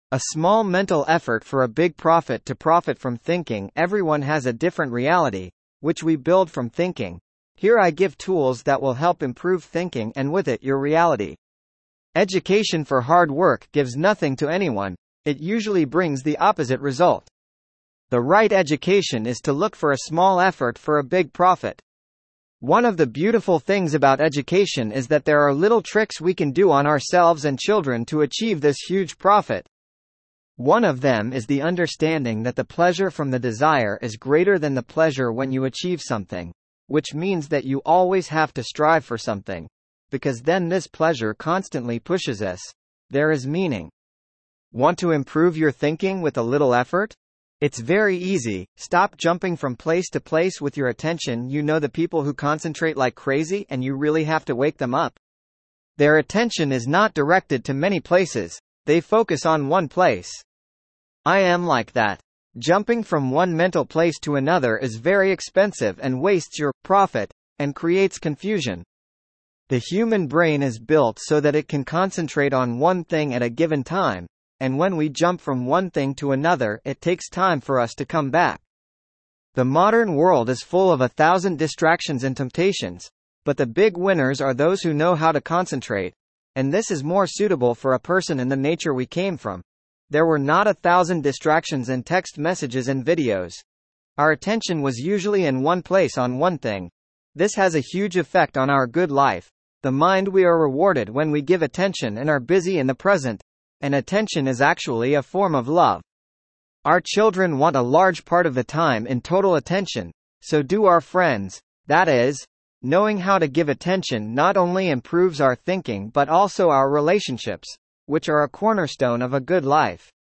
A small mental effort for a big profit. To profit from thinking. Everyone has a different reality, which we build from thinking. Here I give tools that will help improve thinking and with it your reality. Education for hard work gives nothing to anyone. It usually brings the opposite result. The right education is to look for a small effort for a big profit. One of the beautiful things about education is that there are little tricks we can do on ourselves and children to achieve this huge profit. One of them is the understanding that the pleasure from the desire is greater than the pleasure when you achieve something, which means that you always have to strive for something, because then this pleasure constantly pushes us. There is meaning. Want to improve your thinking with a little effort? It's very easy. Stop jumping from place to place with your attention. You know the people who concentrate like crazy and you really have to wake them up. Their attention is not directed to many places. They focus on one place. I am like that. Jumping from one mental place to another is very expensive and wastes your profit and creates confusion. The human brain is built so that it can concentrate on one thing at a given time, and when we jump from one thing to another, it takes time for us to come back. The modern world is full of 1,000 distractions and temptations, but the big winners are those who know how to concentrate, and this is more suitable for a person in the nature we came from. There were not 1,000 distractions and text messages and videos. Our attention was usually in one place on one thing. This has a huge effect on our good life. The mind. We are rewarded when we give attention and are busy in the present, and attention is actually a form of love. Our children want a large part of the time in total attention, so do our friends. That is, knowing how to give attention not only improves our thinking but also our relationships, which are a cornerstone of a good life.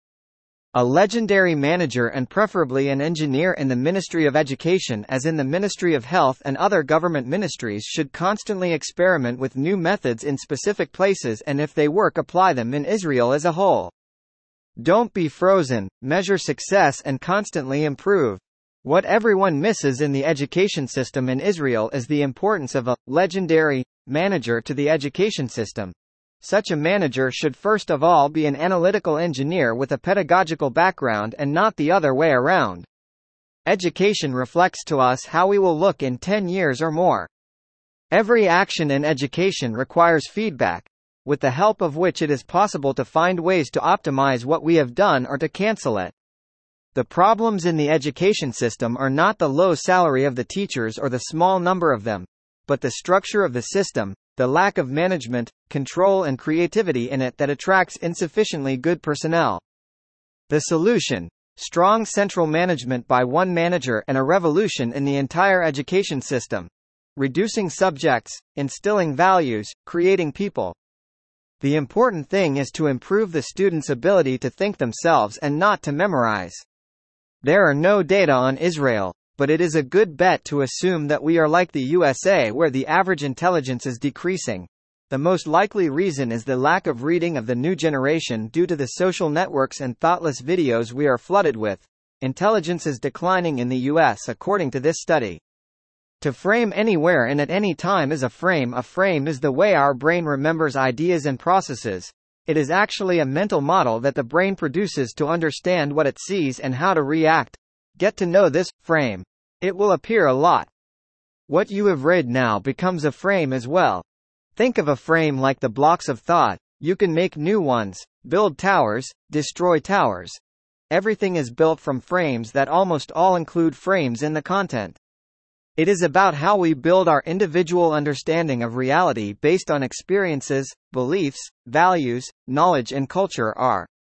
A legendary manager and preferably an engineer in the Ministry of Education, as in the Ministry of Health and other government ministries, should constantly experiment with new methods in specific places and if they work, apply them in Israel as a whole. Don't be frozen, measure success and constantly improve. What everyone misses in the education system in Israel is the importance of a legendary manager to the education system. Such a manager should first of all be an analytical engineer with a pedagogical background and not the other way around. Education reflects to us how we will look in 10 years or more. Every action in education requires feedback, with the help of which it is possible to find ways to optimize what we have done or to cancel it. The problems in the education system are not the low salary of the teachers or the small number of them, but the structure of the system, the lack of management, control and creativity in it that attracts insufficiently good personnel. The solution: strong central management by one manager and a revolution in the entire education system. Reducing subjects, instilling values, creating people. The important thing is to improve the students' ability to think themselves and not to memorize. There are no data on Israel, but it is a good bet to assume that we are like the USA, where the average intelligence is decreasing. The most likely reason is the lack of reading of the new generation due to the social networks and thoughtless videos we are flooded with. Intelligence is declining in the US according to this study. To frame anywhere and at any time is a frame. A frame is the way our brain remembers ideas and processes. It is actually a mental model that the brain produces to understand what it sees and how to react. Get to know this frame. It will appear a lot. What you have read now becomes a frame as well. Think of a frame like the blocks of thought. You can make new ones, build towers, destroy towers. Everything is built from frames that almost all include frames in the content. It is about how we build our individual understanding of reality based on experiences, beliefs, values, knowledge and culture.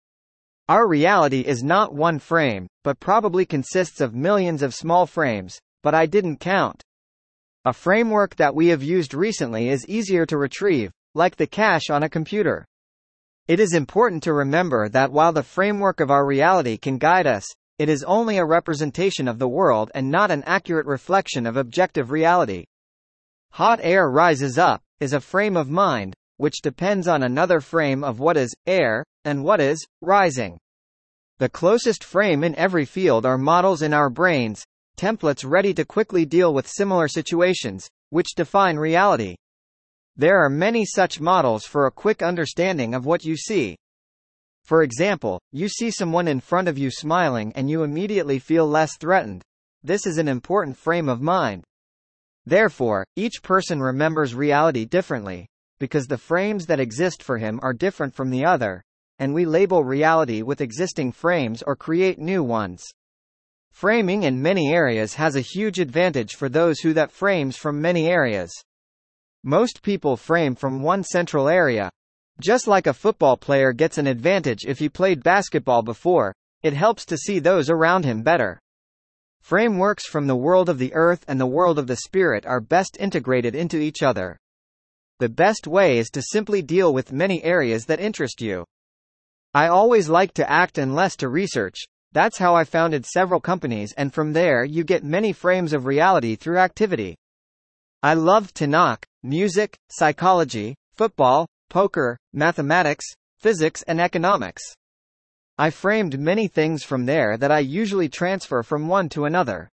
Our reality is not one frame, but probably consists of millions of small frames, but I didn't count. A framework that we have used recently is easier to retrieve, like the cache on a computer. It is important to remember that while the framework of our reality can guide us, it is only a representation of the world and not an accurate reflection of objective reality. Hot air rises up is a frame of mind, which depends on another frame of what is air and what is rising. The closest frame in every field are models in our brains, templates ready to quickly deal with similar situations, which define reality. There are many such models for a quick understanding of what you see. For example, you see someone in front of you smiling and you immediately feel less threatened. This is an important frame of mind. Therefore, each person remembers reality differently, because the frames that exist for him are different from the other, and we label reality with existing frames or create new ones. Framing in many areas has a huge advantage for those who that frames from many areas. Most people frame from one central area. Just like a football player gets an advantage if he played basketball before, it helps to see those around him better. Frameworks from the world of the earth and the world of the spirit are best integrated into each other. The best way is to simply deal with many areas that interest you. I always like to act and less to research. That's how I founded several companies, and from there you get many frames of reality through activity. I loved Tanakh, music, psychology, football, poker, mathematics, physics and economics. I framed many things from there that I usually transfer from one to another.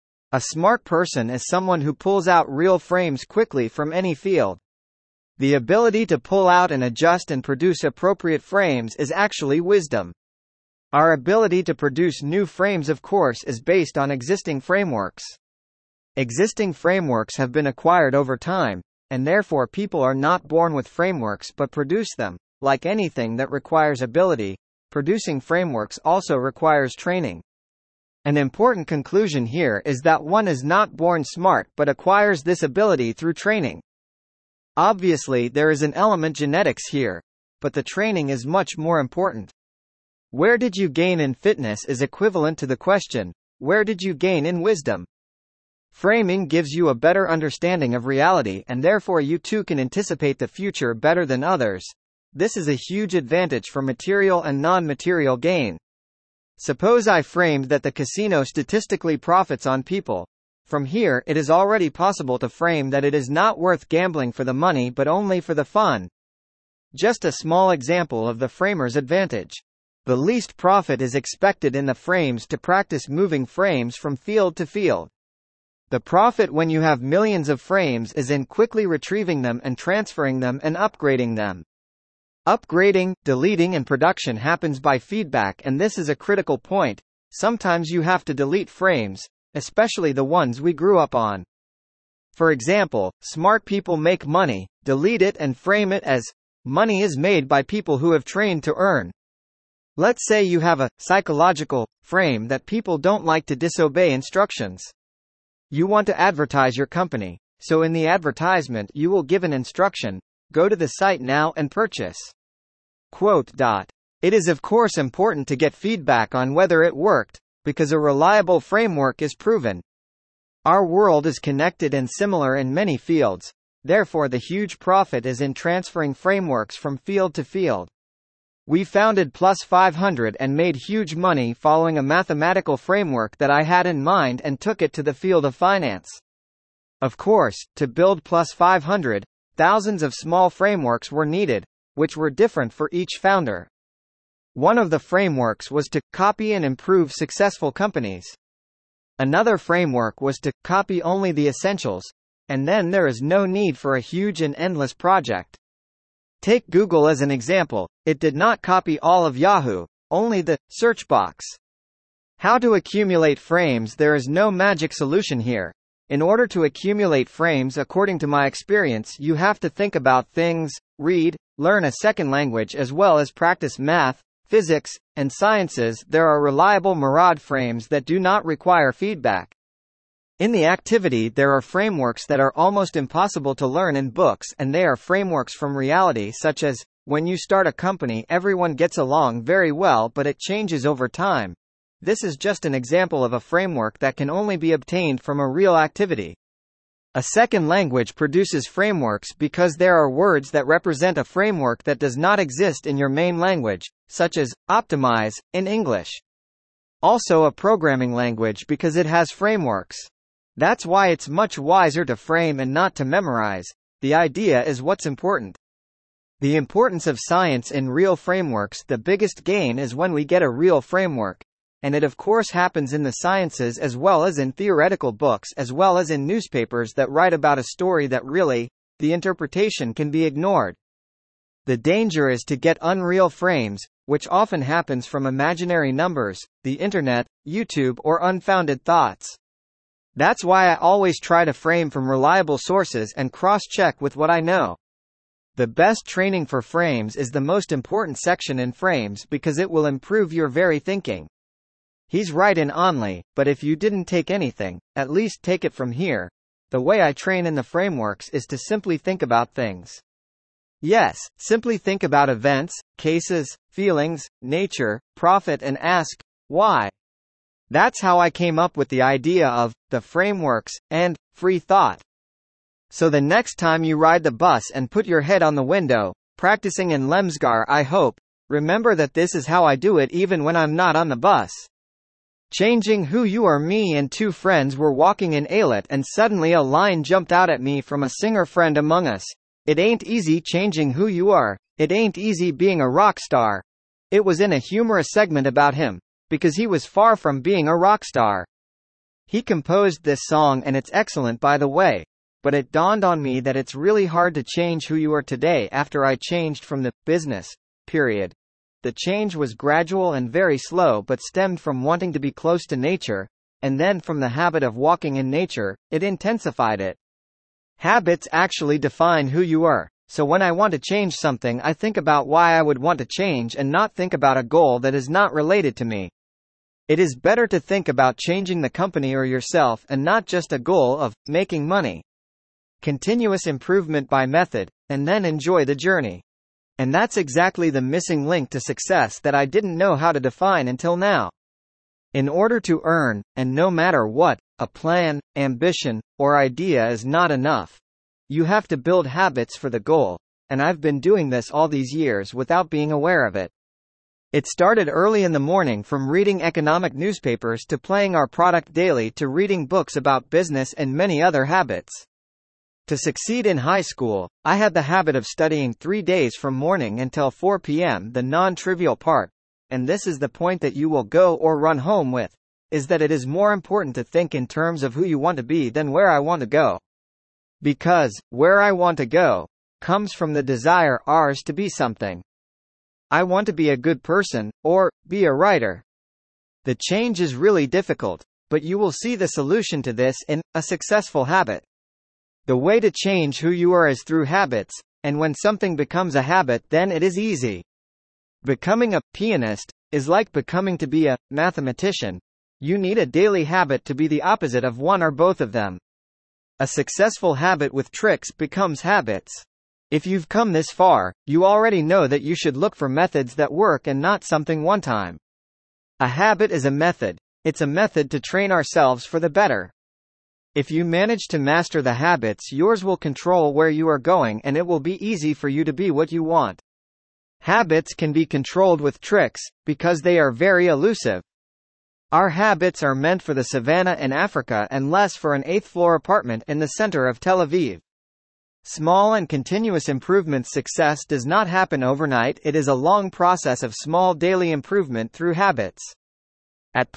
A smart person is someone who pulls out real frames quickly from any field. The ability to pull out and adjust and produce appropriate frames is actually wisdom. Our ability to produce new frames, of course, is based on existing frameworks. Existing frameworks have been acquired over time, and therefore people are not born with frameworks but produce them. Like anything that requires ability, producing frameworks also requires training. An important conclusion here is that one is not born smart but acquires this ability through training. Obviously, there is an element genetics here, but the training is much more important. Where did you gain in fitness is equivalent to the question, where did you gain in wisdom? Framing gives you a better understanding of reality, and therefore you too can anticipate the future better than others. This is a huge advantage for material and non-material gain. Suppose I framed that the casino statistically profits on people. From here, it is already possible to frame that it is not worth gambling for the money but only for the fun. Just a small example of the framer's advantage. The least profit is expected in the frames to practice moving frames from field to field. The profit when you have millions of frames is in quickly retrieving them and transferring them and upgrading them. Upgrading, deleting and production happens by feedback, and this is a critical point. Sometimes you have to delete frames, especially the ones we grew up on. For example, smart people make money, delete it and frame it as, money is made by people who have trained to earn. Let's say you have a psychological frame that people don't like to disobey instructions. You want to advertise your company, so in the advertisement you will give an instruction, go to the site now and purchase. Quote. It is of course important to get feedback on whether it worked, because a reliable framework is proven. Our world is connected and similar in many fields, therefore the huge profit is in transferring frameworks from field to field. We founded Plus 500 and made huge money following a mathematical framework that I had in mind and took it to the field of finance. Of course, to build Plus 500, thousands of small frameworks were needed, which were different for each founder. One of the frameworks was to copy and improve successful companies. Another framework was to copy only the essentials, and then there is no need for a huge and endless project. Take Google as an example. It did not copy all of Yahoo, only the search box. How to accumulate frames? There is no magic solution here. In order to accumulate frames, according to my experience, you have to think about things, read, learn a second language as well as practice math, physics, and sciences. There are reliable Murad frames that do not require feedback. In the activity, there are frameworks that are almost impossible to learn in books, and they are frameworks from reality, such as, when you start a company everyone gets along very well but it changes over time. This is just an example of a framework that can only be obtained from a real activity. A second language produces frameworks because there are words that represent a framework that does not exist in your main language, such as optimize in English. Also a programming language because it has frameworks. That's why it's much wiser to frame and not to memorize. The idea is what's important. The importance of science in real frameworks. The biggest gain is when we get a real framework. And it of course happens in the sciences as well as in theoretical books as well as in newspapers that write about a story that really, the interpretation can be ignored. The danger is to get unreal frames, which often happens from imaginary numbers, the internet, YouTube, or unfounded thoughts. That's why I always try to frame from reliable sources and cross-check with what I know. The best training for frames is the most important section in frames because it will improve your very thinking. He's right in only, but if you didn't take anything, at least take it from here. The way I train in the frameworks is to simply think about things. Yes, simply think about events, cases, feelings, nature, profit, and ask, why? That's how I came up with the idea of the frameworks and free thought. So the next time you ride the bus and put your head on the window, practicing in Lemsgar, I hope, remember that this is how I do it even when I'm not on the bus. Changing who you are. Me and two friends were walking in Alet and suddenly a line jumped out at me from a singer friend among us. It ain't easy changing who you are. It ain't easy being a rock star. It was in a humorous segment about him, because he was far from being a rock star. He composed this song and it's excellent by the way, but it dawned on me that it's really hard to change who you are today after I changed from the business, period. The change was gradual and very slow but stemmed from wanting to be close to nature, and then from the habit of walking in nature, it intensified it. Habits actually define who you are, so when I want to change something I think about why I would want to change and not think about a goal that is not related to me. It is better to think about changing the company or yourself and not just a goal of making money. Continuous improvement by method, and then enjoy the journey. And that's exactly the missing link to success that I didn't know how to define until now. In order to earn, and no matter what, a plan, ambition, or idea is not enough. You have to build habits for the goal, and I've been doing this all these years without being aware of it. It started early in the morning from reading economic newspapers to playing our product daily to reading books about business and many other habits. To succeed in high school, I had the habit of studying 3 days from morning until 4 p.m. The non-trivial part, and this is the point that you will go or run home with, is that it is more important to think in terms of who you want to be than where I want to go. Because, where I want to go, comes from the desire ours to be something. I want to be a good person, or, be a writer. The change is really difficult, but you will see the solution to this in a successful habit. The way to change who you are is through habits, and when something becomes a habit then it is easy. Becoming a pianist is like becoming to be a mathematician. You need a daily habit to be the opposite of one or both of them. A successful habit with tricks becomes habits. If you've come this far, you already know that you should look for methods that work and not something one time. A habit is a method. It's a method to train ourselves for the better. If you manage to master the habits, yours will control where you are going and it will be easy for you to be what you want. Habits can be controlled with tricks, because they are very elusive. Our habits are meant for the savannah and Africa and less for an 8th-floor apartment in the center of Tel Aviv. Small and continuous improvement. Success does not happen overnight, it is a long process of small daily improvement through habits. At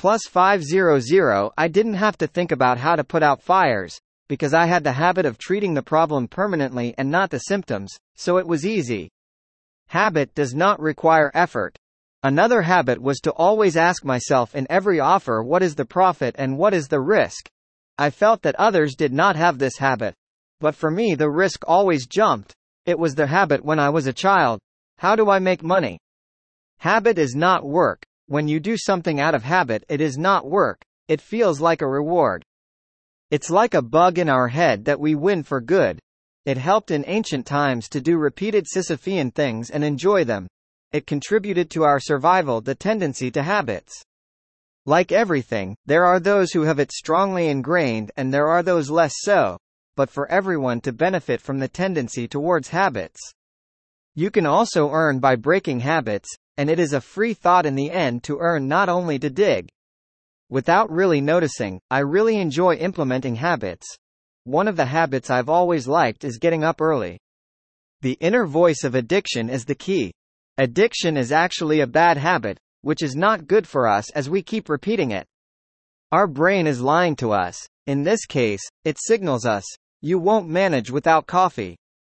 +500, I didn't have to think about how to put out fires, because I had the habit of treating the problem permanently and not the symptoms, so it was easy. Habit does not require effort. Another habit was to always ask myself in every offer, what is the profit and what is the risk? I felt that others did not have this habit. But for me the risk always jumped. It was the habit when I was a child. How do I make money? Habit is not work. When you do something out of habit, it is not work. It feels like a reward. It's like a bug in our head that we win for good. It helped in ancient times to do repeated Sisyphean things and enjoy them. It contributed to our survival, the tendency to habits. Like everything, there are those who have it strongly ingrained and there are those less so, but for everyone to benefit from the tendency towards habits. You can also earn by breaking habits, and it is a free thought in the end to earn, not only to dig. Without really noticing, I really enjoy implementing habits. One of the habits I've always liked is getting up early. The inner voice of addiction is the key. Addiction is actually a bad habit, which is not good for us as we keep repeating it. Our brain is lying to us. In this case, it signals us, you won't manage without coffee.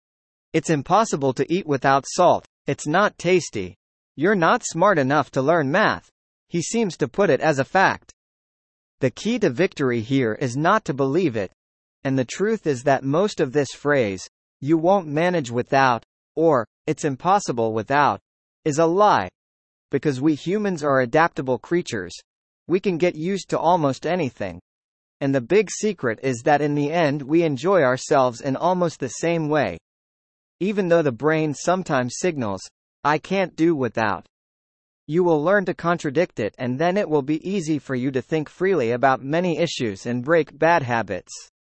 It's impossible to eat without salt. It's not tasty. You're not smart enough to learn math. He seems to put it as a fact. The key to victory here is not to believe it. And the truth is that most of this phrase, "you won't manage without," or "it's impossible without," is a lie. Because we humans are adaptable creatures. We can get used to almost anything. And the big secret is that in the end we enjoy ourselves in almost the same way. Even though the brain sometimes signals, "I can't do without." You will learn to contradict it, and then it will be easy for you to think freely about many issues and break bad habits.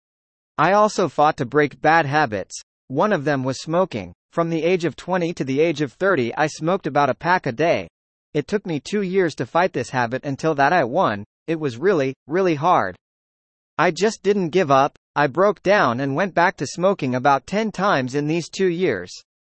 I also fought to break bad habits. One of them was smoking. From the age of 20 to the age of 30 I smoked about a pack a day. It took me 2 years to fight this habit until that I won. It was really, really hard. I just didn't give up. I broke down and went back to smoking about 10 times in these 2 years.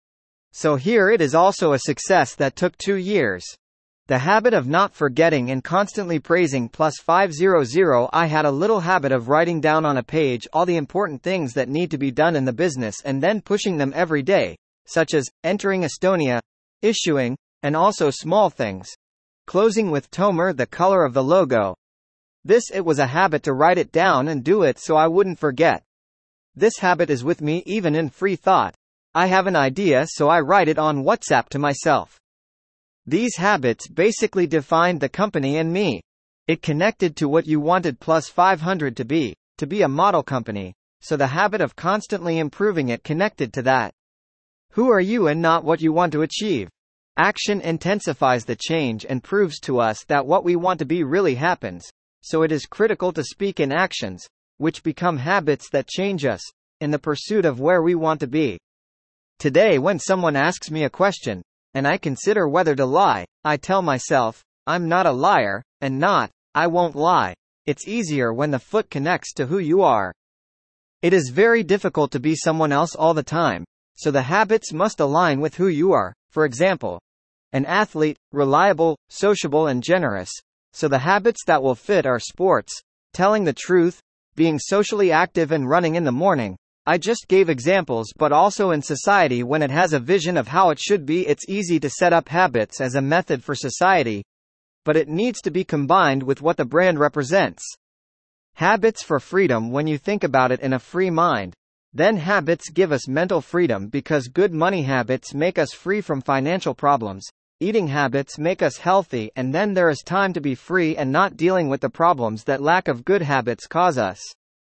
So here it is also a success that took 2 years. The habit of not forgetting and constantly praising +500. I had a little habit of writing down on a page all the important things that need to be done in the business and then pushing them every day, such as entering Estonia, issuing, and also small things. Closing with Tomer, the color of the logo. It was a habit to write it down and do it so I wouldn't forget. This habit is with me even in free thought. I have an idea so I write it on WhatsApp to myself. These habits basically defined the company and me. It connected to what you wanted +500 to be a model company, so the habit of constantly improving it connected to that. Who are you and not what you want to achieve? Action intensifies the change and proves to us that what we want to be really happens, so it is critical to speak in actions, which become habits that change us, in the pursuit of where we want to be. Today when someone asks me a question, and I consider whether to lie, I tell myself, I'm not a liar, and not, I won't lie. It's easier when the foot connects to who you are. It is very difficult to be someone else all the time, so the habits must align with who you are. For example, an athlete, reliable, sociable and generous. So the habits that will fit are sports, telling the truth, being socially active and running in the morning. I just gave examples, but also in society when it has a vision of how it should be, it's easy to set up habits as a method for society. But it needs to be combined with what the brand represents. Habits for freedom. When you think about it in a free mind, then habits give us mental freedom because good money habits make us free from financial problems. Eating habits make us healthy, and then there is time to be free and not dealing with the problems that lack of good habits cause us.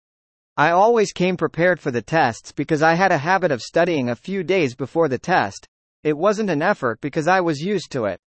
I always came prepared for the tests because I had a habit of studying a few days before the test. It wasn't an effort because I was used to it.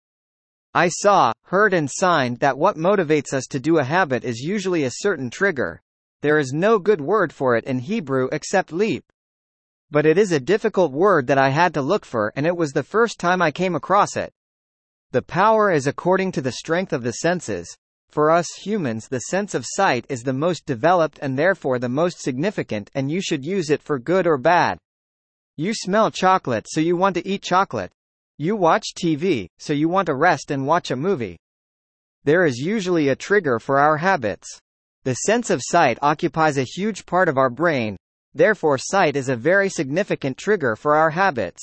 I saw, heard and signed that what motivates us to do a habit is usually a certain trigger. There is no good word for it in Hebrew except leap. But it is a difficult word that I had to look for, and it was the first time I came across it. The power is according to the strength of the senses. For us humans, the sense of sight is the most developed and therefore the most significant, and you should use it for good or bad. You smell chocolate, so you want to eat chocolate. You watch TV, so you want to rest and watch a movie. There is usually a trigger for our habits. The sense of sight occupies a huge part of our brain, therefore sight is a very significant trigger for our habits.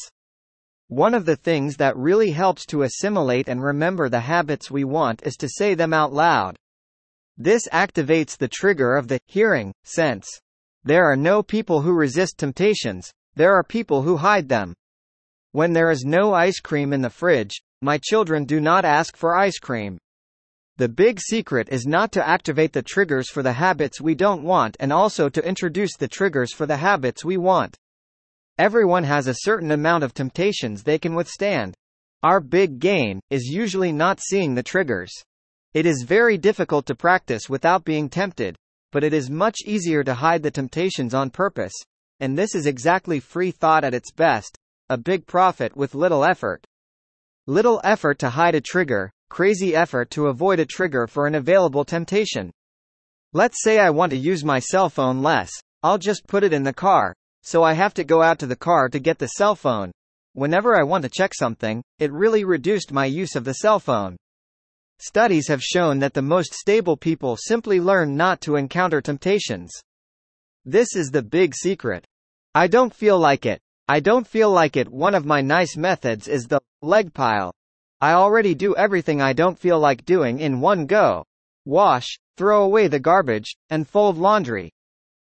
One of the things that really helps to assimilate and remember the habits we want is to say them out loud. This activates the trigger of the hearing sense. There are no people who resist temptations, there are people who hide them. When there is no ice cream in the fridge, my children do not ask for ice cream. The big secret is not to activate the triggers for the habits we don't want and also to introduce the triggers for the habits we want. Everyone has a certain amount of temptations they can withstand. Our big gain is usually not seeing the triggers. It is very difficult to practice without being tempted, but it is much easier to hide the temptations on purpose. And this is exactly free thought at its best, a big profit with little effort. Little effort to hide a trigger, crazy effort to avoid a trigger for an available temptation. Let's say I want to use my cell phone less. I'll just put it in the car. So I have to go out to the car to get the cell phone. Whenever I want to check something, it really reduced my use of the cell phone. Studies have shown that the most stable people simply learn not to encounter temptations. This is the big secret. I don't feel like it. I don't feel like it. One of my nice methods is the leg pile. I already do everything I don't feel like doing in one go. Wash, throw away the garbage, and fold laundry.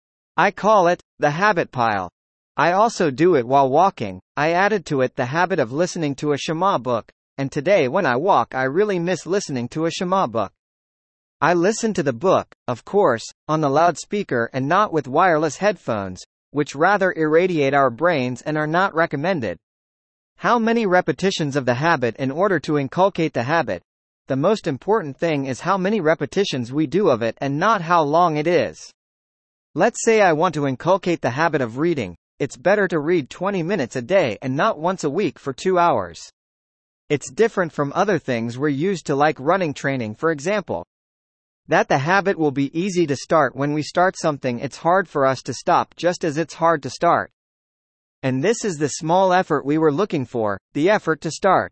I call it the habit pile. I also do it while walking. I added to it the habit of listening to a Shema book, and today when I walk I really miss listening to a Shema book. I listen to the book, of course, on the loudspeaker and not with wireless headphones, which rather irradiate our brains and are not recommended. How many repetitions of the habit in order to inculcate the habit? The most important thing is how many repetitions we do of it and not how long it is. Let's say I want to inculcate the habit of reading. It's better to read 20 minutes a day and not once a week for 2 hours. It's different from other things we're used to, like running training, for example. That the habit will be easy to start. When we start something, it's hard for us to stop, just as it's hard to start. And this is the small effort we were looking for, the effort to start.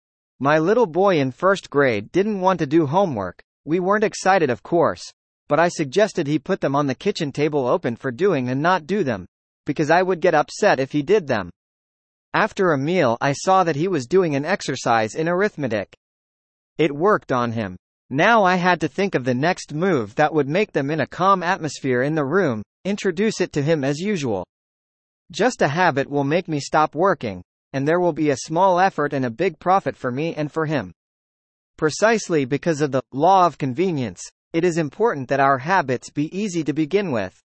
My little boy in first grade didn't want to do homework. We weren't excited, of course, but I suggested he put them on the kitchen table open for doing and not do them, because I would get upset if he did them. After a meal, I saw that he was doing an exercise in arithmetic. It worked on him. Now I had to think of the next move that would make them in a calm atmosphere in the room, introduce it to him as usual. Just a habit will make me stop working, and there will be a small effort and a big profit for me and for him. Precisely because of the law of convenience, it is important that our habits be easy to begin with.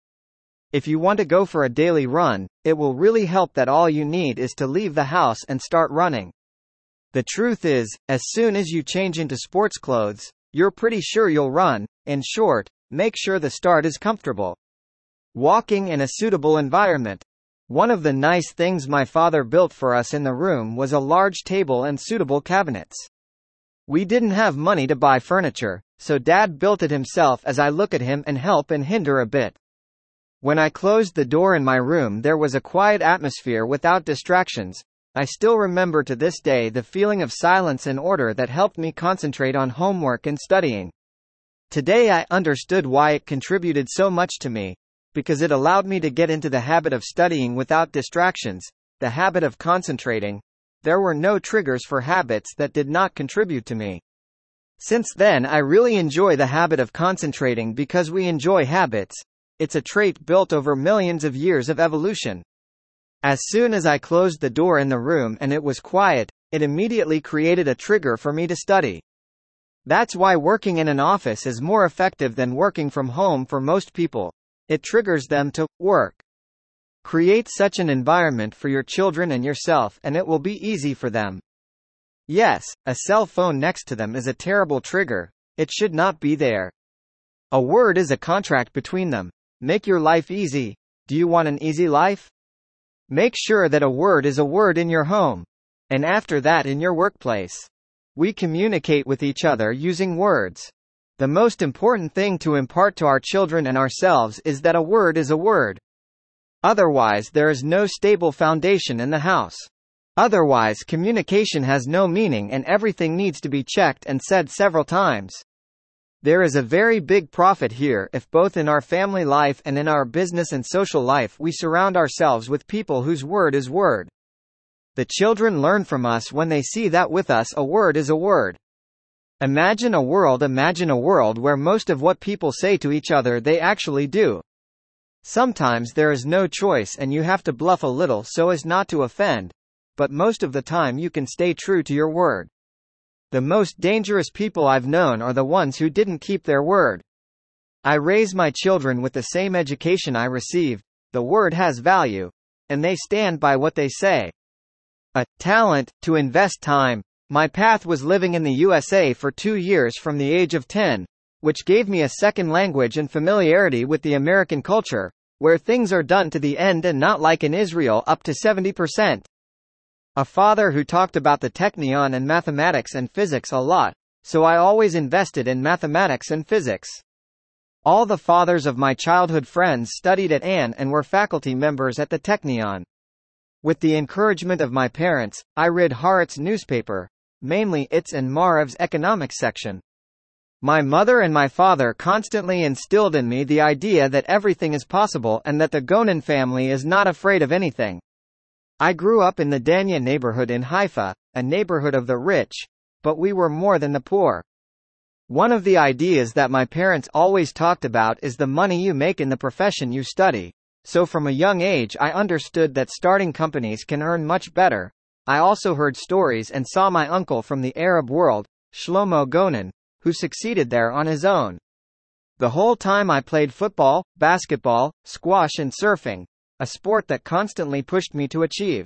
If you want to go for a daily run, it will really help that all you need is to leave the house and start running. The truth is, as soon as you change into sports clothes, you're pretty sure you'll run. In short, make sure the start is comfortable. Walking in a suitable environment. One of the nice things my father built for us in the room was a large table and suitable cabinets. We didn't have money to buy furniture, so Dad built it himself. As I look at him and help and hinder a bit. When I closed the door in my room, there was a quiet atmosphere without distractions. I still remember to this day the feeling of silence and order that helped me concentrate on homework and studying. Today I understood why it contributed so much to me, because it allowed me to get into the habit of studying without distractions, the habit of concentrating. There were no triggers for habits that did not contribute to me. Since then I really enjoy the habit of concentrating because we enjoy habits. It's a trait built over millions of years of evolution. As soon as I closed the door in the room and it was quiet, it immediately created a trigger for me to study. That's why working in an office is more effective than working from home for most people. It triggers them to work. Create such an environment for your children and yourself, and it will be easy for them. Yes, a cell phone next to them is a terrible trigger. It should not be there. A word is a contract between them. Make your life easy. Do you want an easy life? Make sure that a word is a word in your home. And after that in your workplace. We communicate with each other using words. The most important thing to impart to our children and ourselves is that a word is a word. Otherwise there is no stable foundation in the house. Otherwise communication has no meaning and everything needs to be checked and said several times. There is a very big profit here if both in our family life and in our business and social life we surround ourselves with people whose word is word. The children learn from us when they see that with us a word is a word. Imagine a world where most of what people say to each other they actually do. Sometimes there is no choice and you have to bluff a little so as not to offend, but most of the time you can stay true to your word. The most dangerous people I've known are the ones who didn't keep their word. I raise my children with the same education I received. The word has value, and they stand by what they say. A talent to invest time. My path was living in the USA for 2 years from the age of 10, which gave me a second language and familiarity with the American culture, where things are done to the end and not like in Israel up to 70%. A father who talked about the technion and mathematics and physics a lot, so I always invested in mathematics and physics. All the fathers of my childhood friends studied at Ann and were faculty members at the Technion. With the encouragement of my parents, I read Haaretz newspaper, mainly its and Maariv's economics section. My mother and my father constantly instilled in me the idea that everything is possible and that the Gonen family is not afraid of anything. I grew up in the Danya neighborhood in Haifa, a neighborhood of the rich, but we were more than the poor. One of the ideas that my parents always talked about is the money you make in the profession you study. So from a young age I understood that starting companies can earn much better. I also heard stories and saw my uncle from the Arab world, Shlomo Gonen, who succeeded there on his own. The whole time I played football, basketball, squash and surfing, a sport that constantly pushed me to achieve.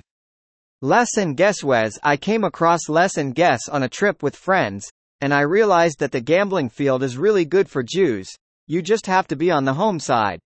Les and Guess I came across Les and Guess on a trip with friends, and I realized that the gambling field is really good for Jews. You just have to be on the home side.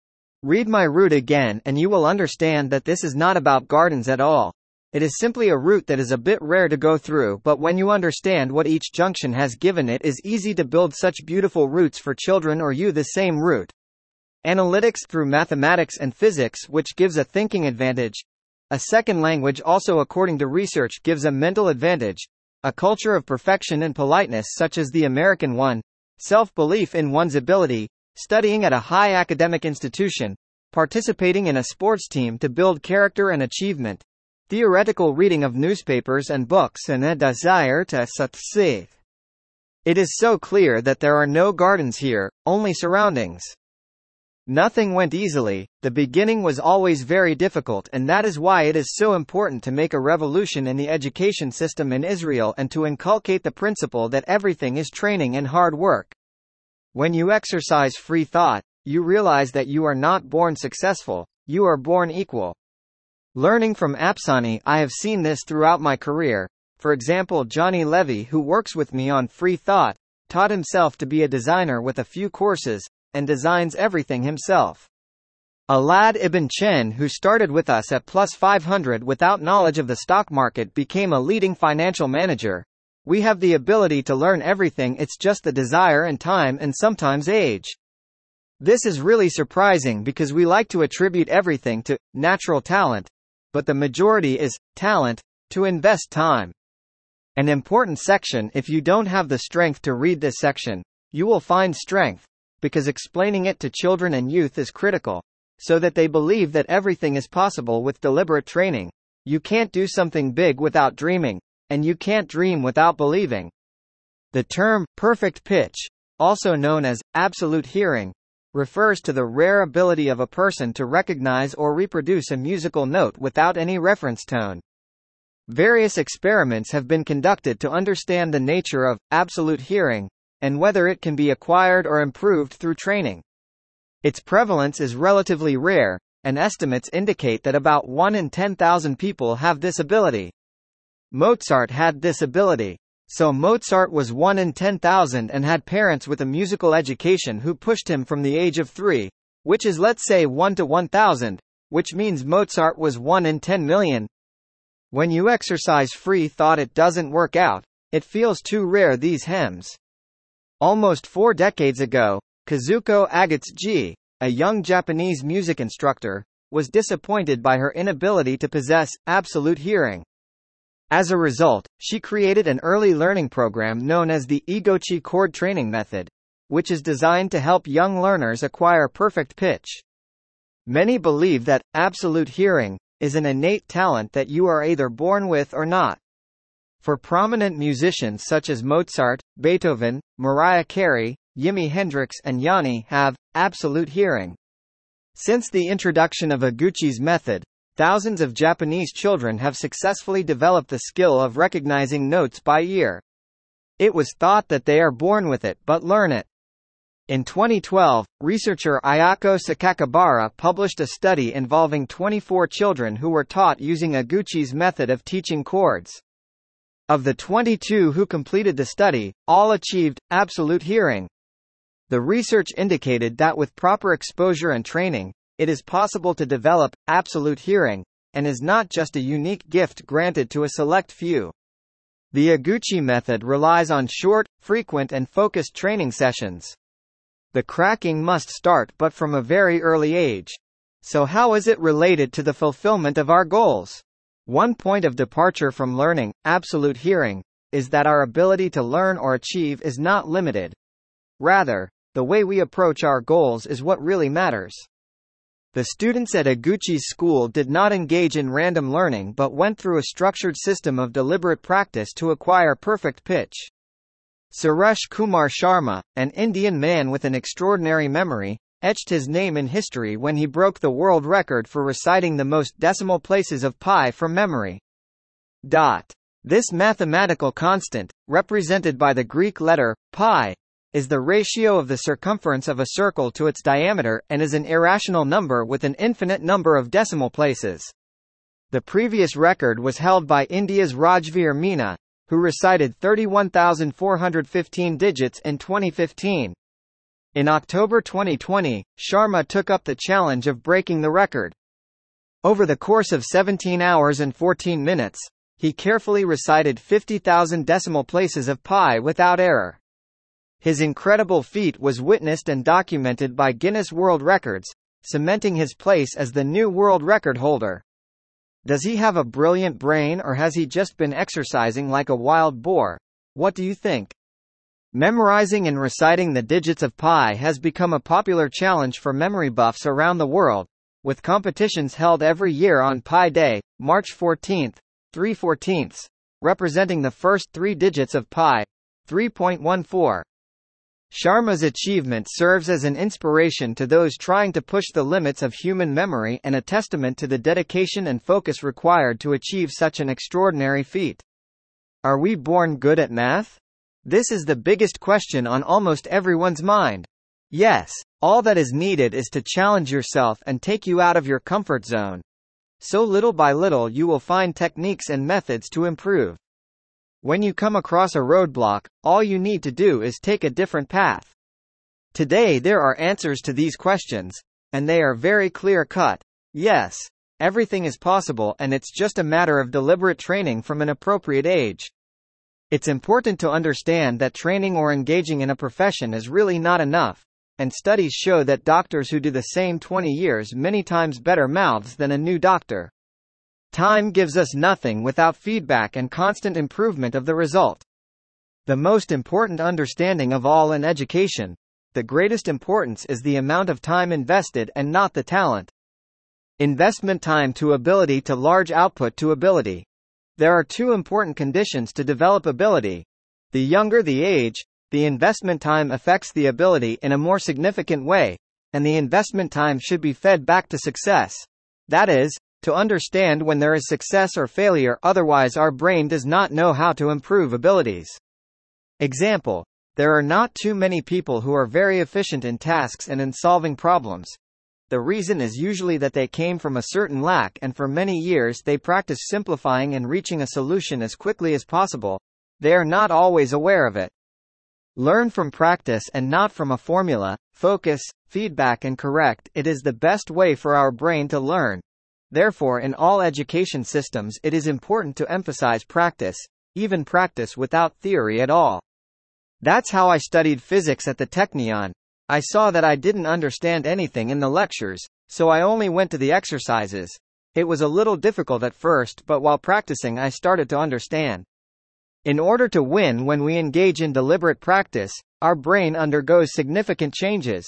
Read my route again and you will understand that this is not about gardens at all. It is simply a route that is a bit rare to go through, but when you understand what each junction has given it is easy to build such beautiful routes for children or you the same route. Analytics through mathematics and physics, which gives a thinking advantage. A second language also, according to research, gives a mental advantage. A culture of perfection and politeness such as the American one. Self-belief in one's ability. Studying at a high academic institution, participating in a sports team to build character and achievement, theoretical reading of newspapers and books, and a desire to succeed. It is so clear that there are no gardens here, only surroundings. Nothing went easily, the beginning was always very difficult, and that is why it is so important to make a revolution in the education system in Israel and to inculcate the principle that everything is training and hard work. When you exercise free thought, you realize that you are not born successful, you are born equal. Learning from Apsani, I have seen this throughout my career. For example, Johnny Levy, who works with me on free thought, taught himself to be a designer with a few courses, and designs everything himself. Alad Ibn Chen, who started with us at plus 500 without knowledge of the stock market, became a leading financial manager. We have the ability to learn everything, it's just the desire and time and sometimes age. This is really surprising because we like to attribute everything to natural talent, but the majority is talent to invest time. An important section. If you don't have the strength to read this section, you will find strength, because explaining it to children and youth is critical, so that they believe that everything is possible with deliberate training. You can't do something big without dreaming. And you can't dream without believing. The term, perfect pitch, also known as absolute hearing, refers to the rare ability of a person to recognize or reproduce a musical note without any reference tone. Various experiments have been conducted to understand the nature of absolute hearing, and whether it can be acquired or improved through training. Its prevalence is relatively rare, and estimates indicate that about 1 in 10,000 people have this ability. Mozart had this ability. So Mozart was 1 in 10,000 and had parents with a musical education who pushed him from the age of 3, which is, let's say, 1 to 1,000, which means Mozart was 1 in 10 million. When you exercise free thought, it doesn't work out. It feels too rare, these hymns. Almost 4 decades ago, Kazuko Agutsuji, a young Japanese music instructor, was disappointed by her inability to possess absolute hearing. As a result, she created an early learning program known as the Egochi Chord Training Method, which is designed to help young learners acquire perfect pitch. Many believe that absolute hearing is an innate talent that you are either born with or not. For prominent musicians such as Mozart, Beethoven, Mariah Carey, Jimi Hendrix and Yanni have absolute hearing. Since the introduction of Eguchi's method, thousands of Japanese children have successfully developed the skill of recognizing notes by ear. It was thought that they are born with it but learn it. In 2012, researcher Ayako Sakakibara published a study involving 24 children who were taught using Eguchi's method of teaching chords. Of the 22 who completed the study, all achieved absolute hearing. The research indicated that with proper exposure and training, it is possible to develop absolute hearing, and is not just a unique gift granted to a select few. The Eguchi method relies on short, frequent and focused training sessions. The cracking must start but from a very early age. So how is it related to the fulfillment of our goals? One point of departure from learning absolute hearing is that our ability to learn or achieve is not limited. Rather, the way we approach our goals is what really matters. The students at Iguchi's school did not engage in random learning but went through a structured system of deliberate practice to acquire perfect pitch. Suresh Kumar Sharma, an Indian man with an extraordinary memory, etched his name in history when he broke the world record for reciting the most decimal places of pi from memory. This mathematical constant, represented by the Greek letter pi, is the ratio of the circumference of a circle to its diameter and is an irrational number with an infinite number of decimal places. The previous record was held by India's Rajveer Meena, who recited 31,415 digits in 2015. In October 2020, Sharma took up the challenge of breaking the record. Over the course of 17 hours and 14 minutes, he carefully recited 50,000 decimal places of pi without error. His incredible feat was witnessed and documented by Guinness World Records, cementing his place as the new world record holder. Does he have a brilliant brain or has he just been exercising like a wild boar? What do you think? Memorizing and reciting the digits of pi has become a popular challenge for memory buffs around the world, with competitions held every year on Pi Day, March 14, 3/14, representing the first three digits of pi, 3.14. Sharma's achievement serves as an inspiration to those trying to push the limits of human memory and a testament to the dedication and focus required to achieve such an extraordinary feat. Are we born good at math? This is the biggest question on almost everyone's mind. Yes, all that is needed is to challenge yourself and take you out of your comfort zone. So little by little you will find techniques and methods to improve. When you come across a roadblock, all you need to do is take a different path. Today there are answers to these questions, and they are very clear-cut. Yes, everything is possible and it's just a matter of deliberate training from an appropriate age. It's important to understand that training or engaging in a profession is really not enough, and studies show that doctors who do the same 20 years many times better mouths than a new doctor. Time gives us nothing without feedback and constant improvement of the result. The most important understanding of all in education, the greatest importance is the amount of time invested and not the talent. Investment time to ability to large output to ability. There are two important conditions to develop ability. The younger the age, the investment time affects the ability in a more significant way, and the investment time should be fed back to success. That is, to understand when there is success or failure, otherwise our brain does not know how to improve abilities. Example: there are not too many people who are very efficient in tasks and in solving problems. The reason is usually that they came from a certain lack and for many years they practice simplifying and reaching a solution as quickly as possible. They are not always aware of it. Learn from practice and not from a formula. Focus, feedback and correct. It is the best way for our brain to learn. Therefore, in all education systems it is important to emphasize practice, even practice without theory at all. That's how I studied physics at the Technion. I saw that I didn't understand anything in the lectures, so I only went to the exercises. It was a little difficult at first, but while practicing I started to understand. In order to win when we engage in deliberate practice, our brain undergoes significant changes.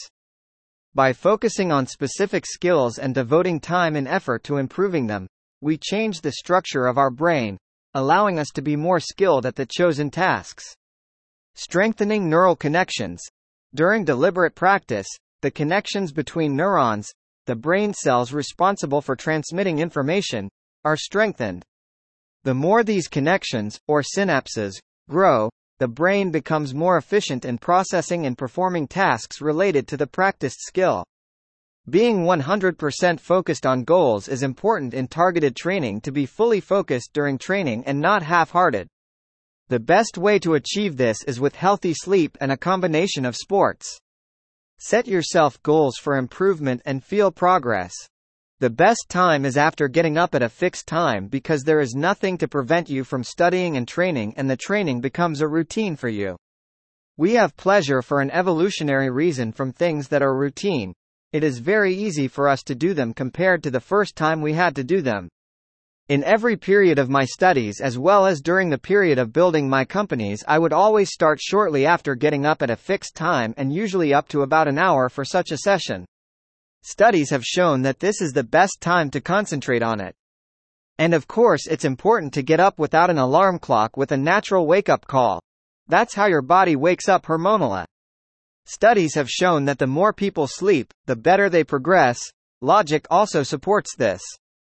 By focusing on specific skills and devoting time and effort to improving them, we change the structure of our brain, allowing us to be more skilled at the chosen tasks. Strengthening neural connections. During deliberate practice, the connections between neurons, the brain cells responsible for transmitting information, are strengthened. The more these connections, or synapses, grow, the brain becomes more efficient in processing and performing tasks related to the practiced skill. Being 100% focused on goals is important in targeted training. To be fully focused during training and not half-hearted. The best way to achieve this is with healthy sleep and a combination of sports. Set yourself goals for improvement and feel progress. The best time is after getting up at a fixed time because there is nothing to prevent you from studying and training, and the training becomes a routine for you. We have pleasure for an evolutionary reason from things that are routine. It is very easy for us to do them compared to the first time we had to do them. In every period of my studies as well as during the period of building my companies, I would always start shortly after getting up at a fixed time and usually up to about an hour for such a session. Studies have shown that this is the best time to concentrate on it. And of course, it's important to get up without an alarm clock with a natural wake-up call. That's how your body wakes up hormonally. Studies have shown that the more people sleep, the better they progress. Logic also supports this.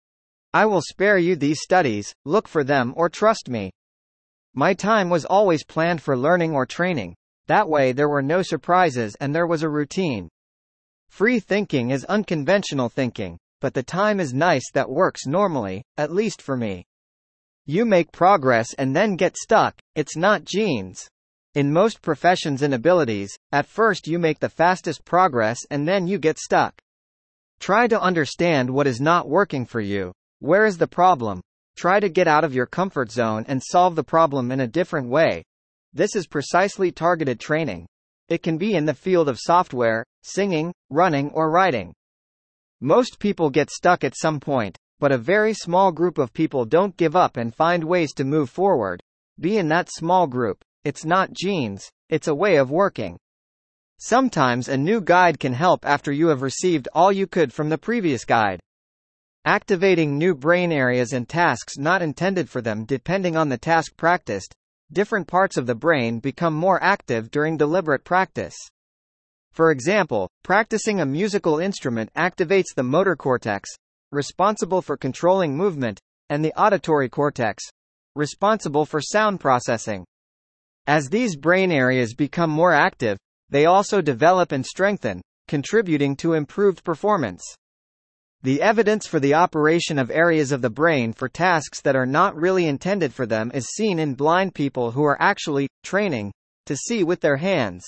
I will spare you these studies, look for them or trust me. My time was always planned for learning or training. That way there were no surprises and there was a routine. Free thinking is unconventional thinking, but the time is nice that works normally, at least for me. You make progress and then get stuck, it's not genes. In most professions and abilities, at first you make the fastest progress and then you get stuck. Try to understand what is not working for you. Where is the problem? Try to get out of your comfort zone and solve the problem in a different way. This is precisely targeted training. It can be in the field of software, singing, running, or writing. Most people get stuck at some point, but a very small group of people don't give up and find ways to move forward. Be in that small group. It's not genes, it's a way of working. Sometimes a new guide can help after you have received all you could from the previous guide. Activating new brain areas and tasks not intended for them. Depending on the task practiced, different parts of the brain become more active during deliberate practice. For example, practicing a musical instrument activates the motor cortex, responsible for controlling movement, and the auditory cortex, responsible for sound processing. As these brain areas become more active, they also develop and strengthen, contributing to improved performance. The evidence for the operation of areas of the brain for tasks that are not really intended for them is seen in blind people who are actually training to see with their hands.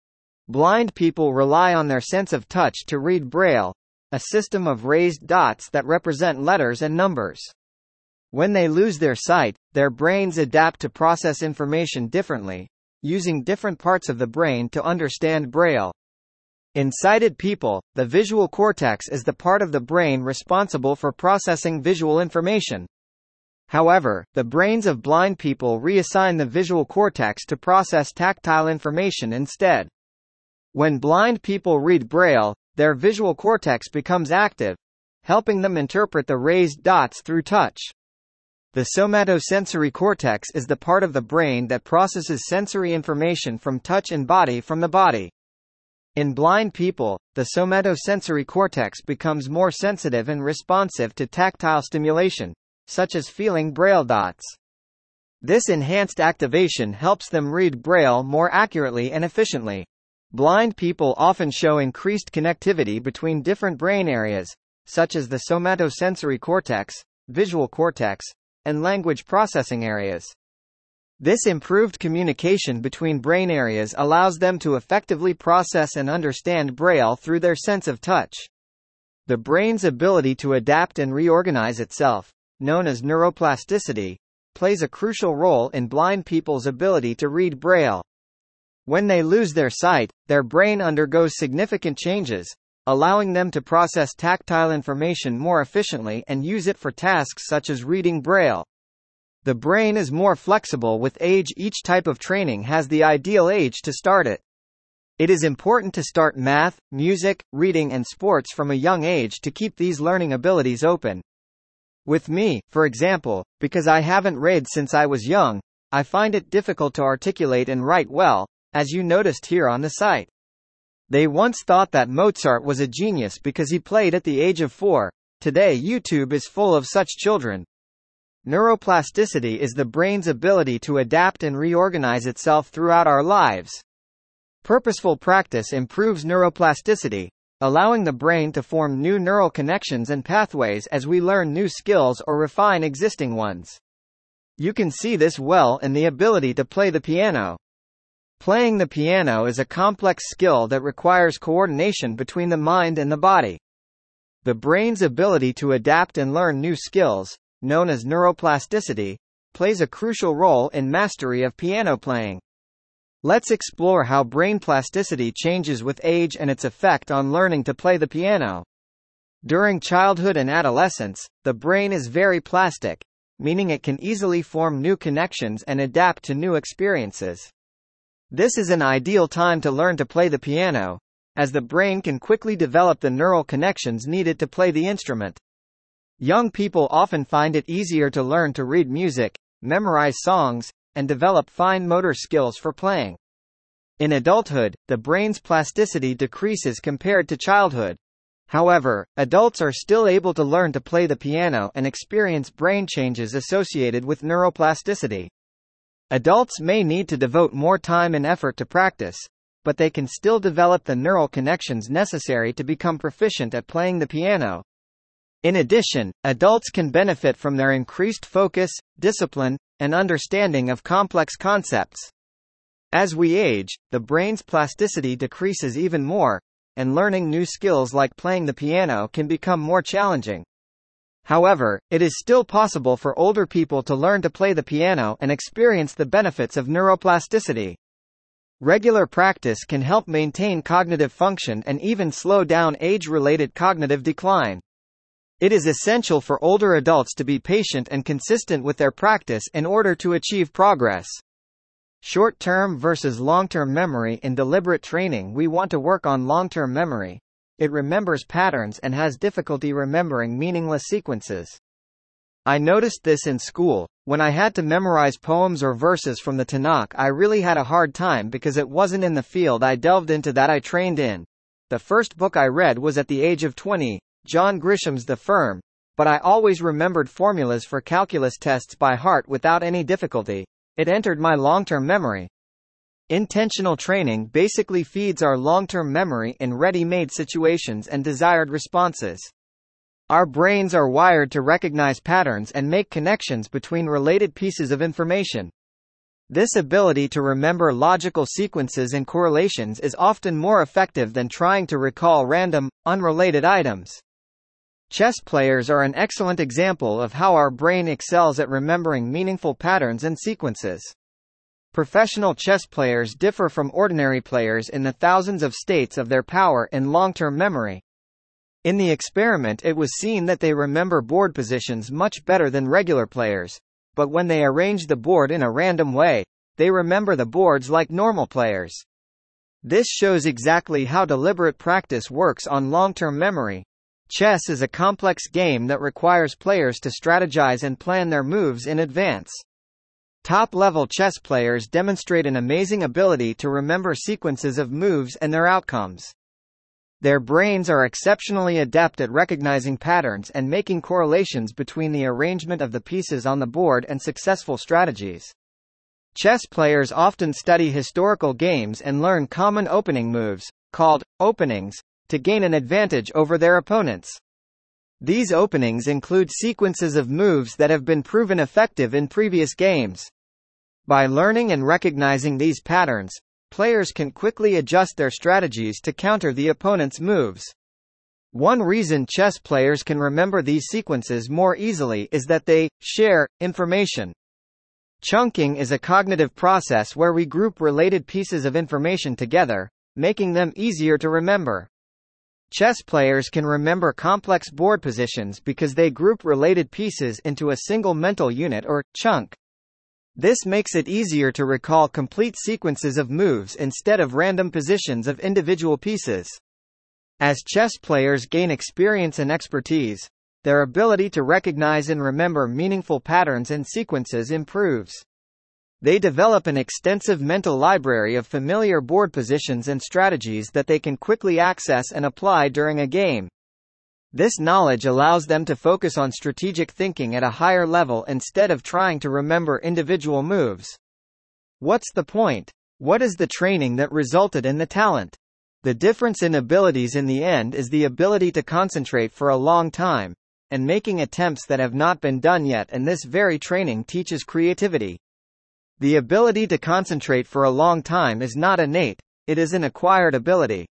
Blind people rely on their sense of touch to read Braille, a system of raised dots that represent letters and numbers. When they lose their sight, their brains adapt to process information differently, using different parts of the brain to understand Braille. In sighted people, the visual cortex is the part of the brain responsible for processing visual information. However, the brains of blind people reassign the visual cortex to process tactile information instead. When blind people read Braille, their visual cortex becomes active, helping them interpret the raised dots through touch. The somatosensory cortex is the part of the brain that processes sensory information from touch and body from the body. In blind people, the somatosensory cortex becomes more sensitive and responsive to tactile stimulation, such as feeling Braille dots. This enhanced activation helps them read Braille more accurately and efficiently. Blind people often show increased connectivity between different brain areas, such as the somatosensory cortex, visual cortex, and language processing areas. This improved communication between brain areas allows them to effectively process and understand Braille through their sense of touch. The brain's ability to adapt and reorganize itself, known as neuroplasticity, plays a crucial role in blind people's ability to read Braille. When they lose their sight, their brain undergoes significant changes, allowing them to process tactile information more efficiently and use it for tasks such as reading Braille. The brain is more flexible with age. Each type of training has the ideal age to start it. It is important to start math, music, reading and sports from a young age to keep these learning abilities open. With me, for example, because I haven't read since I was young, I find it difficult to articulate and write well, as you noticed here on the site. They once thought that Mozart was a genius because he played at the age of 4. Today YouTube is full of such children. Neuroplasticity is the brain's ability to adapt and reorganize itself throughout our lives. Purposeful practice improves neuroplasticity, allowing the brain to form new neural connections and pathways as we learn new skills or refine existing ones. You can see this well in the ability to play the piano. Playing the piano is a complex skill that requires coordination between the mind and the body. The brain's ability to adapt and learn new skills, known as neuroplasticity, plays a crucial role in mastery of piano playing. Let's explore how brain plasticity changes with age and its effect on learning to play the piano. During childhood and adolescence, the brain is very plastic, meaning it can easily form new connections and adapt to new experiences. This is an ideal time to learn to play the piano, as the brain can quickly develop the neural connections needed to play the instrument. Young people often find it easier to learn to read music, memorize songs, and develop fine motor skills for playing. In adulthood, the brain's plasticity decreases compared to childhood. However, adults are still able to learn to play the piano and experience brain changes associated with neuroplasticity. Adults may need to devote more time and effort to practice, but they can still develop the neural connections necessary to become proficient at playing the piano. In addition, adults can benefit from their increased focus, discipline, and understanding of complex concepts. As we age, the brain's plasticity decreases even more, and learning new skills like playing the piano can become more challenging. However, it is still possible for older people to learn to play the piano and experience the benefits of neuroplasticity. Regular practice can help maintain cognitive function and even slow down age-related cognitive decline. It is essential for older adults to be patient and consistent with their practice in order to achieve progress. Short-term versus long-term memory. In deliberate training, we want to work on long-term memory. It remembers patterns and has difficulty remembering meaningless sequences. I noticed this in school. When I had to memorize poems or verses from the Tanakh, I really had a hard time because it wasn't in the field I delved into that I trained in. The first book I read was at the age of 20, John Grisham's The Firm, but I always remembered formulas for calculus tests by heart without any difficulty. It entered my long-term memory. Intentional training basically feeds our long-term memory in ready-made situations and desired responses. Our brains are wired to recognize patterns and make connections between related pieces of information. This ability to remember logical sequences and correlations is often more effective than trying to recall random, unrelated items. Chess players are an excellent example of how our brain excels at remembering meaningful patterns and sequences. Professional chess players differ from ordinary players in the thousands of states of their power in long-term memory. In the experiment, it was seen that they remember board positions much better than regular players, but when they arrange the board in a random way, they remember the boards like normal players. This shows exactly how deliberate practice works on long-term memory. Chess is a complex game that requires players to strategize and plan their moves in advance. Top-level chess players demonstrate an amazing ability to remember sequences of moves and their outcomes. Their brains are exceptionally adept at recognizing patterns and making correlations between the arrangement of the pieces on the board and successful strategies. Chess players often study historical games and learn common opening moves, called openings, to gain an advantage over their opponents. These openings include sequences of moves that have been proven effective in previous games. By learning and recognizing these patterns, players can quickly adjust their strategies to counter the opponent's moves. One reason chess players can remember these sequences more easily is that they share information. Chunking is a cognitive process where we group related pieces of information together, making them easier to remember. Chess players can remember complex board positions because they group related pieces into a single mental unit or chunk. This makes it easier to recall complete sequences of moves instead of random positions of individual pieces. As chess players gain experience and expertise, their ability to recognize and remember meaningful patterns and sequences improves. They develop an extensive mental library of familiar board positions and strategies that they can quickly access and apply during a game. This knowledge allows them to focus on strategic thinking at a higher level instead of trying to remember individual moves. What's the point? What is the training that resulted in the talent? The difference in abilities in the end is the ability to concentrate for a long time, and making attempts that have not been done yet, and this very training teaches creativity. The ability to concentrate for a long time is not innate, it is an acquired ability.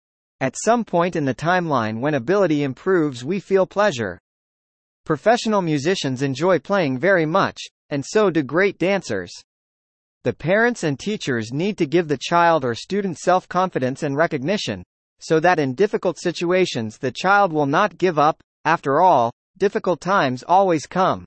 At some point in the timeline when ability improves, we feel pleasure. Professional musicians enjoy playing very much, and so do great dancers. The parents and teachers need to give the child or student self-confidence and recognition, so that in difficult situations the child will not give up. After all, difficult times always come.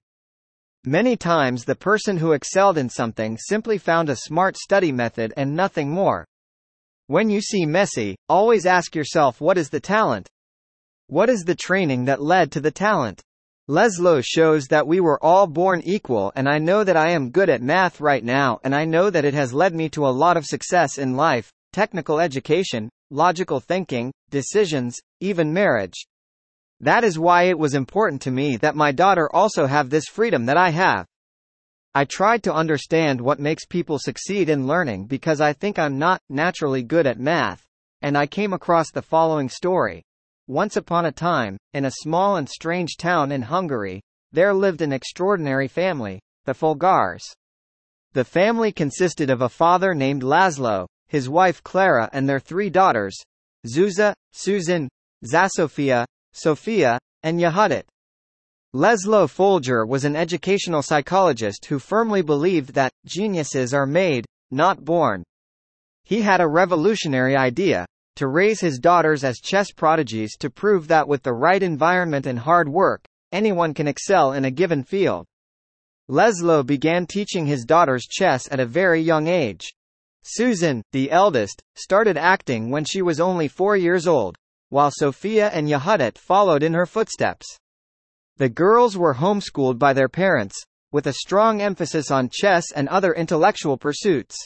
Many times the person who excelled in something simply found a smart study method and nothing more. When you see Messi, always ask yourself, what is the talent? What is the training that led to the talent? Laszlo shows that we were all born equal, and I know that I am good at math right now, and I know that it has led me to a lot of success in life, technical education, logical thinking, decisions, even marriage. That is why it was important to me that my daughter also have this freedom that I have. I tried to understand what makes people succeed in learning because I think I'm not naturally good at math, and I came across the following story. Once upon a time, in a small and strange town in Hungary, there lived an extraordinary family, the Fulgars. The family consisted of a father named Laszlo, his wife Clara and their 3 daughters, Zsuzsa, Susan, Zasofia, Sophia, and Yehudit. Laszlo Folger was an educational psychologist who firmly believed that geniuses are made, not born. He had a revolutionary idea: to raise his daughters as chess prodigies to prove that with the right environment and hard work, anyone can excel in a given field. Laszlo began teaching his daughters chess at a very young age. Susan, the eldest, started acting when she was only 4 years old, while Sophia and Yehudit followed in her footsteps. The girls were homeschooled by their parents, with a strong emphasis on chess and other intellectual pursuits.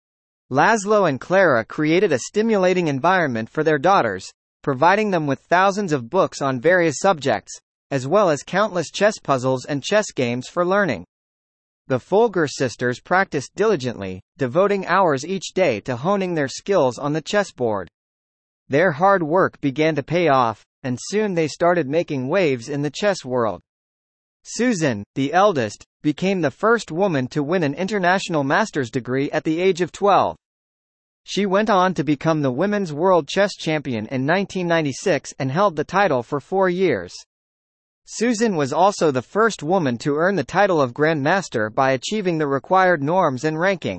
Laszlo and Clara created a stimulating environment for their daughters, providing them with thousands of books on various subjects, as well as countless chess puzzles and chess games for learning. The Folger sisters practiced diligently, devoting hours each day to honing their skills on the chessboard. Their hard work began to pay off, and soon they started making waves in the chess world. Susan, the eldest, became the first woman to win an international master's degree at the age of 12. She went on to become the women's world chess champion in 1996 and held the title for 4 years. Susan was also the first woman to earn the title of Grand Master by achieving the required norms and ranking.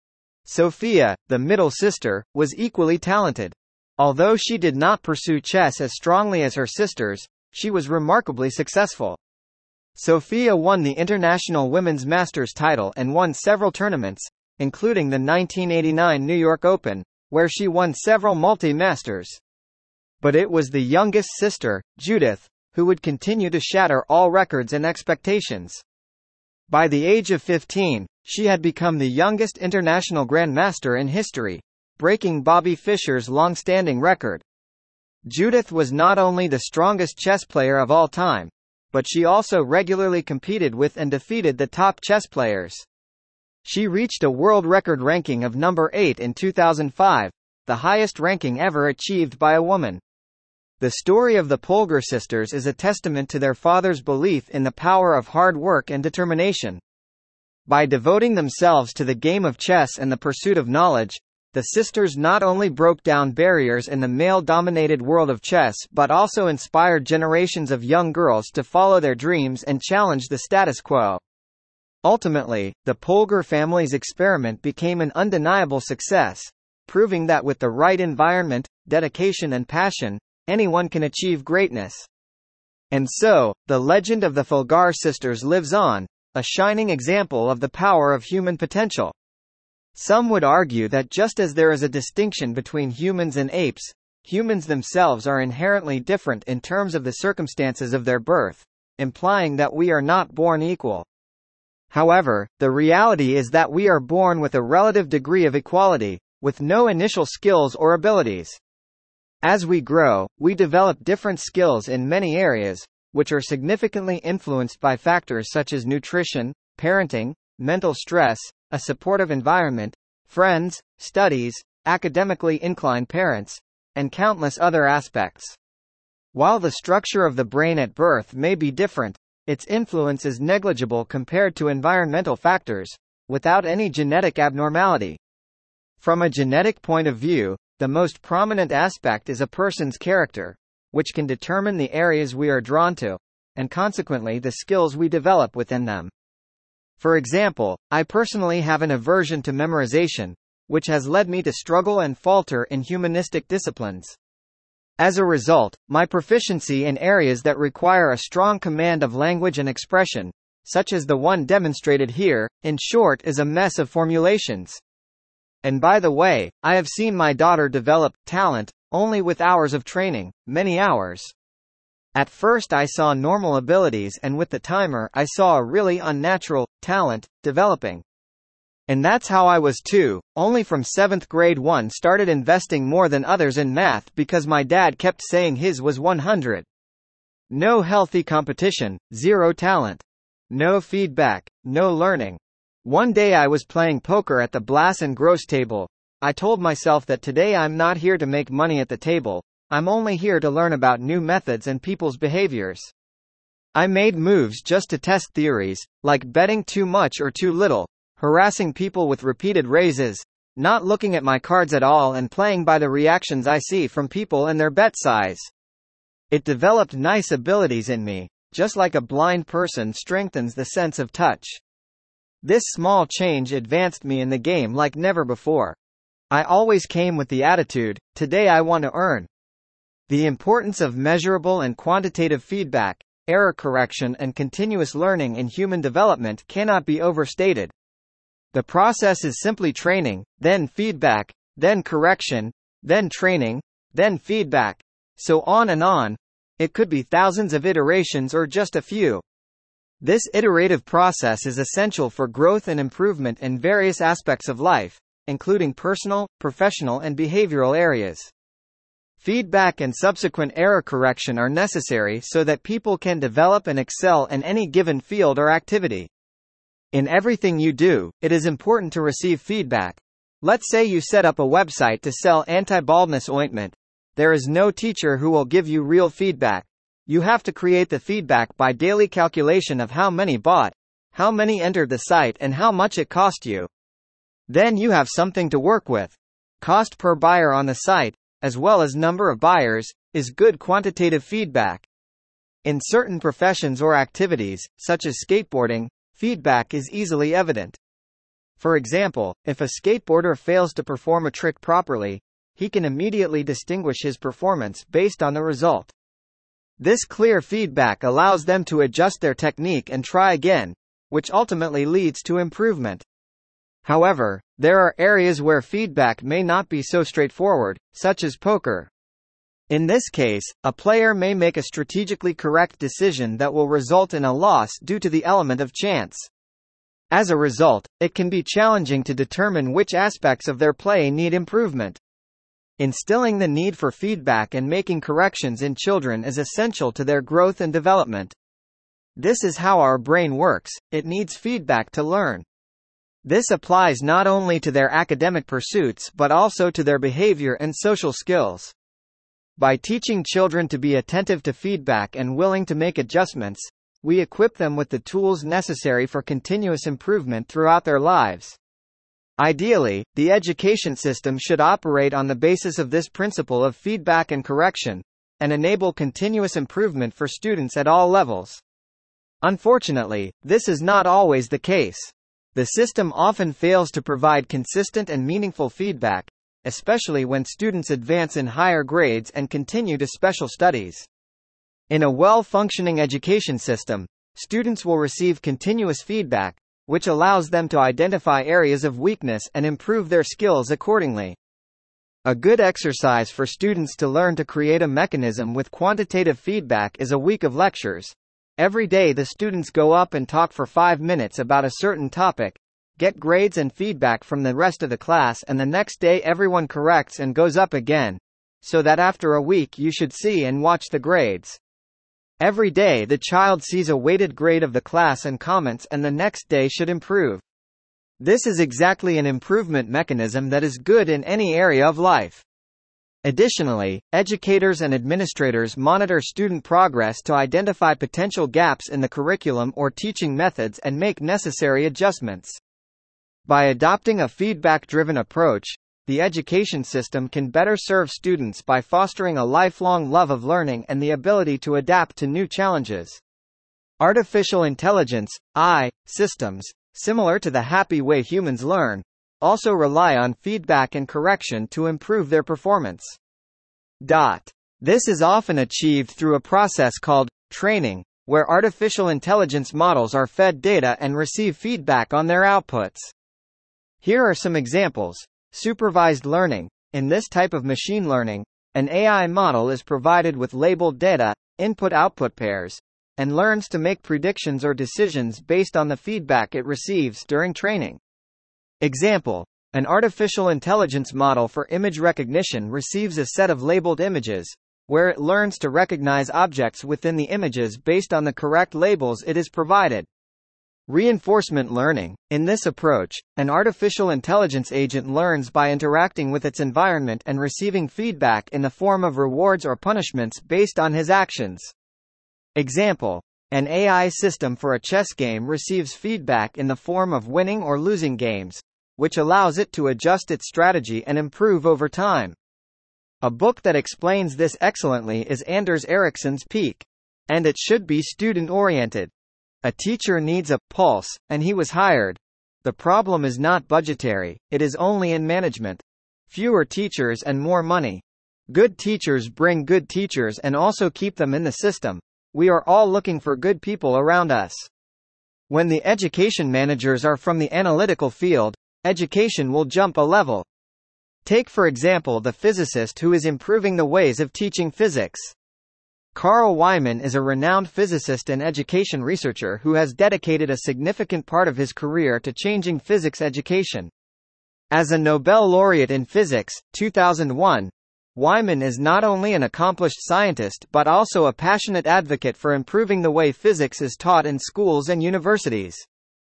Sophia, the middle sister, was equally talented. Although she did not pursue chess as strongly as her sisters, she was remarkably successful. Sophia won the International Women's Masters title and won several tournaments, including the 1989 New York Open, where she won several multi-masters. But it was the youngest sister, Judith, who would continue to shatter all records and expectations. By the age of 15, she had become the youngest international grandmaster in history, breaking Bobby Fischer's long-standing record. Judith was not only the strongest chess player of all time, but she also regularly competed with and defeated the top chess players. She reached a world record ranking of number 8 in 2005, the highest ranking ever achieved by a woman. The story of the Folger sisters is a testament to their father's belief in the power of hard work and determination. By devoting themselves to the game of chess and the pursuit of knowledge, the sisters not only broke down barriers in the male-dominated world of chess but also inspired generations of young girls to follow their dreams and challenge the status quo. Ultimately, the Folger family's experiment became an undeniable success, proving that with the right environment, dedication and passion, anyone can achieve greatness. And so, the legend of the Fulgar sisters lives on, a shining example of the power of human potential. Some would argue that just as there is a distinction between humans and apes, humans themselves are inherently different in terms of the circumstances of their birth, implying that we are not born equal. However, the reality is that we are born with a relative degree of equality, with no initial skills or abilities. As we grow, we develop different skills in many areas, which are significantly influenced by factors such as nutrition, parenting, mental stress, a supportive environment, friends, studies, academically inclined parents, and countless other aspects. While the structure of the brain at birth may be different, its influence is negligible compared to environmental factors, without any genetic abnormality. From a genetic point of view, the most prominent aspect is a person's character, which can determine the areas we are drawn to, and consequently the skills we develop within them. For example, I personally have an aversion to memorization, which has led me to struggle and falter in humanistic disciplines. As a result, my proficiency in areas that require a strong command of language and expression, such as the one demonstrated here, in short is a mess of formulations. And by the way, I have seen my daughter develop talent only with hours of training, many hours. At first I saw normal abilities, and with the timer I saw a really unnatural talent developing. And that's how I was too, only from 7th grade 1 started investing more than others in math because my dad kept saying his was 100. No healthy competition, zero talent. No feedback, no learning. One day I was playing poker at the Blass and Gross table. I told myself that today I'm not here to make money at the table, I'm only here to learn about new methods and people's behaviors. I made moves just to test theories, like betting too much or too little, harassing people with repeated raises, not looking at my cards at all and playing by the reactions I see from people and their bet size. It developed nice abilities in me, just like a blind person strengthens the sense of touch. This small change advanced me in the game like never before. I always came with the attitude, today I want to earn. The importance of measurable and quantitative feedback, error correction and continuous learning in human development cannot be overstated. The process is simply training, then feedback, then correction, then training, then feedback, so on and on. It could be thousands of iterations or just a few. This iterative process is essential for growth and improvement in various aspects of life, including personal, professional and behavioral areas. Feedback and subsequent error correction are necessary so that people can develop and excel in any given field or activity. In everything you do, it is important to receive feedback. Let's say you set up a website to sell anti-baldness ointment. There is no teacher who will give you real feedback. You have to create the feedback by daily calculation of how many bought, how many entered the site and how much it cost you. Then you have something to work with. Cost per buyer on the site, as well as number of buyers, is good quantitative feedback. In certain professions or activities, such as skateboarding, feedback is easily evident. For example, if a skateboarder fails to perform a trick properly, he can immediately distinguish his performance based on the result. This clear feedback allows them to adjust their technique and try again, which ultimately leads to improvement. However, there are areas where feedback may not be so straightforward, such as poker. In this case, a player may make a strategically correct decision that will result in a loss due to the element of chance. As a result, it can be challenging to determine which aspects of their play need improvement. Instilling the need for feedback and making corrections in children is essential to their growth and development. This is how our brain works, it needs feedback to learn. This applies not only to their academic pursuits but also to their behavior and social skills. By teaching children to be attentive to feedback and willing to make adjustments, we equip them with the tools necessary for continuous improvement throughout their lives. Ideally, the education system should operate on the basis of this principle of feedback and correction, and enable continuous improvement for students at all levels. Unfortunately, this is not always the case. The system often fails to provide consistent and meaningful feedback, especially when students advance in higher grades and continue to special studies. In a well-functioning education system, students will receive continuous feedback, which allows them to identify areas of weakness and improve their skills accordingly. A good exercise for students to learn to create a mechanism with quantitative feedback is a week of lectures. Every day the students go up and talk for 5 minutes about a certain topic, get grades and feedback from the rest of the class, and the next day everyone corrects and goes up again, so that after a week you should see and watch the grades. Every day the child sees a weighted grade of the class and comments, and the next day should improve. This is exactly an improvement mechanism that is good in any area of life. Additionally, educators and administrators monitor student progress to identify potential gaps in the curriculum or teaching methods and make necessary adjustments. By adopting a feedback-driven approach, the education system can better serve students by fostering a lifelong love of learning and the ability to adapt to new challenges. Artificial intelligence, AI, systems, similar to the happy way humans learn, also rely on feedback and correction to improve their performance. This is often achieved through a process called training, where artificial intelligence models are fed data and receive feedback on their outputs. Here are some examples. Supervised learning. In this type of machine learning, an AI model is provided with labeled data, input-output pairs, and learns to make predictions or decisions based on the feedback it receives during training. Example: an artificial intelligence model for image recognition receives a set of labeled images, where it learns to recognize objects within the images based on the correct labels it is provided. Reinforcement learning. In this approach, an artificial intelligence agent learns by interacting with its environment and receiving feedback in the form of rewards or punishments based on his actions. Example: an AI system for a chess game receives feedback in the form of winning or losing games, which allows it to adjust its strategy and improve over time. A book that explains this excellently is Anders Ericsson's Peak. And it should be student-oriented. A teacher needs a pulse, and he was hired. The problem is not budgetary, it is only in management. Fewer teachers and more money. Good teachers bring good teachers and also keep them in the system. We are all looking for good people around us. When the education managers are from the analytical field, education will jump a level. Take for example the physicist who is improving the ways of teaching physics. Carl Wieman is a renowned physicist and education researcher who has dedicated a significant part of his career to changing physics education. As a Nobel laureate in physics, 2001, Wieman is not only an accomplished scientist but also a passionate advocate for improving the way physics is taught in schools and universities.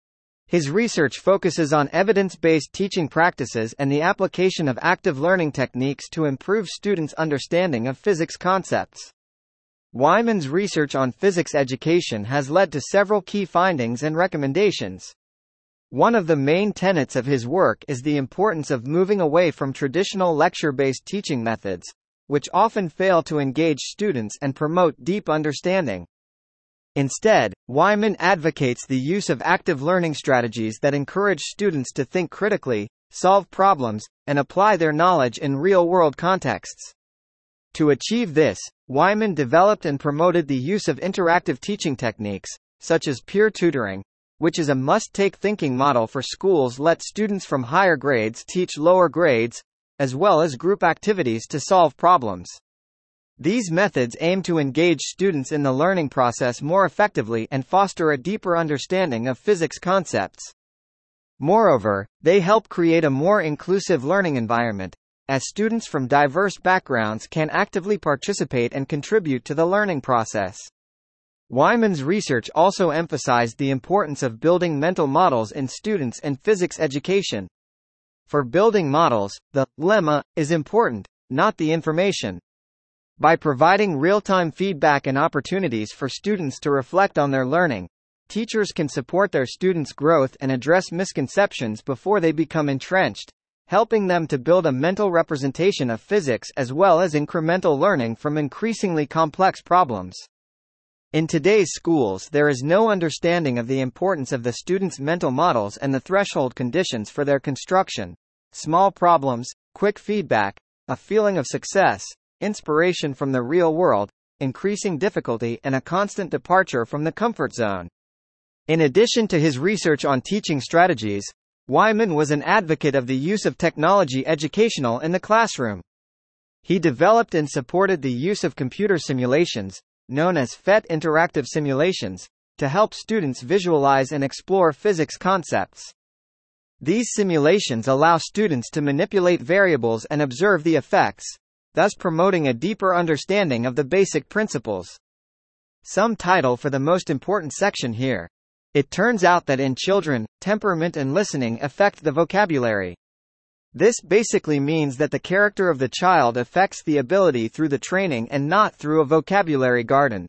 His research focuses on evidence-based teaching practices and the application of active learning techniques to improve students' understanding of physics concepts. Wieman's research on physics education has led to several key findings and recommendations. One of the main tenets of his work is the importance of moving away from traditional lecture-based teaching methods, which often fail to engage students and promote deep understanding. Instead, Wieman advocates the use of active learning strategies that encourage students to think critically, solve problems, and apply their knowledge in real-world contexts. To achieve this, Wieman developed and promoted the use of interactive teaching techniques, such as peer tutoring, which is a must-take thinking model for schools. Let students from higher grades teach lower grades, as well as group activities to solve problems. These methods aim to engage students in the learning process more effectively and foster a deeper understanding of physics concepts. Moreover, they help create a more inclusive learning environment, as students from diverse backgrounds can actively participate and contribute to the learning process. Wieman's research also emphasized the importance of building mental models in students and physics education. For building models, the lemma is important, not the information. By providing real-time feedback and opportunities for students to reflect on their learning, teachers can support their students' growth and address misconceptions before they become entrenched, helping them to build a mental representation of physics as well as incremental learning from increasingly complex problems. In today's schools, there is no understanding of the importance of the students' mental models and the threshold conditions for their construction. Small problems, quick feedback, a feeling of success, inspiration from the real world, increasing difficulty, and a constant departure from the comfort zone. In addition to his research on teaching strategies, Wieman was an advocate of the use of technology educational in the classroom. He developed and supported the use of computer simulations, known as PhET interactive simulations, to help students visualize and explore physics concepts. These simulations allow students to manipulate variables and observe the effects, thus promoting a deeper understanding of the basic principles. Some title for the most important section here. It turns out that in children, temperament and listening affect the vocabulary. This basically means that the character of the child affects the ability through the training and not through a vocabulary garden.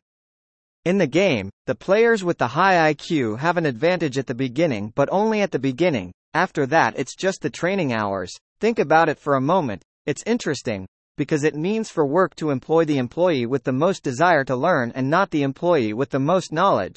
In the game, the players with the high IQ have an advantage at the beginning, but only at the beginning. After that, it's just the training hours. Think about it for a moment. It's interesting, because it means for work to employ the employee with the most desire to learn and not the employee with the most knowledge.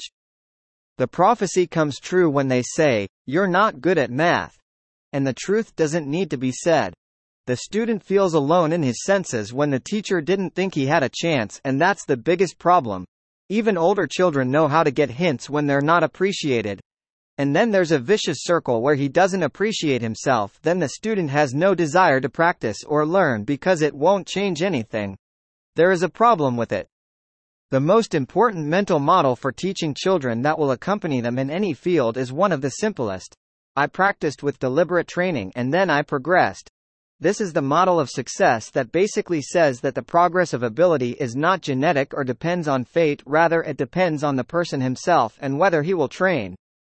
The prophecy comes true when they say, "You're not good at math." And the truth doesn't need to be said. The student feels alone in his senses when the teacher didn't think he had a chance, and that's the biggest problem. Even older children know how to get hints when they're not appreciated. And then there's a vicious circle where he doesn't appreciate himself, then the student has no desire to practice or learn because it won't change anything. There is a problem with it. The most important mental model for teaching children that will accompany them in any field is one of the simplest. I practiced with deliberate training and then I progressed. This is the model of success that basically says that the progress of ability is not genetic or depends on fate, rather it depends on the person himself and whether he will train.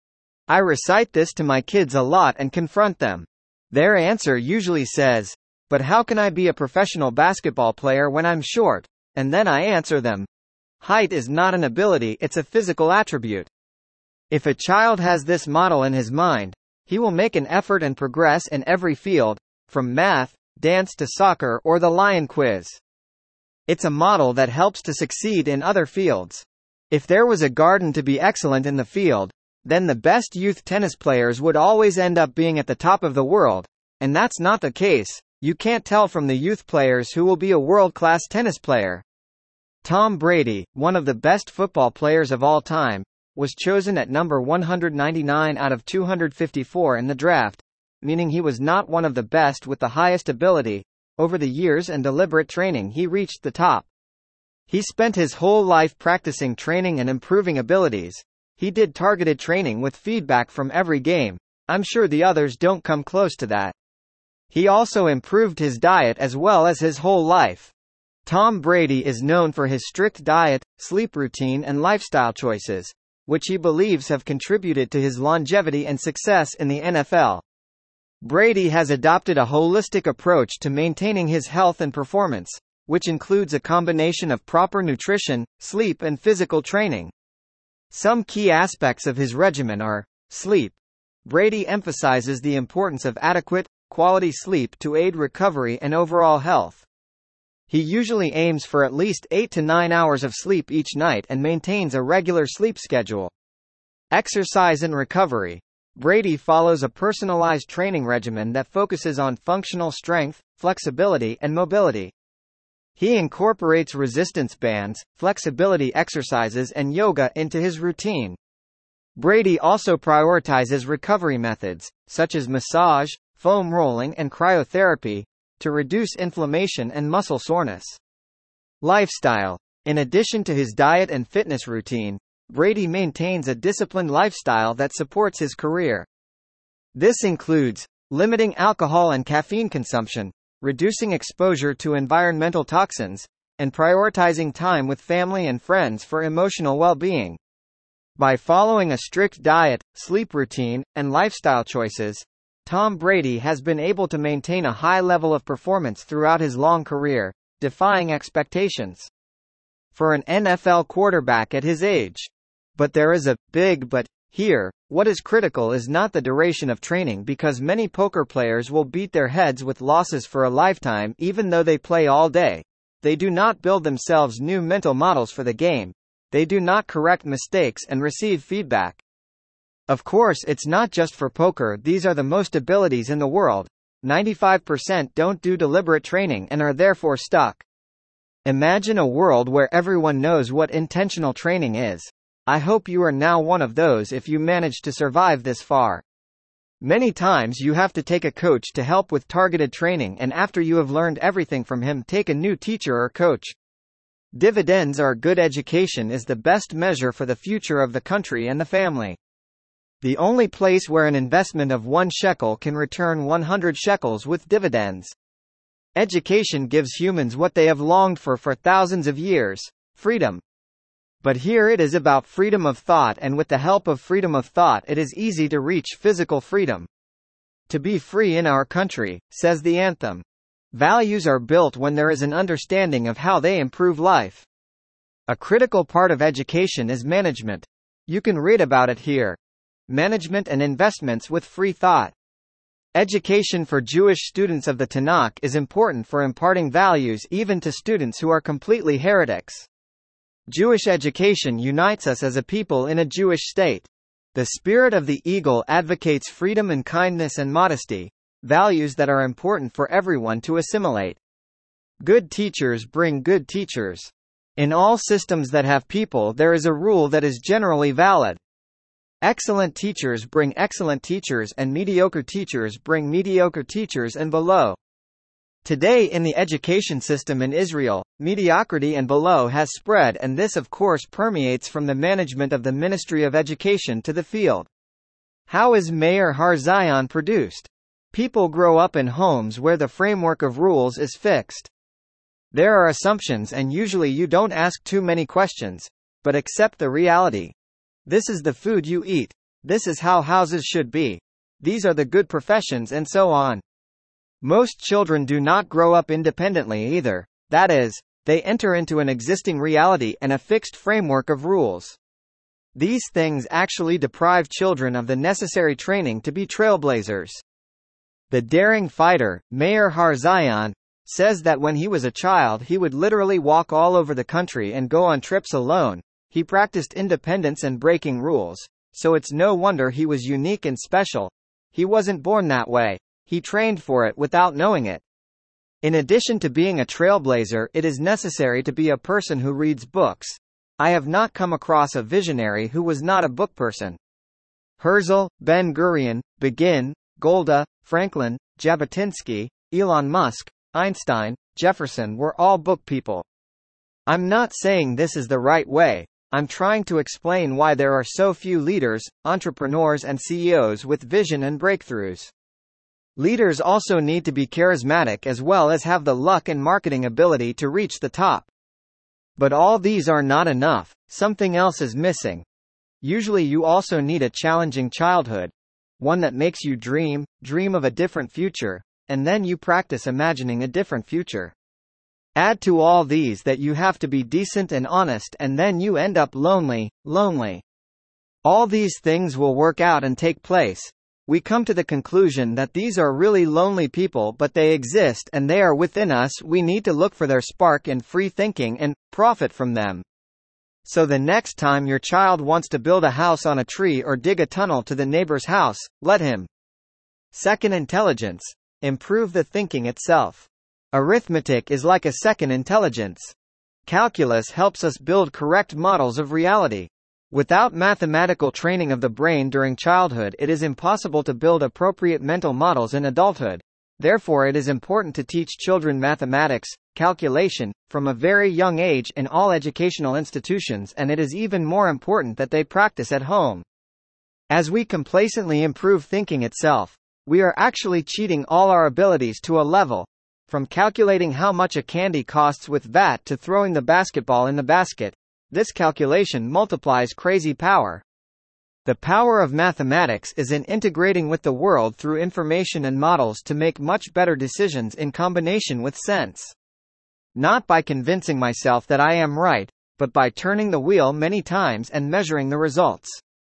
I recite this to my kids a lot and confront them. Their answer usually says, "But how can I be a professional basketball player when I'm short?" And then I answer them, "Height is not an ability, it's a physical attribute." If a child has this model in his mind, he will make an effort and progress in every field, from math, dance to soccer or the Lion quiz. It's a model that helps to succeed in other fields. If there was a garden to be excellent in the field, then the best youth tennis players would always end up being at the top of the world, and that's not the case. You can't tell from the youth players who will be a world-class tennis player. Tom Brady, one of the best football players of all time, was chosen at number 199 out of 254 in the draft, meaning he was not one of the best with the highest ability. Over the years and deliberate training he reached the top. He spent his whole life practicing training and improving abilities. He did targeted training with feedback from every game. I'm sure the others don't come close to that. He also improved his diet as well as his whole life. Tom Brady is known for his strict diet, sleep routine and lifestyle choices, which he believes have contributed to his longevity and success in the NFL. Brady has adopted a holistic approach to maintaining his health and performance, which includes a combination of proper nutrition, sleep and physical training. Some key aspects of his regimen are sleep. Brady emphasizes the importance of adequate, quality sleep to aid recovery and overall health. He usually aims for at least 8 to 9 hours of sleep each night and maintains a regular sleep schedule. Exercise and recovery. Brady follows a personalized training regimen that focuses on functional strength, flexibility and mobility. He incorporates resistance bands, flexibility exercises and yoga into his routine. Brady also prioritizes recovery methods, such as massage, foam rolling and cryotherapy, to reduce inflammation and muscle soreness. Lifestyle. In addition to his diet and fitness routine, Brady maintains a disciplined lifestyle that supports his career. This includes limiting alcohol and caffeine consumption, reducing exposure to environmental toxins, and prioritizing time with family and friends for emotional well-being. By following a strict diet, sleep routine, and lifestyle choices, Tom Brady has been able to maintain a high level of performance throughout his long career, defying expectations for an NFL quarterback at his age. But there is a big but here. What is critical is not the duration of training, because many poker players will beat their heads with losses for a lifetime even though they play all day. They do not build themselves new mental models for the game. They do not correct mistakes and receive feedback. Of course, it's not just for poker. These are the most abilities in the world. 95% don't do deliberate training and are therefore stuck. Imagine a world where everyone knows what intentional training is. I hope you are now one of those if you manage to survive this far. Many times you have to take a coach to help with targeted training, and after you have learned everything from him, take a new teacher or coach. Dividends are good. Education is the best measure for the future of the country and the family. The only place where an investment of 1 shekel can return 100 shekels with dividends. Education gives humans what they have longed for thousands of years: freedom. But here it is about freedom of thought, and with the help of freedom of thought it is easy to reach physical freedom. To be free in our country, says the anthem. Values are built when there is an understanding of how they improve life. A critical part of education is management. You can read about it here. Management and investments with free thought. Education for Jewish students of the Tanakh is important for imparting values even to students who are completely heretics. Jewish education unites us as a people in a Jewish state. The spirit of the eagle advocates freedom and kindness and modesty, values that are important for everyone to assimilate. Good teachers bring good teachers. In all systems that have people, there is a rule that is generally valid. Excellent teachers bring excellent teachers and mediocre teachers bring mediocre teachers and below. Today in the education system in Israel, mediocrity and below has spread, and this of course permeates from the management of the Ministry of Education to the field. How is Meir Har-Zion produced? People grow up in homes where the framework of rules is fixed. There are assumptions and usually you don't ask too many questions, but accept the reality. This is the food you eat. This is how houses should be. These are the good professions and so on. Most children do not grow up independently either. That is, they enter into an existing reality and a fixed framework of rules. These things actually deprive children of the necessary training to be trailblazers. The daring fighter, Meir Har-Zion, says that when he was a child he would literally walk all over the country and go on trips alone. He practiced independence and breaking rules, so it's no wonder he was unique and special. He wasn't born that way. He trained for it without knowing it. In addition to being a trailblazer, it is necessary to be a person who reads books. I have not come across a visionary who was not a book person. Herzl, Ben-Gurion, Begin, Golda, Franklin, Jabotinsky, Elon Musk, Einstein, Jefferson were all book people. I'm not saying this is the right way. I'm trying to explain why there are so few leaders, entrepreneurs and CEOs with vision and breakthroughs. Leaders also need to be charismatic as well as have the luck and marketing ability to reach the top. But all these are not enough. Something else is missing. Usually you also need a challenging childhood. One that makes you dream of a different future, and then you practice imagining a different future. Add to all these that you have to be decent and honest, and then you end up lonely. All these things will work out and take place. We come to the conclusion that these are really lonely people, but they exist and they are within us. We need to look for their spark in free thinking and profit from them. So the next time your child wants to build a house on a tree or dig a tunnel to the neighbor's house, let him. Second intelligence. Improve the thinking itself. Arithmetic is like a second intelligence. Calculus helps us build correct models of reality. Without mathematical training of the brain during childhood, it is impossible to build appropriate mental models in adulthood. Therefore, it is important to teach children mathematics, calculation, from a very young age in all educational institutions, and it is even more important that they practice at home. As we complacently improve thinking itself, we are actually cheating all our abilities to a level. From calculating how much a candy costs with VAT to throwing the basketball in the basket, this calculation multiplies crazy power. The power of mathematics is in integrating with the world through information and models to make much better decisions in combination with sense. Not by convincing myself that I am right, but by turning the wheel many times and measuring the results.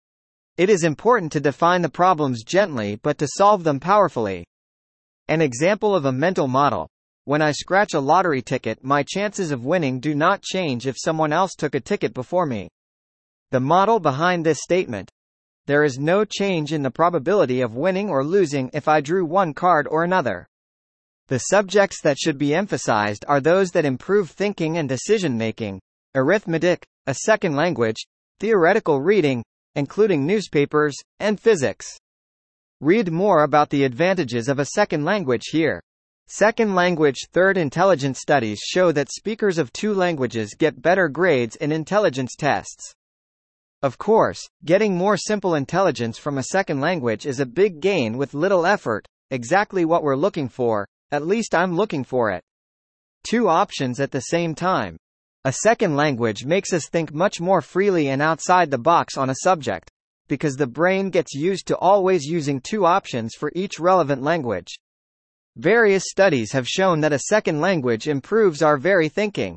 It is important to define the problems gently but to solve them powerfully. An example of a mental model. When I scratch a lottery ticket, my chances of winning do not change if someone else took a ticket before me. The model behind this statement. There is no change in the probability of winning or losing if I drew one card or another. The subjects that should be emphasized are those that improve thinking and decision-making, arithmetic, a second language, theoretical reading, including newspapers, and physics. Read more about the advantages of a second language here. Second language third intelligence studies show that speakers of two languages get better grades in intelligence tests. Of course, getting more simple intelligence from a second language is a big gain with little effort, exactly what we're looking for, at least I'm looking for it. Two options at the same time. A second language makes us think much more freely and outside the box on a subject, because the brain gets used to always using two options for each relevant language. Various studies have shown that a second language improves our very thinking.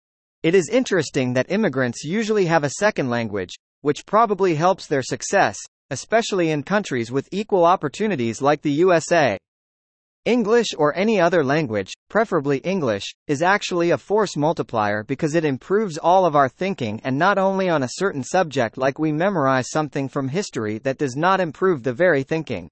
It is interesting that immigrants usually have a second language, which probably helps their success, especially in countries with equal opportunities like the USA. English or any other language, preferably English, is actually a force multiplier because it improves all of our thinking, and not only on a certain subject like we memorize something from history that does not improve the very thinking.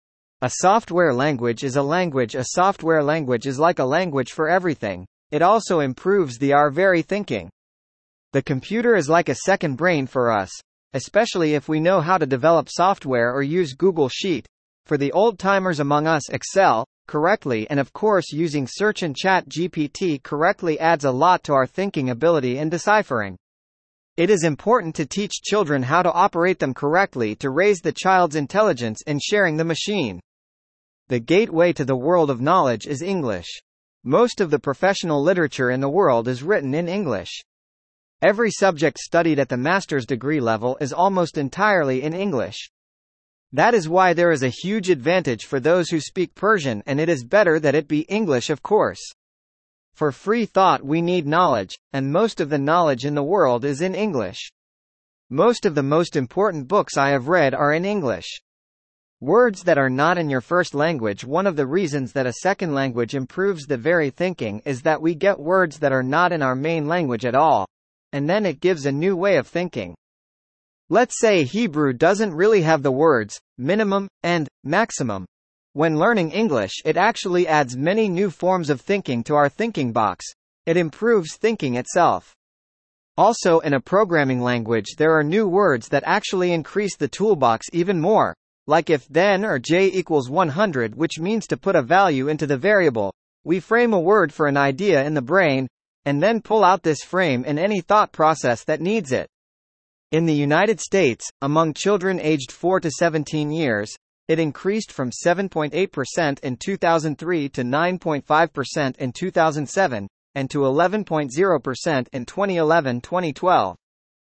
A software language is a language. A software language is like a language for everything. It also improves our very thinking. The computer is like a second brain for us. especially if we know how to develop software or use Google Sheet. For the old-timers among us, Excel correctly, and of course using Search and Chat GPT correctly, adds a lot to our thinking ability and deciphering. It is important to teach children how to operate them correctly to raise the child's intelligence in sharing the machine. The gateway to the world of knowledge is English. Most of the professional literature in the world is written in English. Every subject studied at the master's degree level is almost entirely in English. That is why there is a huge advantage for those who speak Persian, and it is better that it be English, of course. For free thought we need knowledge, and most of the knowledge in the world is in English. Most of the most important books I have read are in English. Words that are not in your first language. One of the reasons that a second language improves the very thinking is that we get words that are not in our main language at all, and then it gives a new way of thinking. Let's say Hebrew doesn't really have the words minimum and maximum. When learning English, it actually adds many new forms of thinking to our thinking box. It improves thinking itself. Also, in a programming language, there are new words that actually increase the toolbox even more, like if then or j equals 100, which means to put a value into the variable. We frame a word for an idea in the brain, and then pull out this frame in any thought process that needs it. In the United States, among children aged 4 to 17 years, it increased from 7.8% in 2003 to 9.5% in 2007, and to 11.0% in 2011-2012.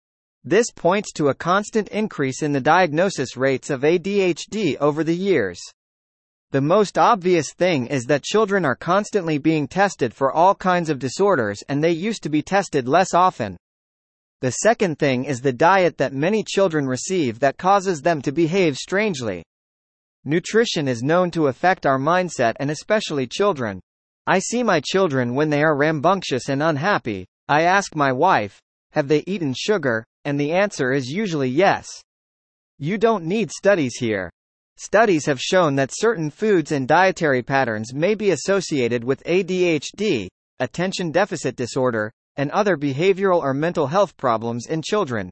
This points to a constant increase in the diagnosis rates of ADHD over the years. The most obvious thing is that children are constantly being tested for all kinds of disorders, and they used to be tested less often. The second thing is the diet that many children receive that causes them to behave strangely. Nutrition is known to affect our mindset, and especially children. I see my children when they are rambunctious and unhappy. I ask my wife, have they eaten sugar? And the answer is usually yes. You don't need studies here. Studies have shown that certain foods and dietary patterns may be associated with ADHD, attention deficit disorder, and other behavioral or mental health problems in children.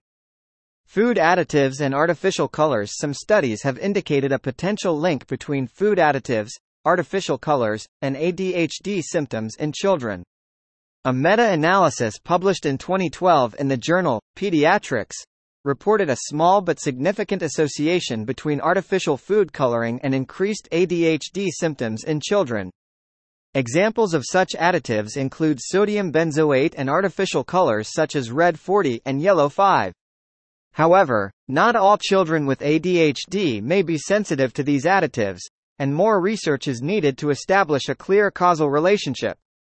Food additives and artificial colors. Some studies have indicated a potential link between food additives, artificial colors, and ADHD symptoms in children. A meta-analysis published in 2012 in the journal Pediatrics reported a small but significant association between artificial food coloring and increased ADHD symptoms in children. Examples of such additives include sodium benzoate and artificial colors such as red 40 and yellow 5. However, not all children with ADHD may be sensitive to these additives, and more research is needed to establish a clear causal relationship.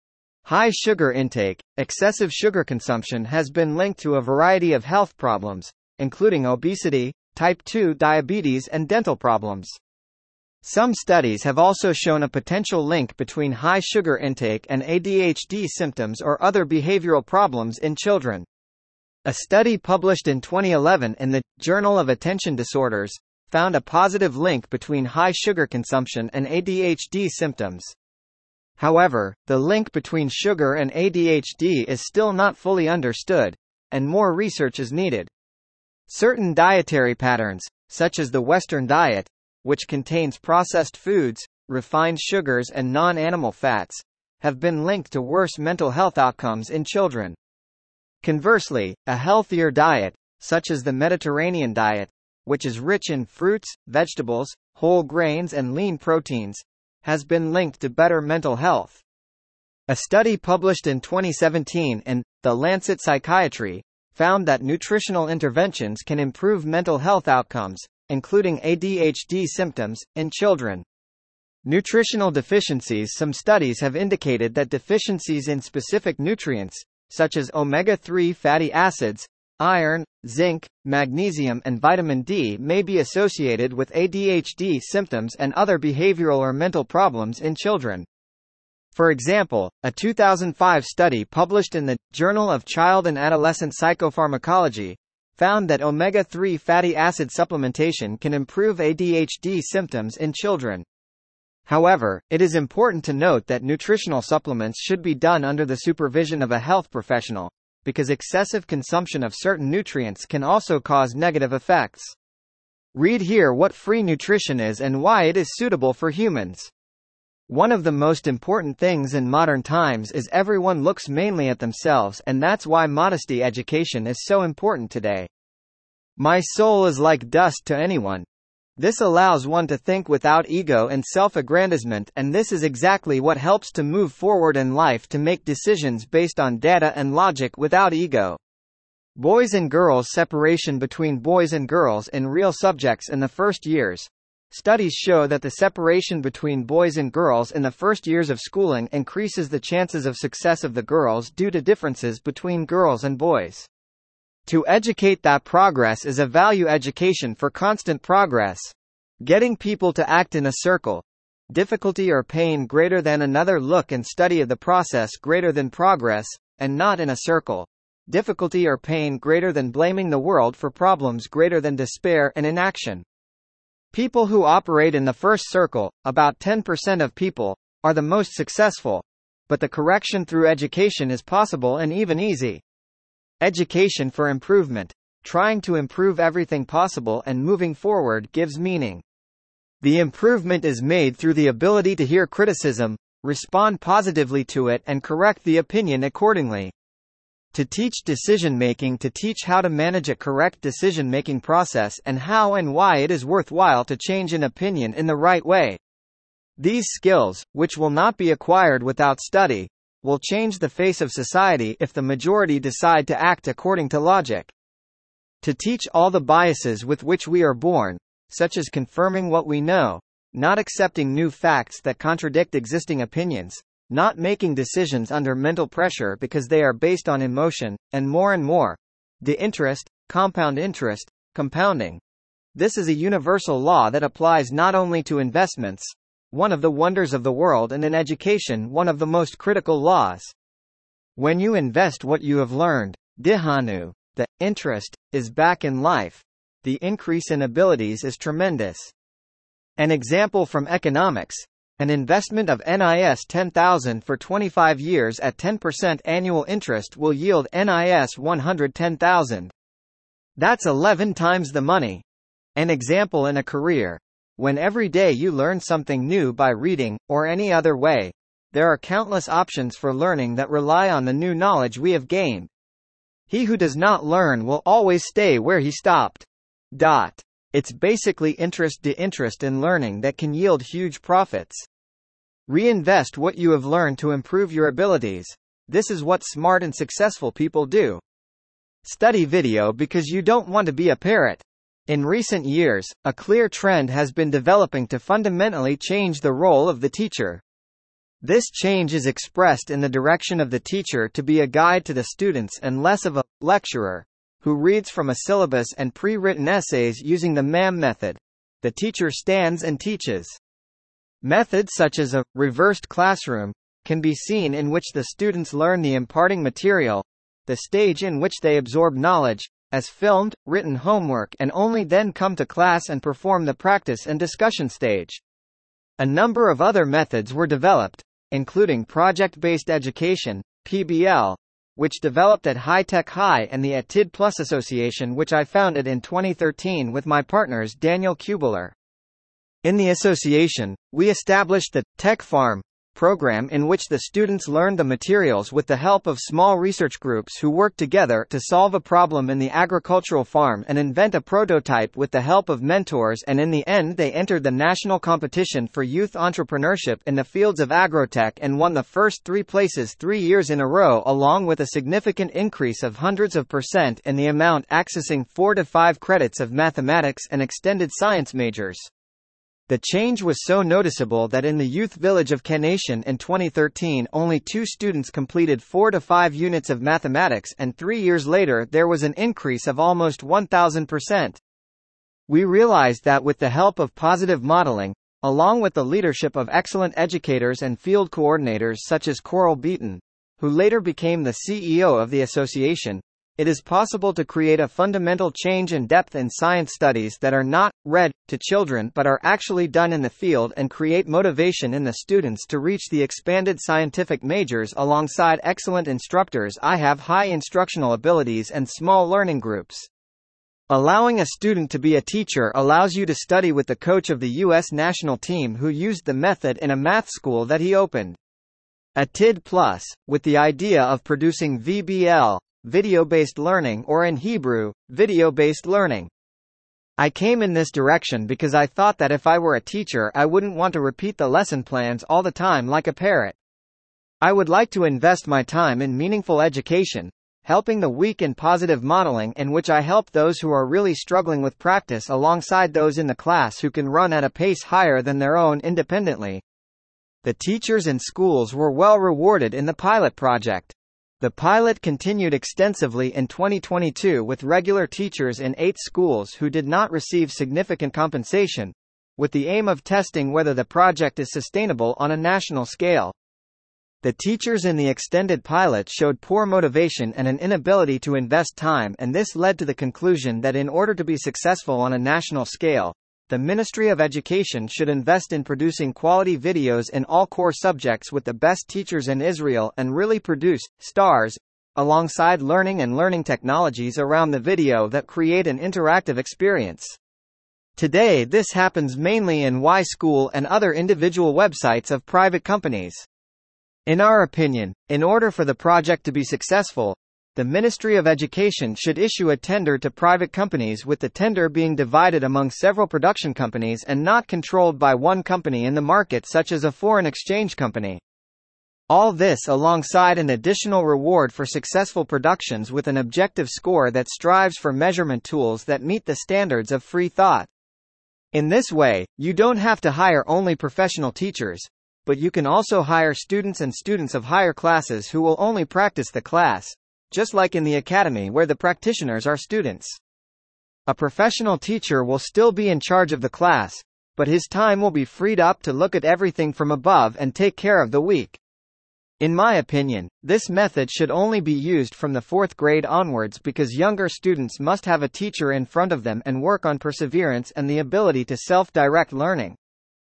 High sugar intake, excessive sugar consumption has been linked to a variety of health problems, including obesity, type 2 diabetes, and dental problems. Some studies have also shown a potential link between high sugar intake and ADHD symptoms or other behavioral problems in children. A study published in 2011 in the Journal of Attention Disorders found a positive link between high sugar consumption and ADHD symptoms. However, the link between sugar and ADHD is still not fully understood, and more research is needed. Certain dietary patterns, such as the Western diet, which contains processed foods, refined sugars, and non-animal fats, have been linked to worse mental health outcomes in children. Conversely, a healthier diet, such as the Mediterranean diet, which is rich in fruits, vegetables, whole grains, and lean proteins, has been linked to better mental health. A study published in 2017 in The Lancet Psychiatry found that nutritional interventions can improve mental health outcomes, including ADHD symptoms, in children. Nutritional deficiencies. Some studies have indicated that deficiencies in specific nutrients, such as omega-3 fatty acids, iron, zinc, magnesium, and vitamin D, may be associated with ADHD symptoms and other behavioral or mental problems in children. For example, a 2005 study published in the Journal of Child and Adolescent Psychopharmacology found that omega-3 fatty acid supplementation can improve ADHD symptoms in children. However, it is important to note that nutritional supplements should be done under the supervision of a health professional, because excessive consumption of certain nutrients can also cause negative effects. Read here what free nutrition is and why it is suitable for humans. One of the most important things in modern times is everyone looks mainly at themselves, and that's why modesty education is so important today. My soul is like dust to anyone. This allows one to think without ego and self-aggrandizement, and this is exactly what helps to move forward in life, to make decisions based on data and logic without ego. Boys and girls, separation between boys and girls in real subjects in the first years. Studies show that the separation between boys and girls in the first years of schooling increases the chances of success of the girls due to differences between girls and boys. To educate that progress is a value education for constant progress. Getting people to act in a circle. Difficulty or pain greater than another, look and study of the process greater than progress, and not in a circle. Difficulty or pain greater than blaming the world for problems greater than despair and inaction. People who operate in the first circle, about 10% of people, are the most successful. But the correction through education is possible and even easy. Education for improvement. Trying to improve everything possible and moving forward gives meaning. The improvement is made through the ability to hear criticism, respond positively to it, and correct the opinion accordingly. To teach decision-making, to teach how to manage a correct decision-making process and how and why it is worthwhile to change an opinion in the right way. These skills, which will not be acquired without study, will change the face of society if the majority decide to act according to logic. To teach all the biases with which we are born, such as confirming what we know, not accepting new facts that contradict existing opinions, not making decisions under mental pressure because they are based on emotion, and more. The interest, compound interest, compounding. This is a universal law that applies not only to investments, one of the wonders of the world, and in education, one of the most critical laws. When you invest what you have learned, dihanu, the interest, is back in life. The increase in abilities is tremendous. An example from economics. An investment of NIS 10,000 for 25 years at 10% annual interest will yield NIS 110,000. That's 11 times the money. An example in a career. When every day you learn something new by reading, or any other way, there are countless options for learning that rely on the new knowledge we have gained. He who does not learn will always stay where he stopped. It's basically interest in learning that can yield huge profits. Reinvest what you have learned to improve your abilities. This is what smart and successful people do. Study video because you don't want to be a parrot. In recent years, a clear trend has been developing to fundamentally change the role of the teacher. This change is expressed in the direction of the teacher to be a guide to the students and less of a lecturer who reads from a syllabus and pre-written essays using the MAM method. The teacher stands and teaches. Methods such as a reversed classroom can be seen, in which the students learn the imparting material, the stage in which they absorb knowledge, as filmed, written homework, and only then come to class and perform the practice and discussion stage. A number of other methods were developed, including project-based education, PBL, which developed at High Tech High, and the ATID Plus Association, which I founded in 2013 with my partners Daniel Kubler. In the association, we established the Tech Farm program, in which the students learned the materials with the help of small research groups who work together to solve a problem in the agricultural farm and invent a prototype with the help of mentors, and in the end they entered the national competition for youth entrepreneurship in the fields of agrotech and won the first 3 places 3 years in a row, along with a significant increase of hundreds of % in the amount accessing 4 to 5 credits of mathematics and extended science majors. The change was so noticeable that in the youth village of Kanation in 2013 only 2 students completed 4 to 5 units of mathematics, and 3 years later there was an increase of almost 1,000%. We realized that with the help of positive modeling, along with the leadership of excellent educators and field coordinators such as Coral Beaton, who later became the CEO of the association, it is possible to create a fundamental change in depth in science studies that are not read to children but are actually done in the field and create motivation in the students to reach the expanded scientific majors alongside excellent instructors. I have high instructional abilities and small learning groups. Allowing a student to be a teacher allows you to study with the coach of the U.S. national team who used the method in a math school that he opened. A TID Plus, with the idea of producing VBL, video-based learning, or in Hebrew, video-based learning. I came in this direction because I thought that if I were a teacher I wouldn't want to repeat the lesson plans all the time like a parrot. I would like to invest my time in meaningful education, helping the weak in positive modeling, in which I help those who are really struggling with practice alongside those in the class who can run at a pace higher than their own independently. The teachers and schools were well rewarded in the pilot project. The pilot continued extensively in 2022 with regular teachers in 8 schools who did not receive significant compensation, with the aim of testing whether the project is sustainable on a national scale. The teachers in the extended pilot showed poor motivation and an inability to invest time, and this led to the conclusion that in order to be successful on a national scale, the Ministry of Education should invest in producing quality videos in all core subjects with the best teachers in Israel and really produce stars alongside learning and learning technologies around the video that create an interactive experience. Today this happens mainly in Y School and other individual websites of private companies. In our opinion, in order for the project to be successful, the Ministry of Education should issue a tender to private companies, with the tender being divided among several production companies and not controlled by one company in the market such as a foreign exchange company. All this alongside an additional reward for successful productions with an objective score that strives for measurement tools that meet the standards of free thought. In this way, you don't have to hire only professional teachers, but you can also hire students and students of higher classes who will only practice the class, just like in the academy where the practitioners are students. A professional teacher will still be in charge of the class, but his time will be freed up to look at everything from above and take care of the weak. In my opinion, this method should only be used from the 4th grade onwards because younger students must have a teacher in front of them and work on perseverance and the ability to self-direct learning.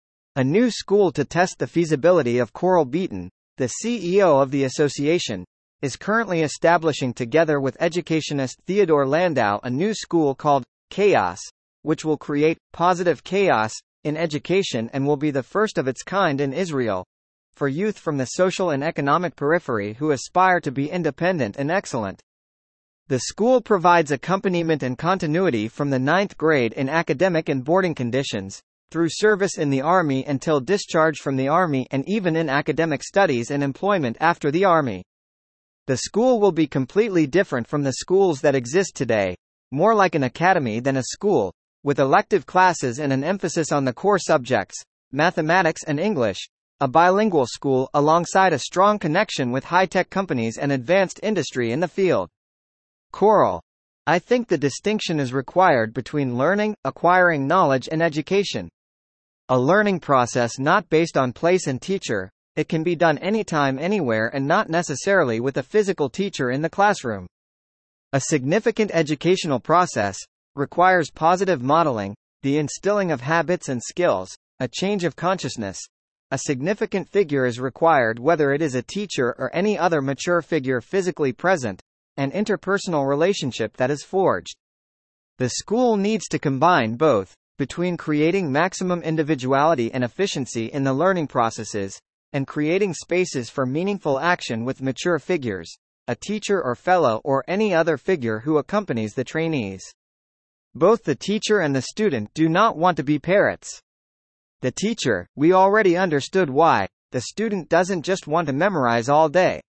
A new school to test the feasibility of Coral Beaton, the CEO of the association, is currently establishing together with educationist Theodore Landau a new school called Chaos, which will create positive chaos in education and will be the first of its kind in Israel, for youth from the social and economic periphery who aspire to be independent and excellent. The school provides accompaniment and continuity from the 9th grade in academic and boarding conditions, through service in the Army until discharge from the Army, and even in academic studies and employment after the Army. The school will be completely different from the schools that exist today, more like an academy than a school, with elective classes and an emphasis on the core subjects, mathematics and English, a bilingual school alongside a strong connection with high-tech companies and advanced industry in the field. Coral. I think the distinction is required between learning, acquiring knowledge, and education. A learning process not based on place and teacher. It can be done anytime, anywhere, and not necessarily with a physical teacher in the classroom. A significant educational process requires positive modeling, the instilling of habits and skills, a change of consciousness. A significant figure is required, whether it is a teacher or any other mature figure physically present, an interpersonal relationship that is forged. The school needs to combine both, between creating maximum individuality and efficiency in the learning processes, and creating spaces for meaningful action with mature figures, a teacher or fellow or any other figure who accompanies the trainees. Both the teacher and the student do not want to be parrots. The teacher, we already understood why. The student doesn't just want to memorize all day.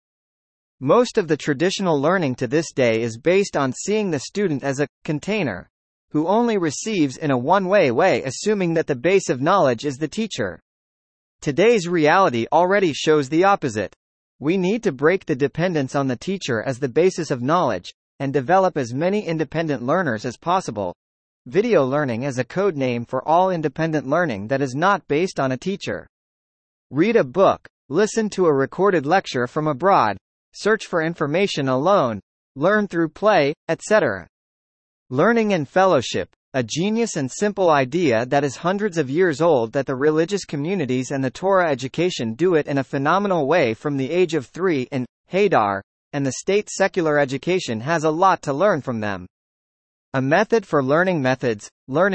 Most of the traditional learning to this day is based on seeing the student as a container, who only receives in a one-way way, assuming that the base of knowledge is the teacher. Today's reality already shows the opposite. We need to break the dependence on the teacher as the basis of knowledge, and develop as many independent learners as possible. Video learning is a code name for all independent learning that is not based on a teacher. Read a book, listen to a recorded lecture from abroad, search for information alone, learn through play, etc. Learning and fellowship. A genius and simple idea that is hundreds of years old, that the religious communities and the Torah education do it in a phenomenal way from the age of 3 in Hadar, and the state secular education has a lot to learn from them. A method for learning methods,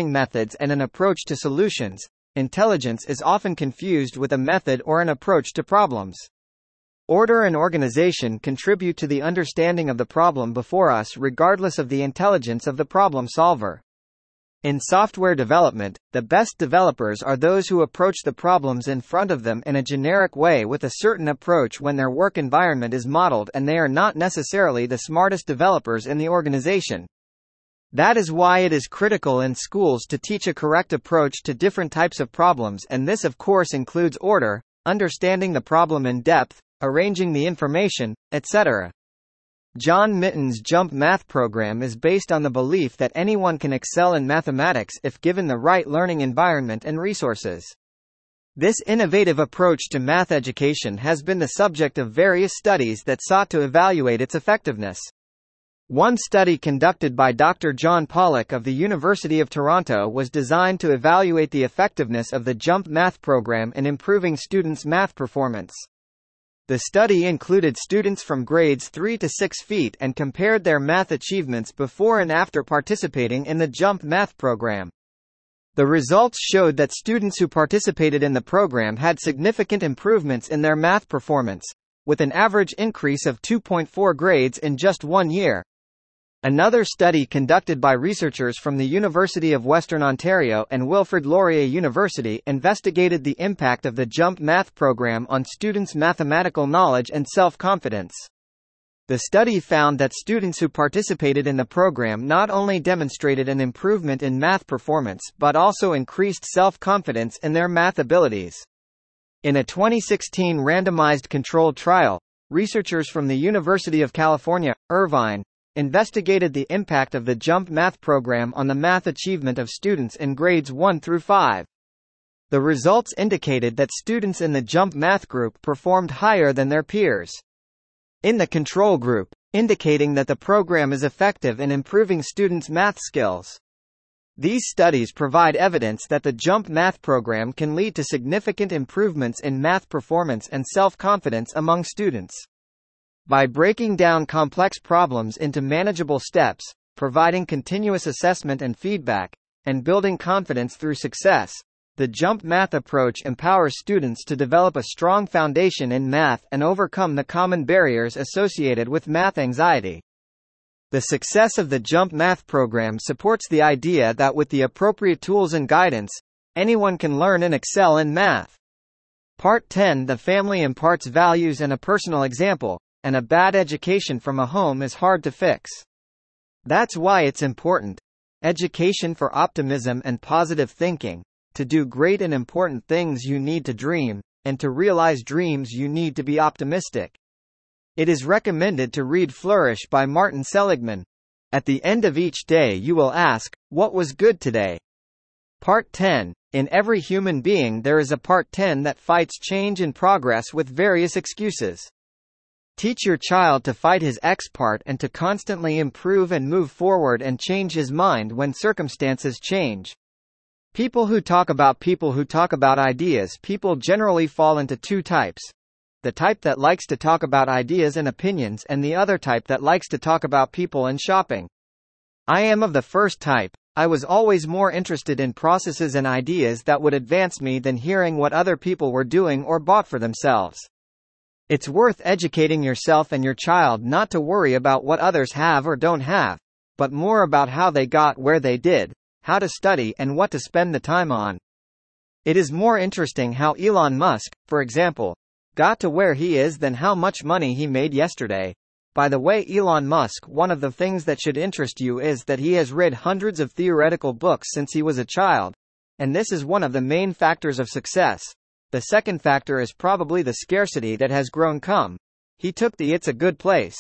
and an approach to solutions. Intelligence is often confused with a method or an approach to problems. Order and organization contribute to the understanding of the problem before us regardless of the intelligence of the problem solver. In software development, the best developers are those who approach the problems in front of them in a generic way with a certain approach when their work environment is modeled, and they are not necessarily the smartest developers in the organization. That is why it is critical in schools to teach a correct approach to different types of problems, and this of course includes order, understanding the problem in depth, arranging the information, etc. John Mitton's JUMP math program is based on the belief that anyone can excel in mathematics if given the right learning environment and resources. This innovative approach to math education has been the subject of various studies that sought to evaluate its effectiveness. One study conducted by Dr. John Pollock of the University of Toronto was designed to evaluate the effectiveness of the JUMP math program in improving students' math performance. The study included students from grades 3 to 6 feet and compared their math achievements before and after participating in the JUMP math program. The results showed that students who participated in the program had significant improvements in their math performance, with an average increase of 2.4 grades in just 1 year. Another study conducted by researchers from the University of Western Ontario and Wilfrid Laurier University investigated the impact of the JUMP math program on students' mathematical knowledge and self-confidence. The study found that students who participated in the program not only demonstrated an improvement in math performance but also increased self-confidence in their math abilities. In a 2016 randomized controlled trial, researchers from the University of California, Irvine, investigated the impact of the JUMP math program on the math achievement of students in grades 1 through 5. The results indicated that students in the JUMP math group performed higher than their peers in the control group, indicating that the program is effective in improving students' math skills. These studies provide evidence that the JUMP math program can lead to significant improvements in math performance and self-confidence among students. By breaking down complex problems into manageable steps, providing continuous assessment and feedback, and building confidence through success, the JUMP math approach empowers students to develop a strong foundation in math and overcome the common barriers associated with math anxiety. The success of the JUMP math program supports the idea that with the appropriate tools and guidance, anyone can learn and excel in math. Part 10. The family imparts values and a personal example, and a bad education from a home is hard to fix. That's why it's important. Education for optimism and positive thinking. To do great and important things you need to dream, and to realize dreams you need to be optimistic. It is recommended to read Flourish by Martin Seligman. At the end of each day you will ask, what was good today? Part 10. In every human being there is a part 10 that fights change and progress with various excuses. Teach your child to fight his X part and to constantly improve and move forward and change his mind when circumstances change. People who talk about ideas. People generally fall into two types. The type that likes to talk about ideas and opinions, and the other type that likes to talk about people and shopping. I am of the first type. I was always more interested in processes and ideas that would advance me than hearing what other people were doing or bought for themselves. It's worth educating yourself and your child not to worry about what others have or don't have, but more about how they got where they did, how to study and what to spend the time on. It is more interesting how Elon Musk, for example, got to where he is than how much money he made yesterday. By the way, Elon Musk, one of the things that should interest you is that he has read hundreds of theoretical books since he was a child, and this is one of the main factors of success. The second factor is probably the scarcity that has grown come. He took the "it's a good place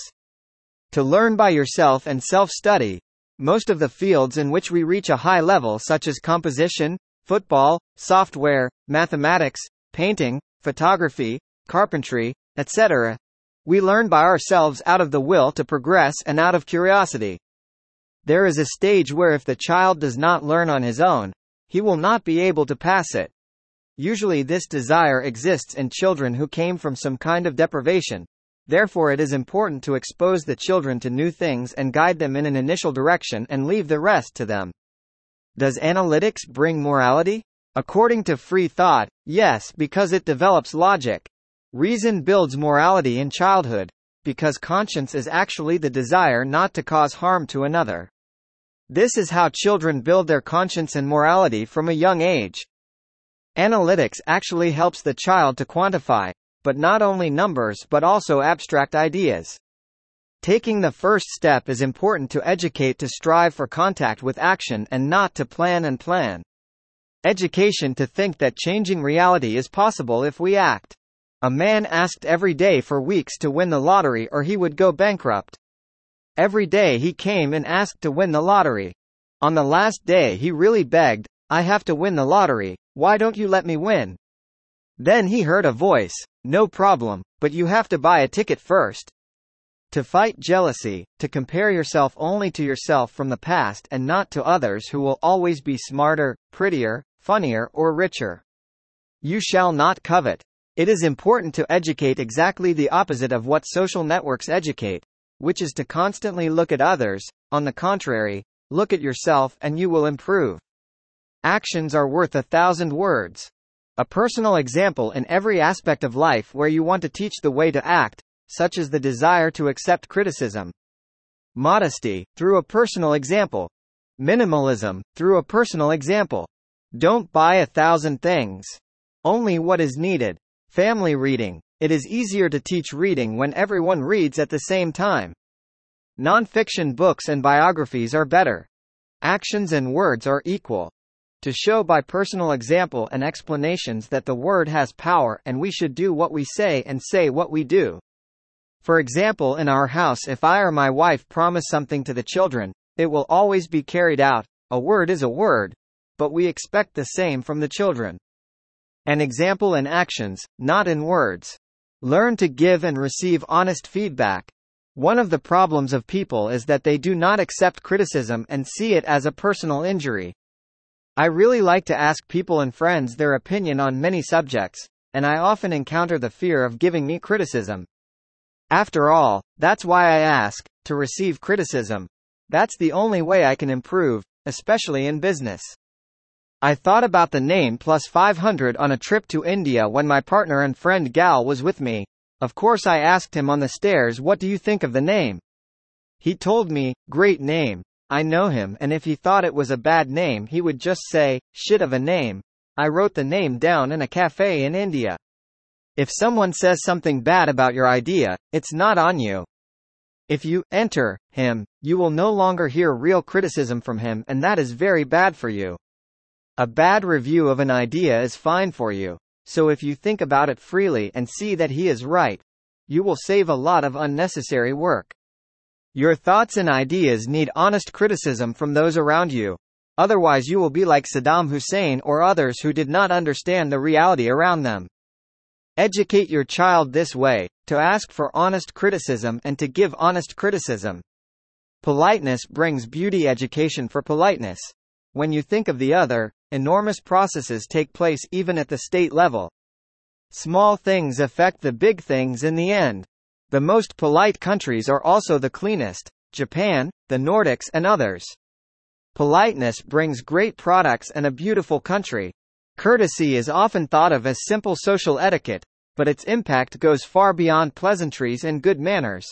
to learn by yourself and self-study." Most of the fields in which we reach a high level, such as composition, football, software, mathematics, painting, photography, carpentry, etc., We learn by ourselves out of the will to progress and out of curiosity. There is a stage where if the child does not learn on his own, he will not be able to pass it. Usually this desire exists in children who came from some kind of deprivation. Therefore it is important to expose the children to new things and guide them in an initial direction and leave the rest to them. Does analytics bring morality? According to free thought, yes, because it develops logic. Reason builds morality in childhood, because conscience is actually the desire not to cause harm to another. This is how children build their conscience and morality from a young age. Analytics actually helps the child to quantify, but not only numbers but also abstract ideas. Taking the first step is important to educate to strive for contact with action and not to plan and plan. Education to think that changing reality is possible if we act. A man asked every day for weeks to win the lottery or he would go bankrupt. Every day he came and asked to win the lottery. On the last day he really begged, "I have to win the lottery, why don't you let me win?" Then he heard a voice, "No problem, but you have to buy a ticket first." To fight jealousy, to compare yourself only to yourself from the past and not to others who will always be smarter, prettier, funnier or richer. You shall not covet. It is important to educate exactly the opposite of what social networks educate, which is to constantly look at others. On the contrary, look at yourself and you will improve. Actions are worth 1,000 words. A personal example in every aspect of life where you want to teach the way to act, such as the desire to accept criticism. Modesty, through a personal example. Minimalism, through a personal example. Don't buy 1,000 things. Only what is needed. Family reading. It is easier to teach reading when everyone reads at the same time. Non-fiction books and biographies are better. Actions and words are equal. To show by personal example and explanations that the word has power and we should do what we say and say what we do. For example, in our house, if I or my wife promise something to the children, it will always be carried out. A word is a word, but we expect the same from the children. An example in actions, not in words. Learn to give and receive honest feedback. One of the problems of people is that they do not accept criticism and see it as a personal injury. I really like to ask people and friends their opinion on many subjects, and I often encounter the fear of giving me criticism. After all, that's why I ask, to receive criticism. That's the only way I can improve, especially in business. I thought about the name Plus 500 on a trip to India when my partner and friend Gal was with me. Of course I asked him on the stairs, "What do you think of the name?" He told me, "Great name." I know him, and if he thought it was a bad name he would just say, "Shit of a name." I wrote the name down in a cafe in India. If someone says something bad about your idea, it's not on you. If you enter him, you will no longer hear real criticism from him, and that is very bad for you. A bad review of an idea is fine for you. So if you think about it freely and see that he is right, you will save a lot of unnecessary work. Your thoughts and ideas need honest criticism from those around you. Otherwise you will be like Saddam Hussein or others who did not understand the reality around them. Educate your child this way, to ask for honest criticism and to give honest criticism. Politeness brings beauty. Education for politeness. When you think of the other, enormous processes take place even at the state level. Small things affect the big things in the end. The most polite countries are also the cleanest: Japan, the Nordics and others. Politeness brings great products and a beautiful country. Courtesy is often thought of as simple social etiquette, but its impact goes far beyond pleasantries and good manners.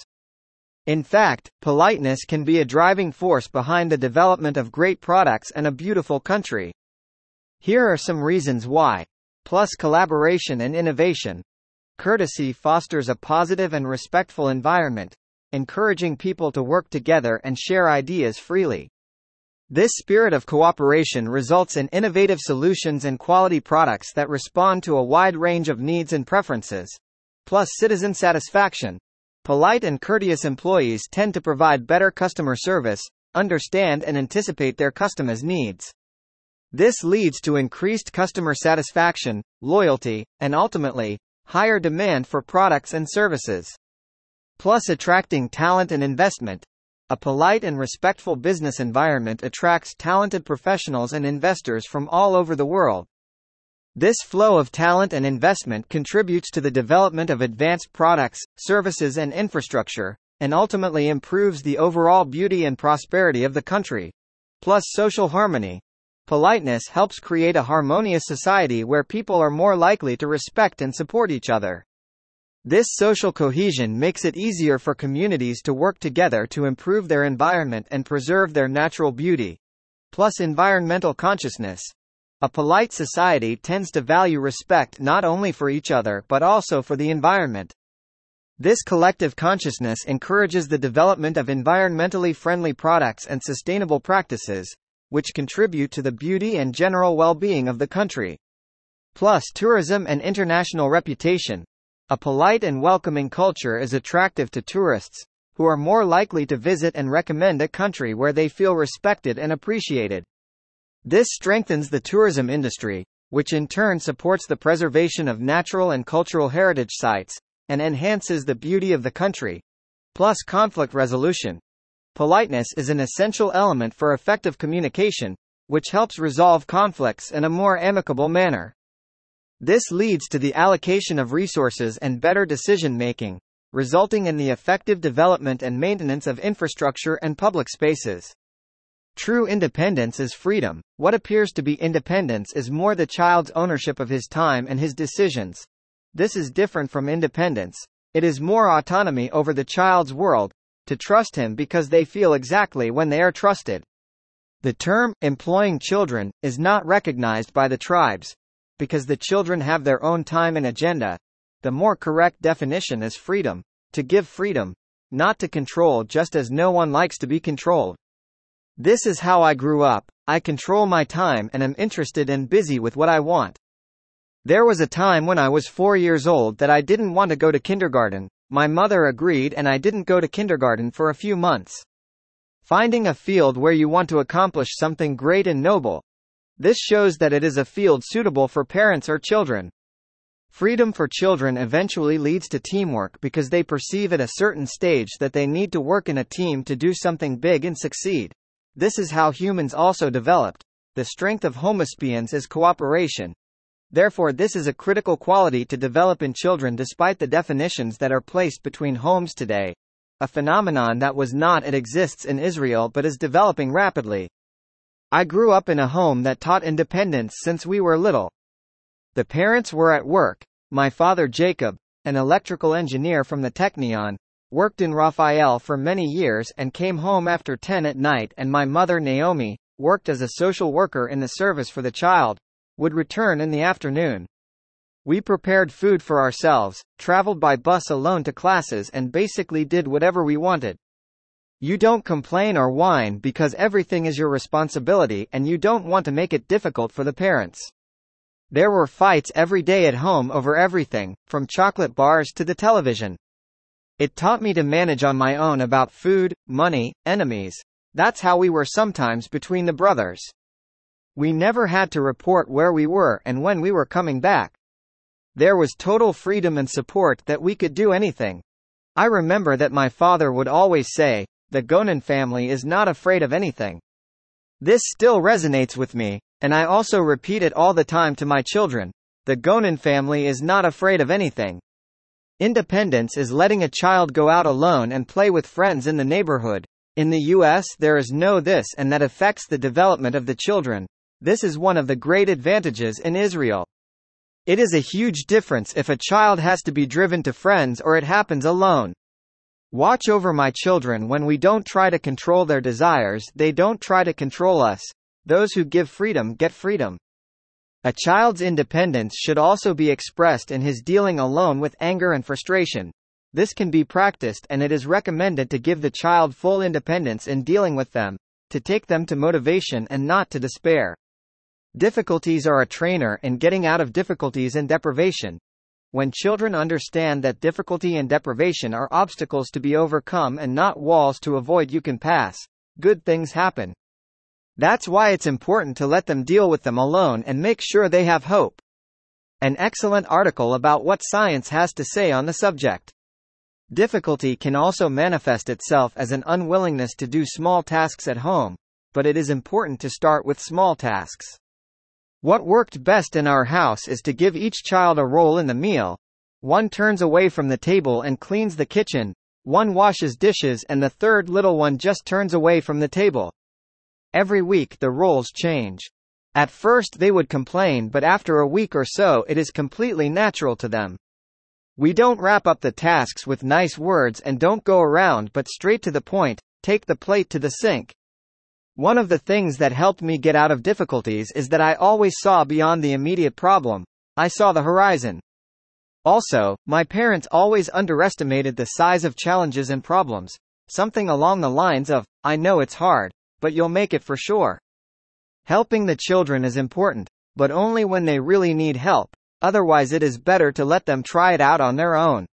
In fact, politeness can be a driving force behind the development of great products and a beautiful country. Here are some reasons why. Plus collaboration and innovation. Courtesy fosters a positive and respectful environment, encouraging people to work together and share ideas freely. This spirit of cooperation results in innovative solutions and quality products that respond to a wide range of needs and preferences. Plus citizen satisfaction. Polite and courteous employees tend to provide better customer service, understand and anticipate their customers' needs. This leads to increased customer satisfaction, loyalty, and ultimately, higher demand for products and services. plus attracting talent and investment. A polite and respectful business environment attracts talented professionals and investors from all over the world. This flow of talent and investment contributes to the development of advanced products, services and infrastructure, and ultimately improves the overall beauty and prosperity of the country. Plus social harmony. Politeness helps create a harmonious society where people are more likely to respect and support each other. This social cohesion makes it easier for communities to work together to improve their environment and preserve their natural beauty. Plus environmental consciousness. A polite society tends to value respect not only for each other but also for the environment. This collective consciousness encourages the development of environmentally friendly products and sustainable practices, which contribute to the beauty and general well-being of the country. Plus tourism and international reputation. A polite and welcoming culture is attractive to tourists, who are more likely to visit and recommend a country where they feel respected and appreciated. This strengthens the tourism industry, which in turn supports the preservation of natural and cultural heritage sites, and enhances the beauty of the country. Plus conflict resolution. Politeness is an essential element for effective communication, which helps resolve conflicts in a more amicable manner. This leads to the allocation of resources and better decision-making, resulting in the effective development and maintenance of infrastructure and public spaces. True independence is freedom. What appears to be independence is more the child's ownership of his time and his decisions. This is different from independence. It is more autonomy over the child's world, to trust him because they feel exactly when they are trusted. The term, employing children, is not recognized by the tribes, because the children have their own time and agenda. The more correct definition is freedom. To give freedom, not to control, just as no one likes to be controlled. This is how I grew up. I control my time and am interested and busy with what I want. There was a time when I was 4 years old that I didn't want to go to kindergarten. My mother agreed and I didn't go to kindergarten for a few months. Finding a field where you want to accomplish something great and noble. This shows that it is a field suitable for parents or children. Freedom for children eventually leads to teamwork because they perceive at a certain stage that they need to work in a team to do something big and succeed. This is how humans also developed. The strength of Homo sapiens is cooperation. Therefore, this is a critical quality to develop in children despite the definitions that are placed between homes today. A phenomenon that was not it exists in Israel but is developing rapidly. I grew up in a home that taught independence since we were little. The parents were at work. My father Jacob, an electrical engineer from the Technion, worked in Raphael for many years and came home after 10 at night, and my mother Naomi worked as a social worker in the service for the child, would return in the afternoon. We prepared food for ourselves, traveled by bus alone to classes and basically did whatever we wanted. You don't complain or whine because everything is your responsibility and you don't want to make it difficult for the parents. There were fights every day at home over everything, from chocolate bars to the television. It taught me to manage on my own about food, money, enemies. That's how we were sometimes between the brothers. We never had to report where we were and when we were coming back. There was total freedom and support that we could do anything. I remember that my father would always say, "The Gonen family is not afraid of anything." This still resonates with me, and I also repeat it all the time to my children. The Gonen family is not afraid of anything. Independence is letting a child go out alone and play with friends in the neighborhood. In the US, there is no this, and that affects the development of the children. This is one of the great advantages in Israel. It is a huge difference if a child has to be driven to friends or it happens alone. Watch over my children when we don't try to control their desires, they don't try to control us. Those who give freedom get freedom. A child's independence should also be expressed in his dealing alone with anger and frustration. This can be practiced, and it is recommended to give the child full independence in dealing with them, to take them to motivation and not to despair. Difficulties are a trainer in getting out of difficulties and deprivation. When children understand that difficulty and deprivation are obstacles to be overcome and not walls to avoid you can pass, good things happen. That's why it's important to let them deal with them alone and make sure they have hope. An excellent article about what science has to say on the subject. Difficulty can also manifest itself as an unwillingness to do small tasks at home, but it is important to start with small tasks. What worked best in our house is to give each child a role in the meal. One turns away from the table and cleans the kitchen, one washes dishes, and the third little one just turns away from the table. Every week the roles change. At first they would complain, but after a week or so it is completely natural to them. We don't wrap up the tasks with nice words and don't go around but straight to the point, take the plate to the sink. One of the things that helped me get out of difficulties is that I always saw beyond the immediate problem. I saw the horizon. Also, my parents always underestimated the size of challenges and problems, something along the lines of, "I know it's hard, but you'll make it for sure." Helping the children is important, but only when they really need help. Otherwise it is better to let them try it out on their own.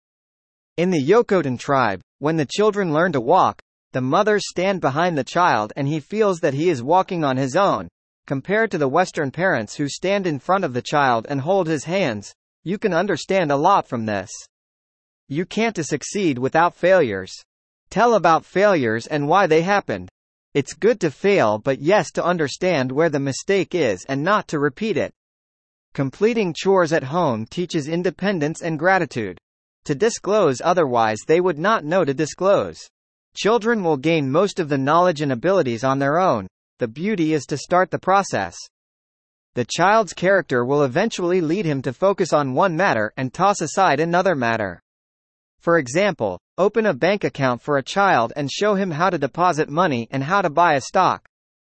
In the Yokotan tribe, when the children learn to walk, the mothers stand behind the child and he feels that he is walking on his own. Compared to the Western parents who stand in front of the child and hold his hands, you can understand a lot from this. You can't succeed without failures. Tell about failures and why they happened. It's good to fail, but yes, to understand where the mistake is and not to repeat it. Completing chores at home teaches independence and gratitude. To disclose otherwise they would not know to disclose. Children will gain most of the knowledge and abilities on their own. The beauty is to start the process. The child's character will eventually lead him to focus on one matter and toss aside another matter. For example, open a bank account for a child and show him how to deposit money and how to buy a stock.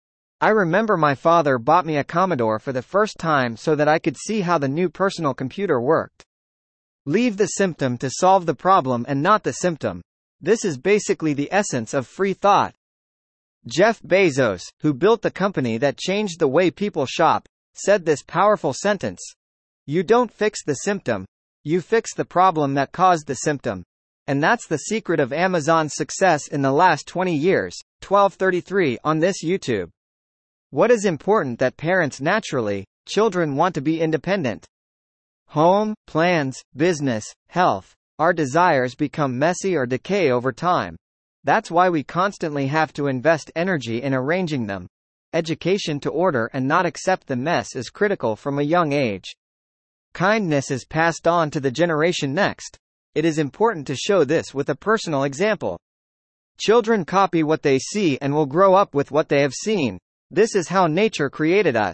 I remember my father bought me a Commodore for the first time so that I could see how the new personal computer worked. Leave the symptom to solve the problem and not the symptom. This is basically the essence of free thought. Jeff Bezos, who built the company that changed the way people shop, said this powerful sentence: "You don't fix the symptom. You fix the problem that caused the symptom." And that's the secret of Amazon's success in the last 20 years. 1233 on this YouTube. What is important that parents naturally, children want to be independent. Home, plans, business, health. Our desires become messy or decay over time. That's why we constantly have to invest energy in arranging them. Education to order and not accept the mess is critical from a young age. Kindness is passed on to the generation next. It is important to show this with a personal example. Children copy what they see and will grow up with what they have seen. This is how nature created us.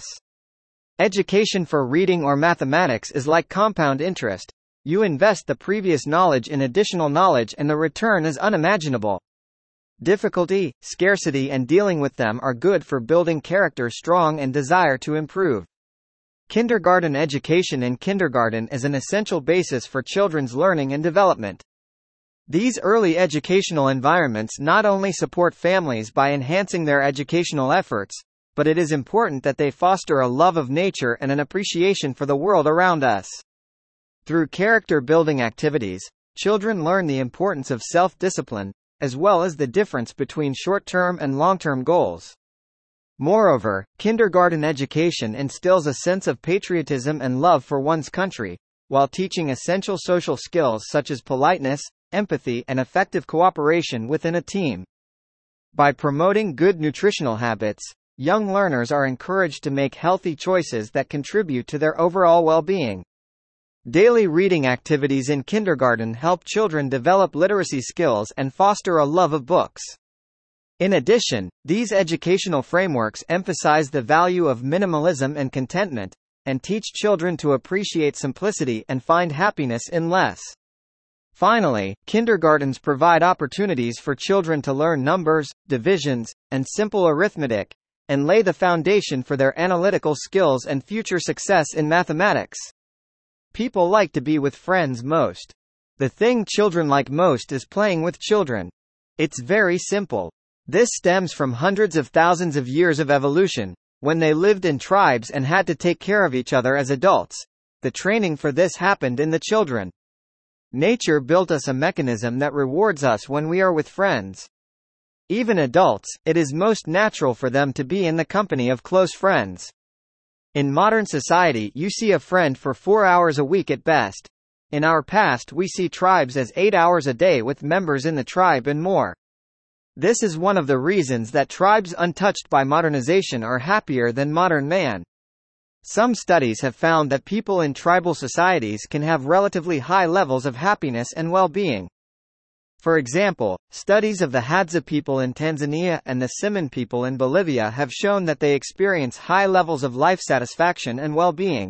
Education for reading or mathematics is like compound interest. You invest the previous knowledge in additional knowledge and the return is unimaginable. Difficulty, scarcity and dealing with them are good for building character strong and desire to improve. Kindergarten education in kindergarten is an essential basis for children's learning and development. These early educational environments not only support families by enhancing their educational efforts, but it is important that they foster a love of nature and an appreciation for the world around us. Through character-building activities, children learn the importance of self-discipline, as well as the difference between short-term and long-term goals. Moreover, kindergarten education instills a sense of patriotism and love for one's country, while teaching essential social skills such as politeness, empathy, and effective cooperation within a team. By promoting good nutritional habits, young learners are encouraged to make healthy choices that contribute to their overall well-being. Daily reading activities in kindergarten help children develop literacy skills and foster a love of books. In addition, these educational frameworks emphasize the value of minimalism and contentment, and teach children to appreciate simplicity and find happiness in less. Finally, kindergartens provide opportunities for children to learn numbers, divisions, and simple arithmetic, and lay the foundation for their analytical skills and future success in mathematics. People like to be with friends most. The thing children like most is playing with children. It's very simple. This stems from hundreds of thousands of years of evolution, when they lived in tribes and had to take care of each other as adults. The training for this happened in the children. Nature built us a mechanism that rewards us when we are with friends. Even adults, it is most natural for them to be in the company of close friends. In modern society, you see a friend for 4 hours a week at best. In our past we see tribes as 8 hours a day with members in the tribe and more. This is one of the reasons that tribes untouched by modernization are happier than modern man. Some studies have found that people in tribal societies can have relatively high levels of happiness and well-being. For example, studies of the Hadza people in Tanzania and the Siman people in Bolivia have shown that they experience high levels of life satisfaction and well-being.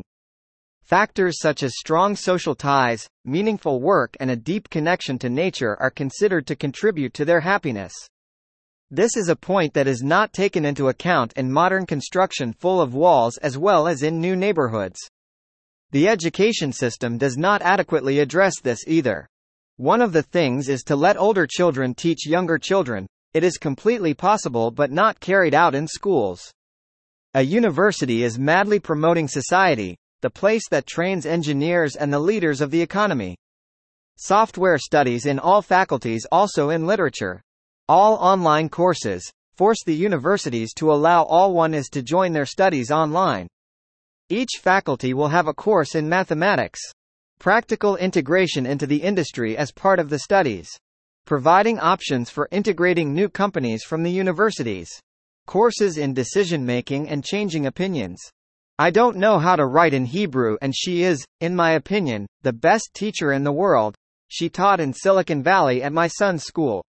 Factors such as strong social ties, meaningful work and a deep connection to nature are considered to contribute to their happiness. This is a point that is not taken into account in modern construction full of walls as well as in new neighborhoods. The education system does not adequately address this either. One of the things is to let older children teach younger children. It is completely possible but not carried out in schools. A university is madly promoting society, the place that trains engineers and the leaders of the economy. Software studies in all faculties, also in literature. All online courses force the universities to allow all one is to join their studies online. Each faculty will have a course in mathematics. Practical integration into the industry as part of the studies. Providing options for integrating new companies from the universities. Courses in decision-making and changing opinions. I don't know how to write in Hebrew and she is, in my opinion, the best teacher in the world. She taught in Silicon Valley at my son's school.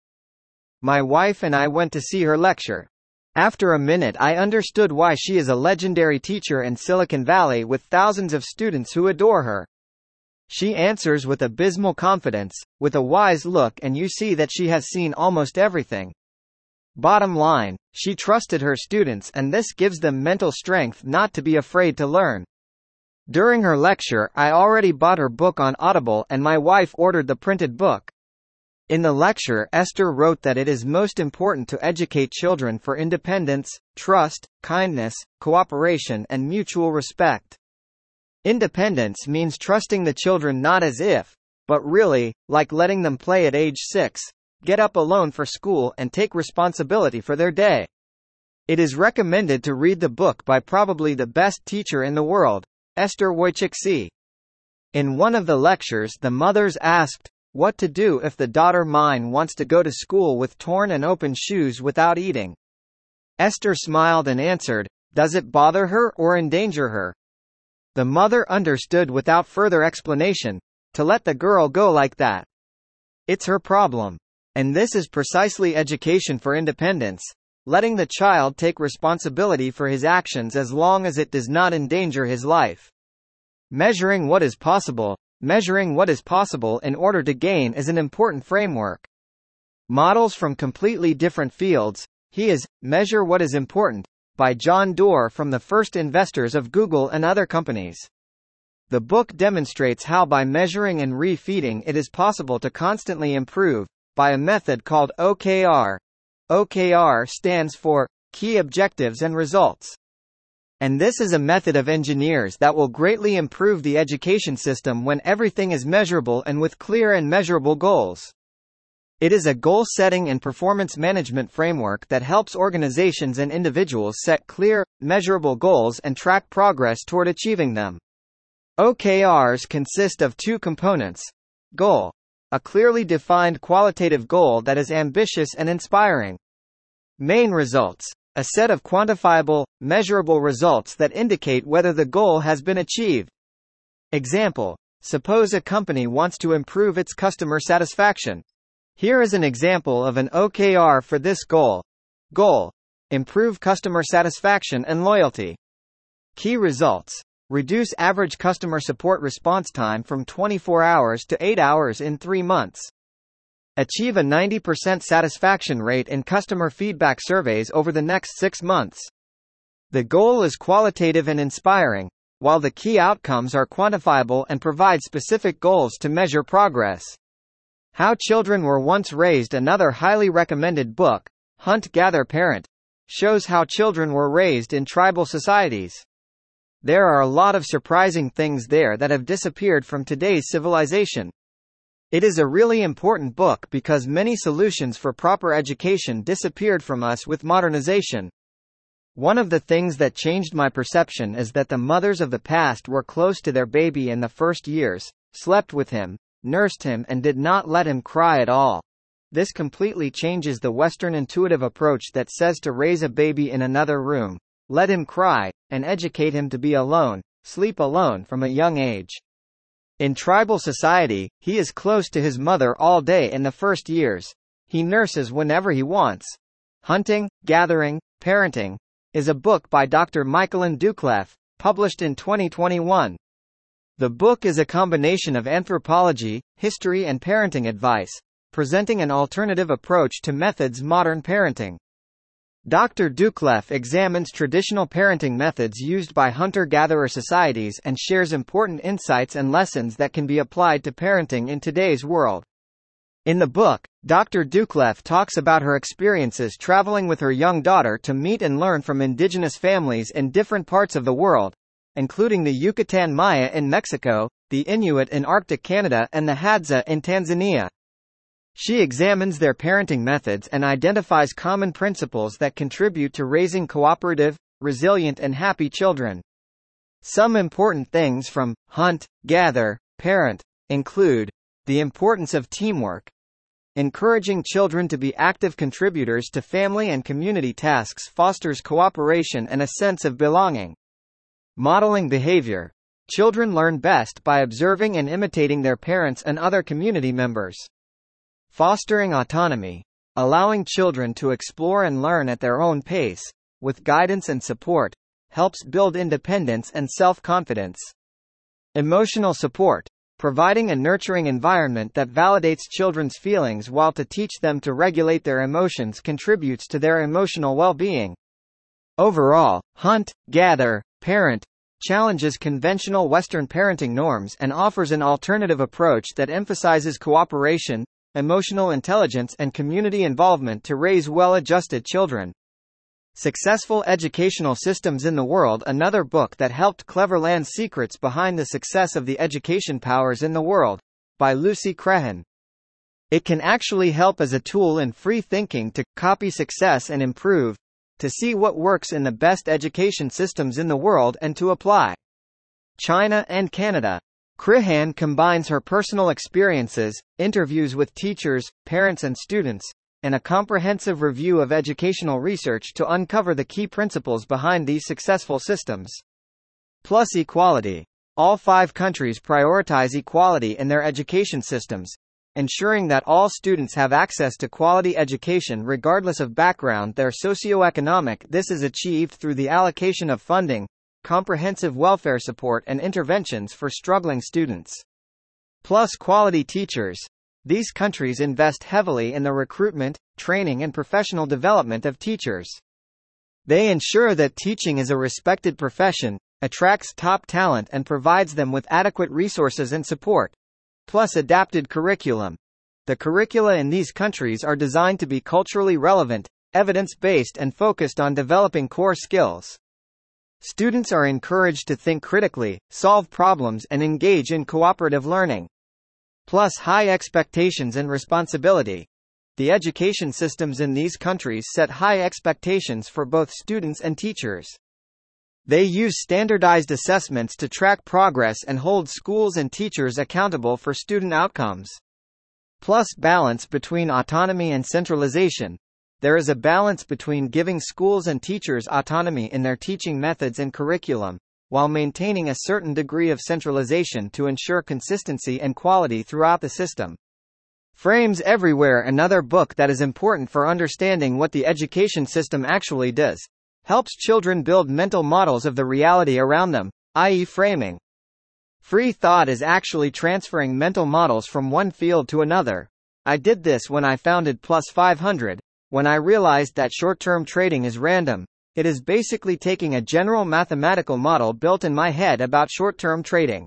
My wife and I went to see her lecture. After a minute I understood why she is a legendary teacher in Silicon Valley with thousands of students who adore her. She answers with abysmal confidence, with a wise look, and you see that she has seen almost everything. Bottom line, she trusted her students and this gives them mental strength not to be afraid to learn. During her lecture I already bought her book on Audible and my wife ordered the printed book. In the lecture Esther wrote that it is most important to educate children for independence, trust, kindness, cooperation and mutual respect. Independence means trusting the children not as if, but really, like letting them play at age 6, get up alone for school and take responsibility for their day. It is recommended to read the book by probably the best teacher in the world, Esther Wojcicki. In one of the lectures the mothers asked, what to do if the daughter mine wants to go to school with torn and open shoes without eating. Esther smiled and answered, does it bother her or endanger her? The mother understood without further explanation, to let the girl go like that. It's her problem. And this is precisely education for independence, letting the child take responsibility for his actions as long as it does not endanger his life. Measuring what is possible in order to gain is an important framework. Models from completely different fields. He is, Measure What is Important, by John Doerr from the first investors of Google and other companies. The book demonstrates how by measuring and re-feeding it is possible to constantly improve, by a method called OKR. OKR stands for Key Objectives and Results. And this is a method of engineers that will greatly improve the education system when everything is measurable and with clear and measurable goals. It is a goal-setting and performance management framework that helps organizations and individuals set clear, measurable goals and track progress toward achieving them. OKRs consist of two components. Goal. A clearly defined qualitative goal that is ambitious and inspiring. Main results. A set of quantifiable, measurable results that indicate whether the goal has been achieved. Example. Suppose a company wants to improve its customer satisfaction. Here is an example of an OKR for this goal. Goal. Improve customer satisfaction and loyalty. Key results. Reduce average customer support response time from 24 hours to 8 hours in 3 months. Achieve a 90% satisfaction rate in customer feedback surveys over the next 6 months. The goal is qualitative and inspiring, while the key outcomes are quantifiable and provide specific goals to measure progress. How Children Were Once Raised. Another highly recommended book, Hunt Gather Parent, shows how children were raised in tribal societies. There are a lot of surprising things there that have disappeared from today's civilization. It is a really important book because many solutions for proper education disappeared from us with modernization. One of the things that changed my perception is that the mothers of the past were close to their baby in the first years, slept with him, nursed him, and did not let him cry at all. This completely changes the Western intuitive approach that says to raise a baby in another room, let him cry, and educate him to be alone, sleep alone from a young age. In tribal society, he is close to his mother all day in the first years. He nurses whenever he wants. Hunting, Gathering, Parenting is a book by Dr. Michaeline Doucleff, published in 2021. The book is a combination of anthropology, history, and parenting advice, presenting an alternative approach to methods modern parenting. Dr. Doucleff examines traditional parenting methods used by hunter-gatherer societies and shares important insights and lessons that can be applied to parenting in today's world. In the book, Dr. Doucleff talks about her experiences traveling with her young daughter to meet and learn from indigenous families in different parts of the world, including the Yucatan Maya in Mexico, the Inuit in Arctic Canada, and the Hadza in Tanzania. She examines their parenting methods and identifies common principles that contribute to raising cooperative, resilient, and happy children. Some important things from Hunt, Gather, Parent include the importance of teamwork. Encouraging children to be active contributors to family and community tasks fosters cooperation and a sense of belonging. Modeling behavior. Children learn best by observing and imitating their parents and other community members. Fostering autonomy. Allowing children to explore and learn at their own pace, with guidance and support, helps build independence and self-confidence. Emotional support. Providing a nurturing environment that validates children's feelings while to teach them to regulate their emotions contributes to their emotional well-being. Overall, Hunt, Gather, Parent challenges conventional Western parenting norms and offers an alternative approach that emphasizes cooperation, emotional intelligence, and community involvement to raise well-adjusted children. Successful Educational Systems in the World, another book that helped Cleverland Secrets Behind the Success of the Education Powers in the World, by Lucy Crehan. It can actually help as a tool in free thinking to copy success and improve, to see what works in the best education systems in the world and to apply. China and Canada. Crehan combines her personal experiences, interviews with teachers, parents, and students, and a comprehensive review of educational research to uncover the key principles behind these successful systems. Plus equality. All 5 countries prioritize equality in their education systems, ensuring that all students have access to quality education regardless of background or socioeconomic. This is achieved through the allocation of funding, comprehensive welfare support, and interventions for struggling students. Plus quality teachers. These countries invest heavily in the recruitment, training, and professional development of teachers. They ensure that teaching is a respected profession, attracts top talent, and provides them with adequate resources and support. Plus adapted curriculum. The curricula in these countries are designed to be culturally relevant, evidence-based, and focused on developing core skills. Students are encouraged to think critically, solve problems, and engage in cooperative learning. Plus high expectations and responsibility. The education systems in these countries set high expectations for both students and teachers. They use standardized assessments to track progress and hold schools and teachers accountable for student outcomes. Plus balance between autonomy and centralization. There is a balance between giving schools and teachers autonomy in their teaching methods and curriculum, while maintaining a certain degree of centralization to ensure consistency and quality throughout the system. Frames Everywhere, another book that is important for understanding what the education system actually does, helps children build mental models of the reality around them, i.e. framing. Free thought is actually transferring mental models from one field to another. I did this when I founded Plus 500, when I realized that short-term trading is random. It is basically taking a general mathematical model built in my head about short-term trading.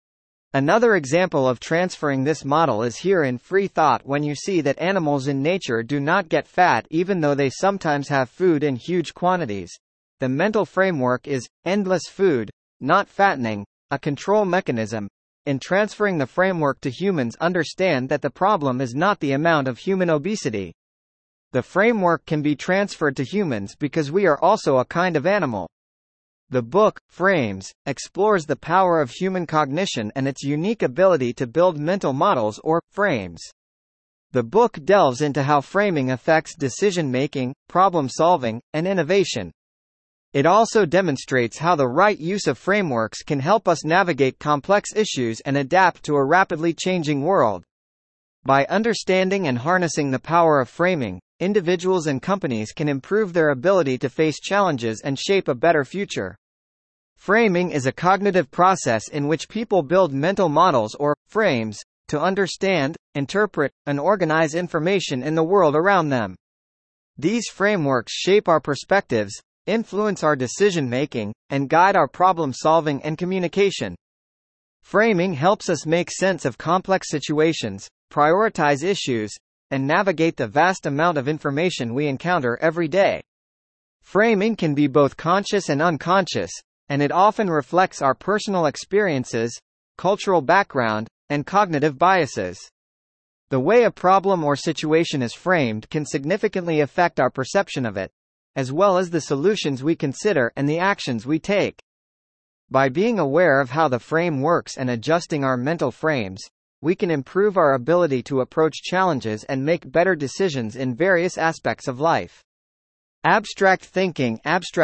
Another example of transferring this model is here in Free Thought, when you see that animals in nature do not get fat even though they sometimes have food in huge quantities. The mental framework is endless food, not fattening, a control mechanism. In transferring the framework to humans, understand that the problem is not the amount of human obesity. The framework can be transferred to humans because we are also a kind of animal. The book, Frames, explores the power of human cognition and its unique ability to build mental models or frames. The book delves into how framing affects decision-making, problem-solving, and innovation. It also demonstrates how the right use of frameworks can help us navigate complex issues and adapt to a rapidly changing world. By understanding and harnessing the power of framing, individuals and companies can improve their ability to face challenges and shape a better future. Framing is a cognitive process in which people build mental models or frames to understand, interpret, and organize information in the world around them. These frameworks shape our perspectives, influence our decision-making, and guide our problem-solving and communication. Framing helps us make sense of complex situations, prioritize issues, and navigate the vast amount of information we encounter every day. Framing can be both conscious and unconscious, and it often reflects our personal experiences, cultural background, and cognitive biases. The way a problem or situation is framed can significantly affect our perception of it, as well as the solutions we consider and the actions we take. By being aware of how the frame works and adjusting our mental frames, we can improve our ability to approach challenges and make better decisions in various aspects of life. Abstract thinking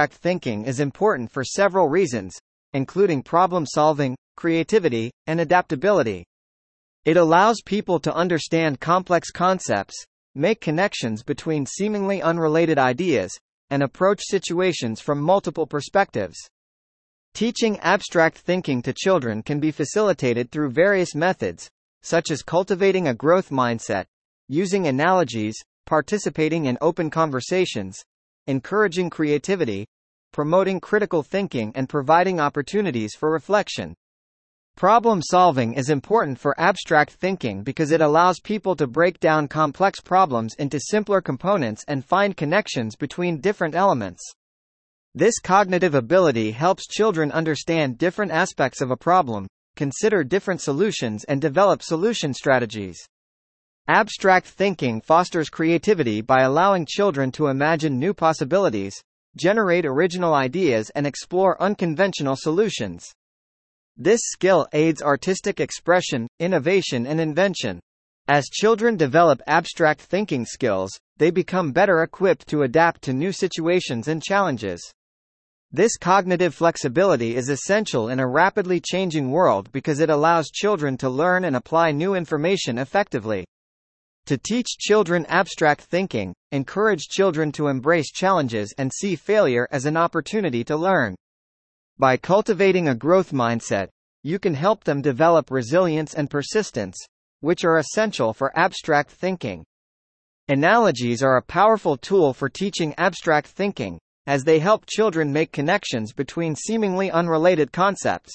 is important for several reasons, including problem-solving, creativity, and adaptability. It allows people to understand complex concepts, make connections between seemingly unrelated ideas, and approach situations from multiple perspectives. Teaching abstract thinking to children can be facilitated through various methods, such as cultivating a growth mindset, using analogies, participating in open conversations, encouraging creativity, promoting critical thinking, and providing opportunities for reflection. Problem solving is important for abstract thinking because it allows people to break down complex problems into simpler components and find connections between different elements. This cognitive ability helps children understand different aspects of a problem, consider different solutions, and develop solution strategies. Abstract thinking fosters creativity by allowing children to imagine new possibilities, generate original ideas, and explore unconventional solutions. This skill aids artistic expression, innovation, and invention. As children develop abstract thinking skills, they become better equipped to adapt to new situations and challenges. This cognitive flexibility is essential in a rapidly changing world because it allows children to learn and apply new information effectively. To teach children abstract thinking, encourage children to embrace challenges and see failure as an opportunity to learn. By cultivating a growth mindset, you can help them develop resilience and persistence, which are essential for abstract thinking. Analogies are a powerful tool for teaching abstract thinking, as they help children make connections between seemingly unrelated concepts.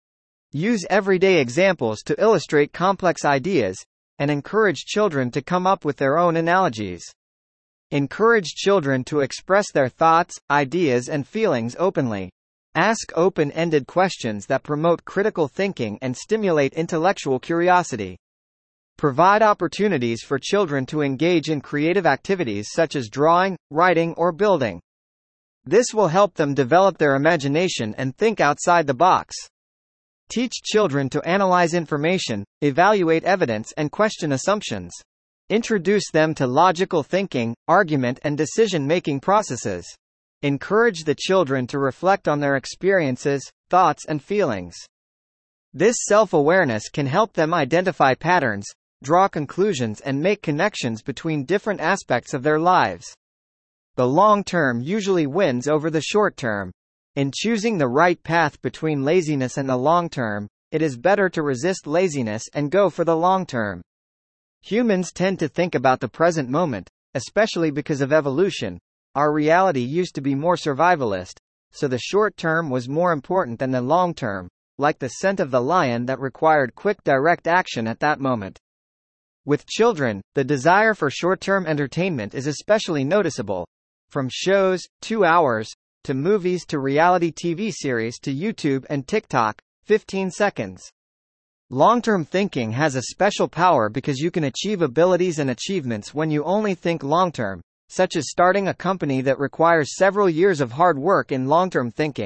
Use everyday examples to illustrate complex ideas, and encourage children to come up with their own analogies. Encourage children to express their thoughts, ideas, and feelings openly. Ask open-ended questions that promote critical thinking and stimulate intellectual curiosity. Provide opportunities for children to engage in creative activities such as drawing, writing, or building. This will help them develop their imagination and think outside the box. Teach children to analyze information, evaluate evidence, and question assumptions. Introduce them to logical thinking, argument, and decision-making processes. Encourage the children to reflect on their experiences, thoughts, and feelings. This self-awareness can help them identify patterns, draw conclusions, and make connections between different aspects of their lives. The long term usually wins over the short term. In choosing the right path between laziness and the long term, it is better to resist laziness and go for the long term. Humans tend to think about the present moment, especially because of evolution. Our reality used to be more survivalist, so the short term was more important than the long term, like the scent of the lion that required quick direct action at that moment. With children, the desire for short-term entertainment is especially noticeable. From shows, 2 hours, to movies to reality TV series to YouTube and TikTok, 15 seconds. Long-term thinking has a special power because you can achieve abilities and achievements when you only think long-term, such as starting a company that requires several years of hard work in long-term thinking.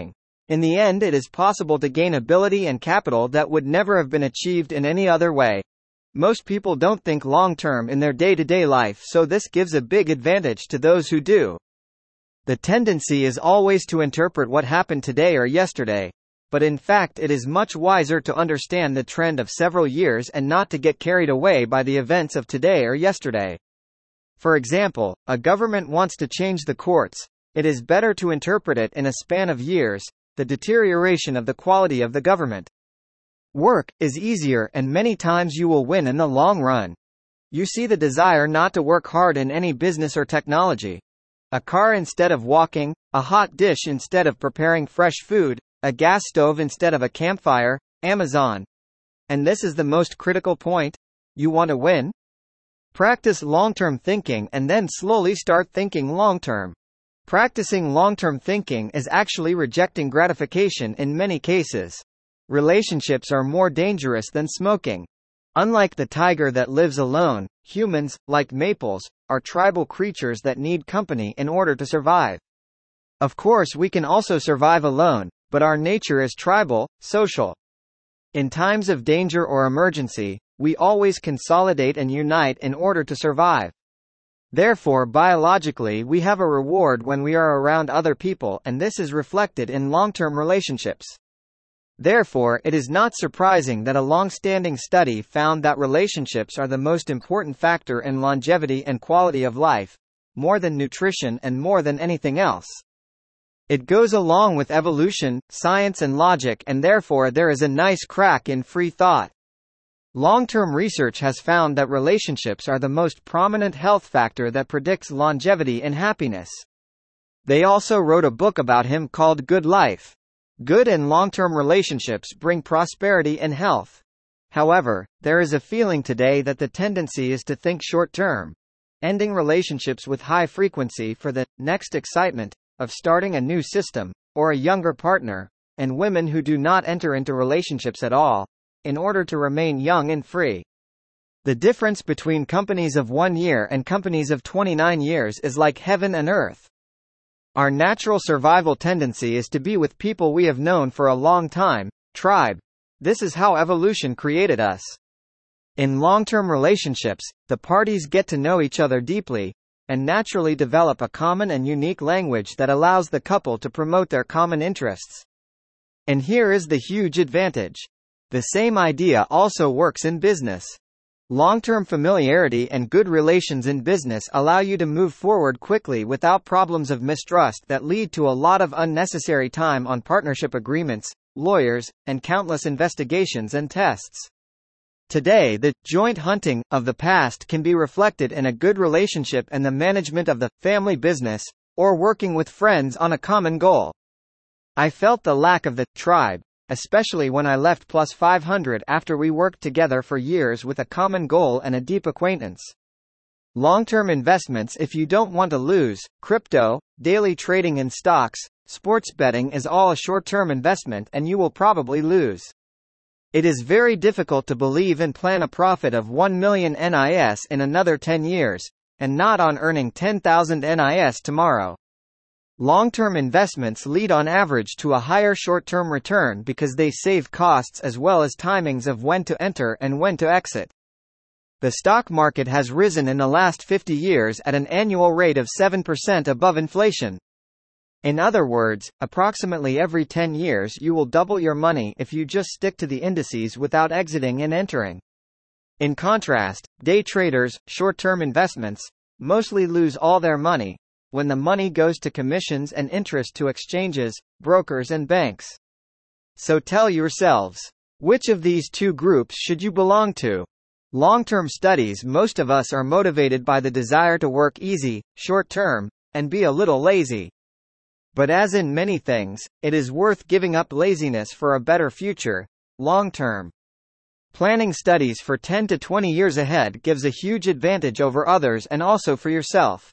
In the end, it is possible to gain ability and capital that would never have been achieved in any other way. Most people don't think long-term in their day-to-day life, so this gives a big advantage to those who do. The tendency is always to interpret what happened today or yesterday, but in fact it is much wiser to understand the trend of several years and not to get carried away by the events of today or yesterday. For example, a government wants to change the courts. It is better to interpret it in a span of years, the deterioration of the quality of the government. Work is easier and many times you will win in the long run. You see the desire not to work hard in any business or technology. A car instead of walking, a hot dish instead of preparing fresh food, a gas stove instead of a campfire, Amazon. And this is the most critical point. You want to win? Practice long-term thinking and then slowly start thinking long-term. Practicing long-term thinking is actually rejecting gratification in many cases. Relationships are more dangerous than smoking. Unlike the tiger that lives alone, humans, like maples, are tribal creatures that need company in order to survive. Of course, we can also survive alone, but our nature is tribal, social. In times of danger or emergency, we always consolidate and unite in order to survive. Therefore, biologically, we have a reward when we are around other people, and this is reflected in long-term relationships. Therefore, it is not surprising that a long-standing study found that relationships are the most important factor in longevity and quality of life, more than nutrition and more than anything else. It goes along with evolution, science and logic, and therefore there is a nice crack in free thought. Long-term research has found that relationships are the most prominent health factor that predicts longevity and happiness. They also wrote a book about him called Good Life. Good and long-term relationships bring prosperity and health. However, there is a feeling today that the tendency is to think short-term, ending relationships with high frequency for the next excitement of starting a new system or a younger partner, and women who do not enter into relationships at all in order to remain young and free. The difference between companies of 1 year and companies of 29 years is like heaven and earth. Our natural survival tendency is to be with people we have known for a long time, tribe. This is how evolution created us. In long-term relationships, the parties get to know each other deeply, and naturally develop a common and unique language that allows the couple to promote their common interests. And here is the huge advantage. The same idea also works in business. Long-term familiarity and good relations in business allow you to move forward quickly without problems of mistrust that lead to a lot of unnecessary time on partnership agreements, lawyers, and countless investigations and tests. Today, the joint hunting of the past can be reflected in a good relationship and the management of the family business, or working with friends on a common goal. I felt the lack of the tribe, especially when I left Plus 500 after we worked together for years with a common goal and a deep acquaintance. Long-term investments. If you don't want to lose, crypto, daily trading in stocks, sports betting is all a short-term investment and you will probably lose. It is very difficult to believe and plan a profit of 1 million NIS in another 10 years, and not on earning 10,000 NIS tomorrow. Long-term investments lead on average to a higher short-term return because they save costs as well as timings of when to enter and when to exit. The stock market has risen in the last 50 years at an annual rate of 7% above inflation. In other words, approximately every 10 years you will double your money if you just stick to the indices without exiting and entering. In contrast, day traders, short-term investments, mostly lose all their money when the money goes to commissions and interest to exchanges, brokers and banks. So tell yourselves, which of these two groups should you belong to? Long-term studies. Most of us are motivated by the desire to work easy, short-term, and be a little lazy. But as in many things, it is worth giving up laziness for a better future, long-term. Planning studies for 10 to 20 years ahead gives a huge advantage over others and also for yourself.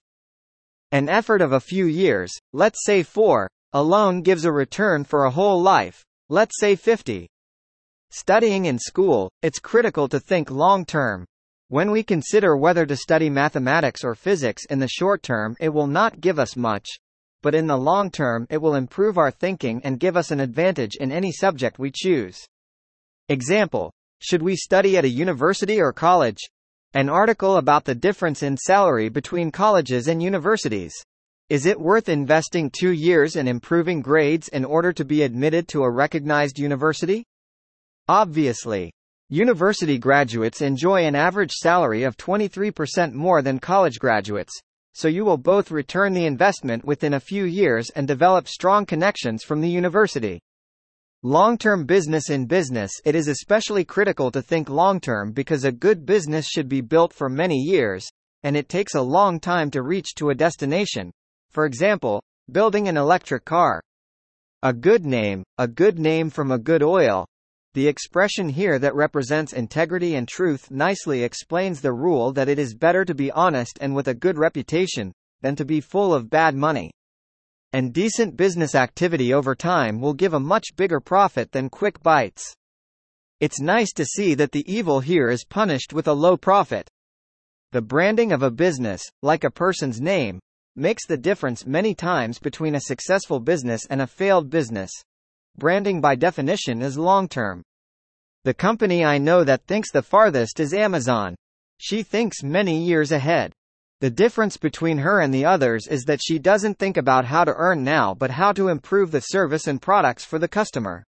An effort of a few years, let's say 4, alone gives a return for a whole life, let's say 50. Studying in school, it's critical to think long-term. When we consider whether to study mathematics or physics in the short term, it will not give us much. but in the long term it will improve our thinking and give us an advantage in any subject we choose. Example: should we study at a university or college? An article about the difference in salary between colleges and universities. Is it worth investing 2 years and improving grades in order to be admitted to a recognized university? Obviously. University graduates enjoy an average salary of 23% more than college graduates, so you will both return the investment within a few years and develop strong connections from the university. Long-term business. In business, it is especially critical to think long-term because a good business should be built for many years, and it takes a long time to reach to a destination. For example, building an electric car. A good name from a good oil. The expression here that represents integrity and truth nicely explains the rule that it is better to be honest and with a good reputation, than to be full of bad money. And decent business activity over time will give a much bigger profit than quick bites. It's nice to see that the evil here is punished with a low profit. The branding of a business, like a person's name, makes the difference many times between a successful business and a failed business. Branding by definition is long-term. The company I know that thinks the farthest is Amazon. She thinks many years ahead. The difference between her and the others is that she doesn't think about how to earn now but how to improve the service and products for the customer.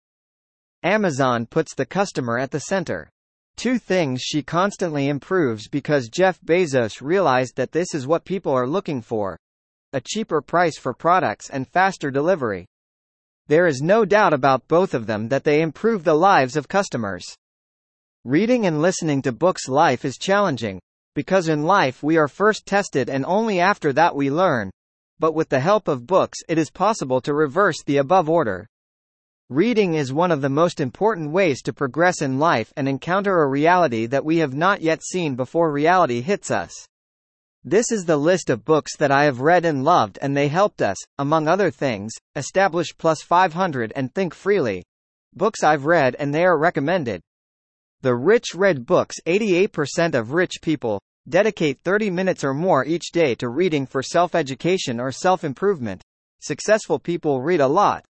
Amazon puts the customer at the center. 2 things she constantly improves because Jeff Bezos realized that this is what people are looking for: a cheaper price for products and faster delivery. There is no doubt about both of them that they improve the lives of customers. Reading and listening to books. Life is challenging, because in life we are first tested and only after that we learn. But with the help of books it is possible to reverse the above order. Reading is one of the most important ways to progress in life and encounter a reality that we have not yet seen before reality hits us. This is the list of books that I have read and loved, and they helped us, among other things, establish Plus 500 and Think Freely. Books I've read and they are recommended. The Rich Read Books. 88% of rich people dedicate 30 minutes or more each day to reading for self-education or self-improvement. Successful people read a lot.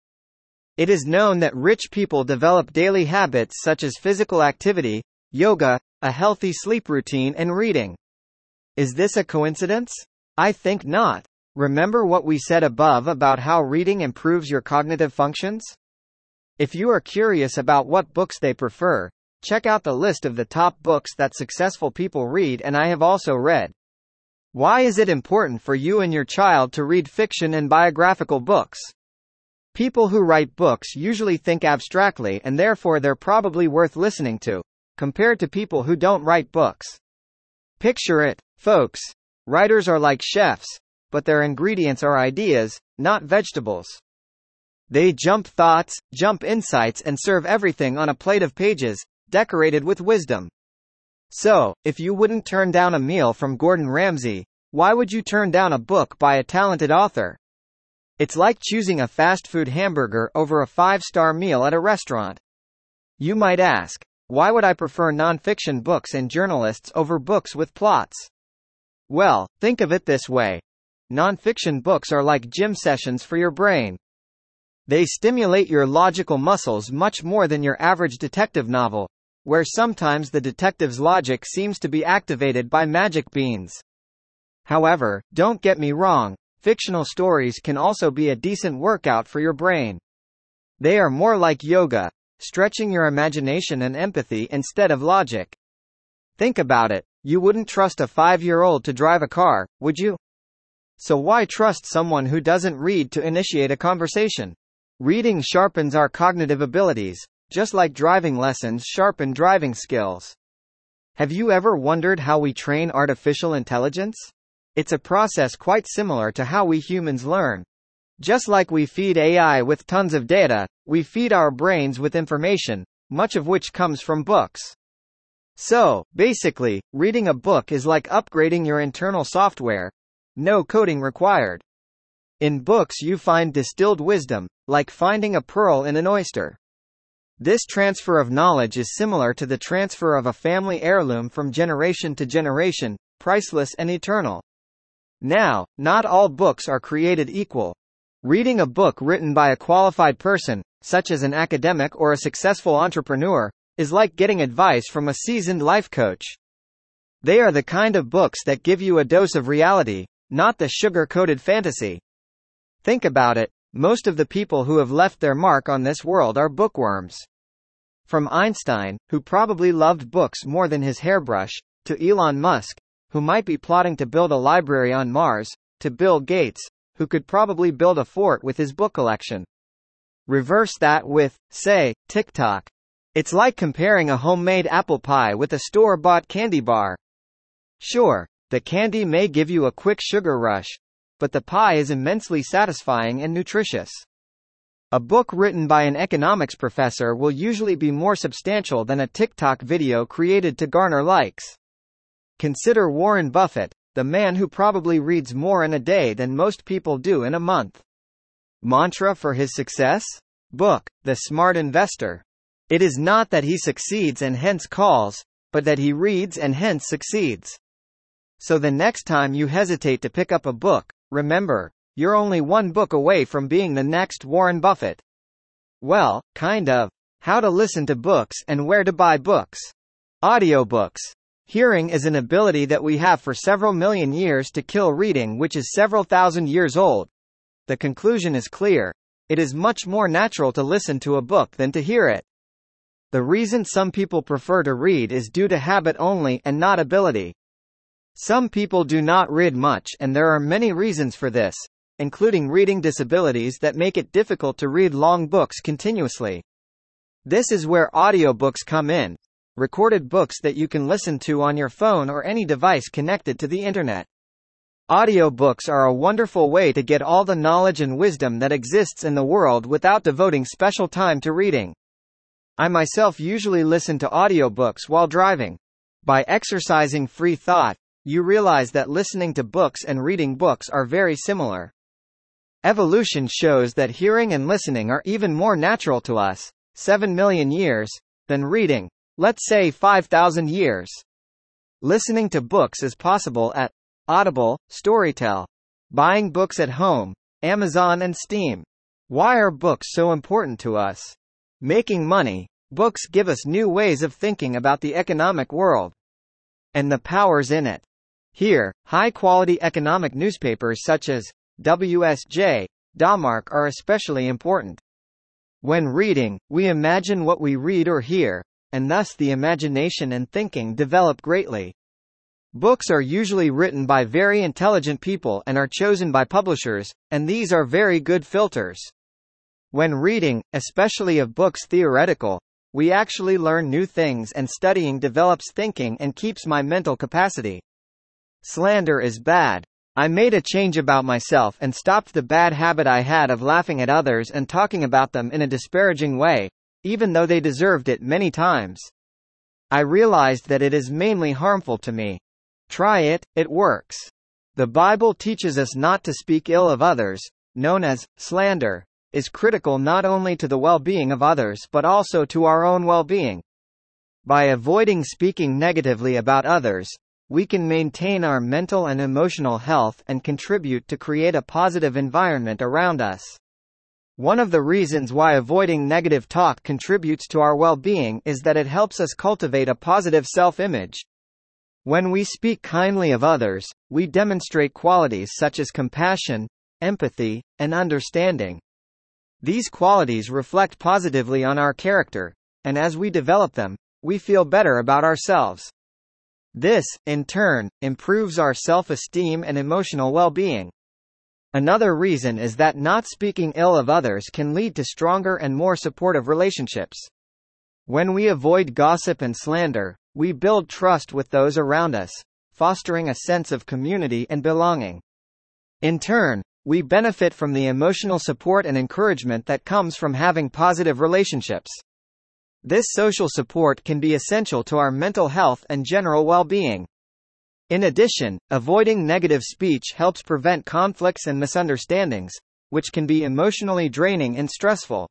It is known that rich people develop daily habits such as physical activity, yoga, a healthy sleep routine, and reading. Is this a coincidence? I think not. Remember what we said above about how reading improves your cognitive functions? If you are curious about what books they prefer, check out the list of the top books that successful people read and I have also read. Why is it important for you and your child to read fiction and biographical books? People who write books usually think abstractly and therefore they're probably worth listening to, compared to people who don't write books. Picture it, folks. Writers are like chefs, but their ingredients are ideas, not vegetables. They jump thoughts, jump insights, and serve everything on a plate of pages, decorated with wisdom. So, if you wouldn't turn down a meal from Gordon Ramsay, why would you turn down a book by a talented author? It's like choosing a fast food hamburger over a 5-star meal at a restaurant. You might ask, why would I prefer non-fiction books and journalists over books with plots? Well, think of it this way. Non-fiction books are like gym sessions for your brain. They stimulate your logical muscles much more than your average detective novel, where sometimes the detective's logic seems to be activated by magic beans. However, don't get me wrong, fictional stories can also be a decent workout for your brain. They are more like yoga, stretching your imagination and empathy instead of logic. Think about it, you wouldn't trust a 5-year-old to drive a car, would you? So why trust someone who doesn't read to initiate a conversation? Reading sharpens our cognitive abilities, just like driving lessons sharpen driving skills. Have you ever wondered how we train artificial intelligence? It's a process quite similar to how we humans learn. Just like we feed AI with tons of data, we feed our brains with information, much of which comes from books. So, basically, reading a book is like upgrading your internal software. No coding required. In books you find distilled wisdom, like finding a pearl in an oyster. This transfer of knowledge is similar to the transfer of a family heirloom from generation to generation, priceless and eternal. Now, not all books are created equal. Reading a book written by a qualified person, such as an academic or a successful entrepreneur, is like getting advice from a seasoned life coach. They are the kind of books that give you a dose of reality, not the sugar-coated fantasy. Think about it, most of the people who have left their mark on this world are bookworms. From Einstein, who probably loved books more than his hairbrush, to Elon Musk, who might be plotting to build a library on Mars, to Bill Gates, who could probably build a fort with his book collection. Reverse that with, say, TikTok. It's like comparing a homemade apple pie with a store-bought candy bar. Sure, the candy may give you a quick sugar rush, but the pie is immensely satisfying and nutritious. A book written by an economics professor will usually be more substantial than a TikTok video created to garner likes. Consider Warren Buffett, the man who probably reads more in a day than most people do in a month. Mantra for his success? Book, The Smart Investor. It is not that he succeeds and hence calls, but that he reads and hence succeeds. So the next time you hesitate to pick up a book, remember, you're only one book away from being the next Warren Buffett. Well, kind of. How to listen to books and where to buy books. Audiobooks. Hearing is an ability that we have for several million years to kill reading, which is several thousand years old. The conclusion is clear. It is much more natural to listen to a book than to hear it. The reason some people prefer to read is due to habit only and not ability. Some people do not read much, and there are many reasons for this, including reading disabilities that make it difficult to read long books continuously. This is where audiobooks come in. Recorded books that you can listen to on your phone or any device connected to the internet. Audiobooks are a wonderful way to get all the knowledge and wisdom that exists in the world without devoting special time to reading. I myself usually listen to audiobooks while driving. By exercising free thought, you realize that listening to books and reading books are very similar. Evolution shows that hearing and listening are even more natural to us, 7 million years, than reading, let's say 5,000 years. Listening to books is possible at Audible, Storytel. Buying books at home, Amazon and Steam. Why are books so important to us? Making money. Books give us new ways of thinking about the economic world and the powers in it. Here, high-quality economic newspapers such as WSJ, Danmark are especially important. When reading, we imagine what we read or hear, and thus the imagination and thinking develop greatly. Books are usually written by very intelligent people and are chosen by publishers, and these are very good filters. When reading, especially of books theoretical, we actually learn new things, and studying develops thinking and keeps my mental capacity. Slander is bad. I made a change about myself and stopped the bad habit I had of laughing at others and talking about them in a disparaging way, even though they deserved it many times. I realized that it is mainly harmful to me. Try it, it works. The Bible teaches us not to speak ill of others, known as slander, is critical not only to the well-being of others but also to our own well-being. By avoiding speaking negatively about others, we can maintain our mental and emotional health and contribute to create a positive environment around us. One of the reasons why avoiding negative talk contributes to our well-being is that it helps us cultivate a positive self-image. When we speak kindly of others, we demonstrate qualities such as compassion, empathy, and understanding. These qualities reflect positively on our character, and as we develop them, we feel better about ourselves. This, in turn, improves our self-esteem and emotional well-being. Another reason is that not speaking ill of others can lead to stronger and more supportive relationships. When we avoid gossip and slander, we build trust with those around us, fostering a sense of community and belonging. In turn, we benefit from the emotional support and encouragement that comes from having positive relationships. This social support can be essential to our mental health and general well-being. In addition, avoiding negative speech helps prevent conflicts and misunderstandings, which can be emotionally draining and stressful.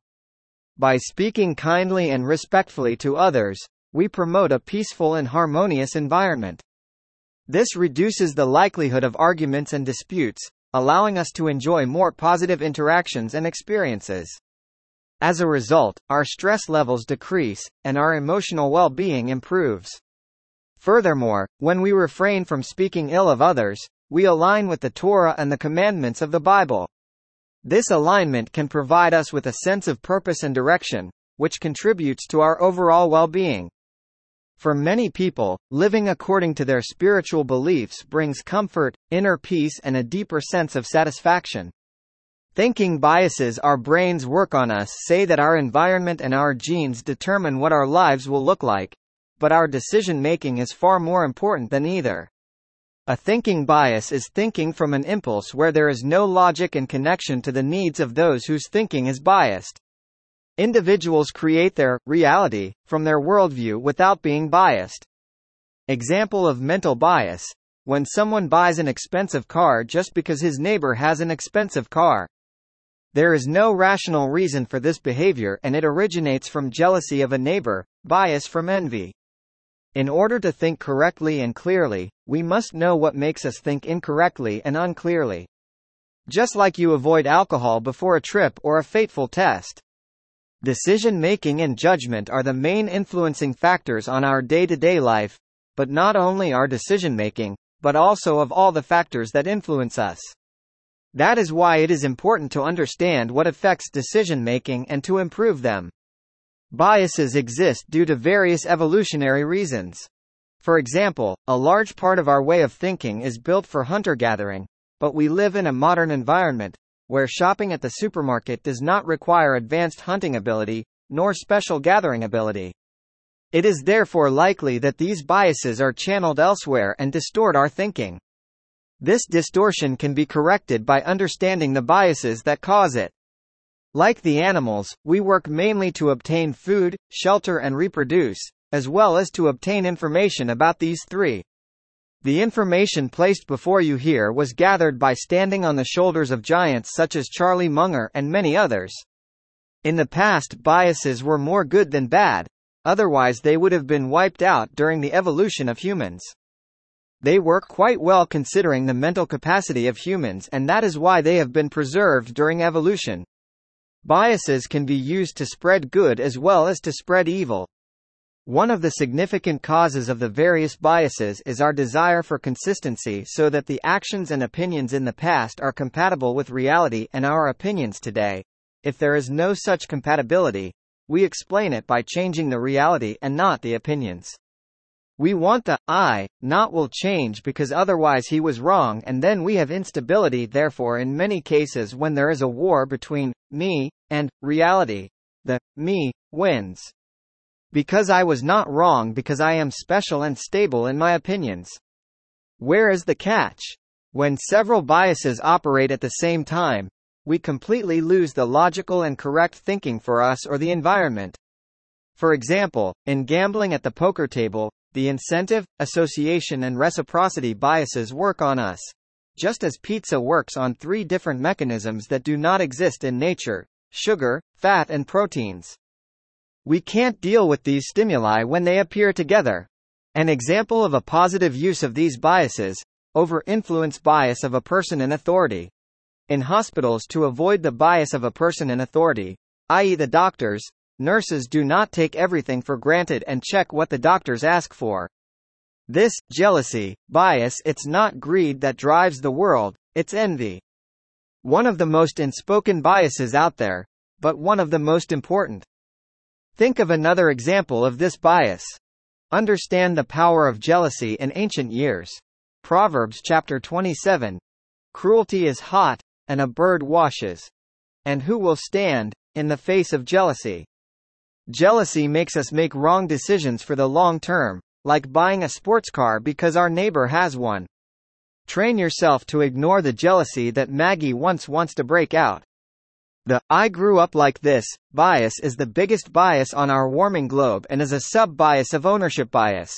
By speaking kindly and respectfully to others, we promote a peaceful and harmonious environment. This reduces the likelihood of arguments and disputes, allowing us to enjoy more positive interactions and experiences. As a result, our stress levels decrease, and our emotional well-being improves. Furthermore, when we refrain from speaking ill of others, we align with the Torah and the commandments of the Bible. This alignment can provide us with a sense of purpose and direction, which contributes to our overall well-being. For many people, living according to their spiritual beliefs brings comfort, inner peace, and a deeper sense of satisfaction. Thinking biases our brains work on us say that our environment and our genes determine what our lives will look like, but our decision-making is far more important than either. A thinking bias is thinking from an impulse where there is no logic and connection to the needs of those whose thinking is biased. Individuals create their reality from their worldview without being biased. Example of mental bias: when someone buys an expensive car just because his neighbor has an expensive car. There is no rational reason for this behavior, and it originates from jealousy of a neighbor, bias from envy. In order to think correctly and clearly, we must know what makes us think incorrectly and unclearly. Just like you avoid alcohol before a trip or a fateful test. Decision-making and judgment are the main influencing factors on our day-to-day life, but not only our decision-making, but also of all the factors that influence us. That is why it is important to understand what affects decision-making and to improve them. Biases exist due to various evolutionary reasons. For example, a large part of our way of thinking is built for hunter-gathering, but we live in a modern environment, where shopping at the supermarket does not require advanced hunting ability, nor special gathering ability. It is therefore likely that these biases are channeled elsewhere and distort our thinking. This distortion can be corrected by understanding the biases that cause it. Like the animals, we work mainly to obtain food, shelter, and reproduce, as well as to obtain information about these three. The information placed before you here was gathered by standing on the shoulders of giants such as Charlie Munger and many others. In the past, biases were more good than bad, otherwise they would have been wiped out during the evolution of humans. They work quite well considering the mental capacity of humans, and that is why they have been preserved during evolution. Biases can be used to spread good as well as to spread evil. One of the significant causes of the various biases is our desire for consistency, so that the actions and opinions in the past are compatible with reality and our opinions today. If there is no such compatibility, we explain it by changing the reality and not the opinions. We want the I, not will change because otherwise he was wrong, and then we have instability. Therefore, in many cases when there is a war between me and reality, the me wins. Because I was not wrong, because I am special and stable in my opinions. Where is the catch? When several biases operate at the same time, we completely lose the logical and correct thinking for us or the environment. For example, in gambling at the poker table, the incentive, association, and reciprocity biases work on us, just as pizza works on three different mechanisms that do not exist in nature: sugar, fat, and proteins. We can't deal with these stimuli when they appear together. An example of a positive use of these biases: over-influence bias of a person in authority. In hospitals, to avoid the bias of a person in authority, i.e. the doctors, nurses do not take everything for granted and check what the doctors ask for. This jealousy bias, it's not greed that drives the world, it's envy. One of the most unspoken biases out there, but one of the most important. Think of another example of this bias. Understand the power of jealousy in ancient years. Proverbs chapter 27. Cruelty is hot, and a bird washes. And who will stand in the face of jealousy? Jealousy makes us make wrong decisions for the long term, like buying a sports car because our neighbor has one. Train yourself to ignore the jealousy that Maggie once wants to break out. The I grew up like this bias is the biggest bias on our warming globe and is a sub-bias of ownership bias.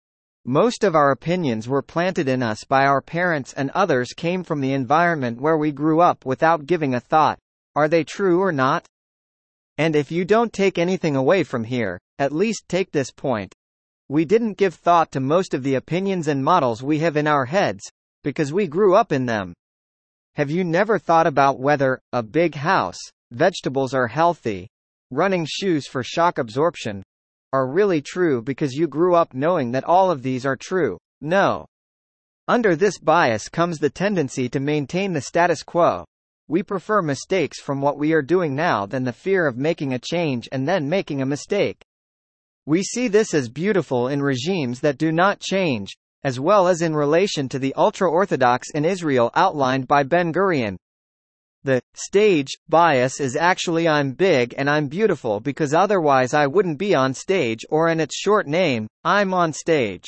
Most of our opinions were planted in us by our parents, and others came from the environment where we grew up without giving a thought. Are they true or not? And if you don't take anything away from here, at least take this point. We didn't give thought to most of the opinions and models we have in our heads, because we grew up in them. Have you never thought about whether a big house, vegetables are healthy, running shoes for shock absorption, are really true because you grew up knowing that all of these are true? No. Under this bias comes the tendency to maintain the status quo. We prefer mistakes from what we are doing now than the fear of making a change and then making a mistake. We see this as beautiful in regimes that do not change, as well as in relation to the ultra-Orthodox in Israel outlined by Ben-Gurion. The stage bias is actually I'm big and I'm beautiful because otherwise I wouldn't be on stage, or in its short name, I'm on stage.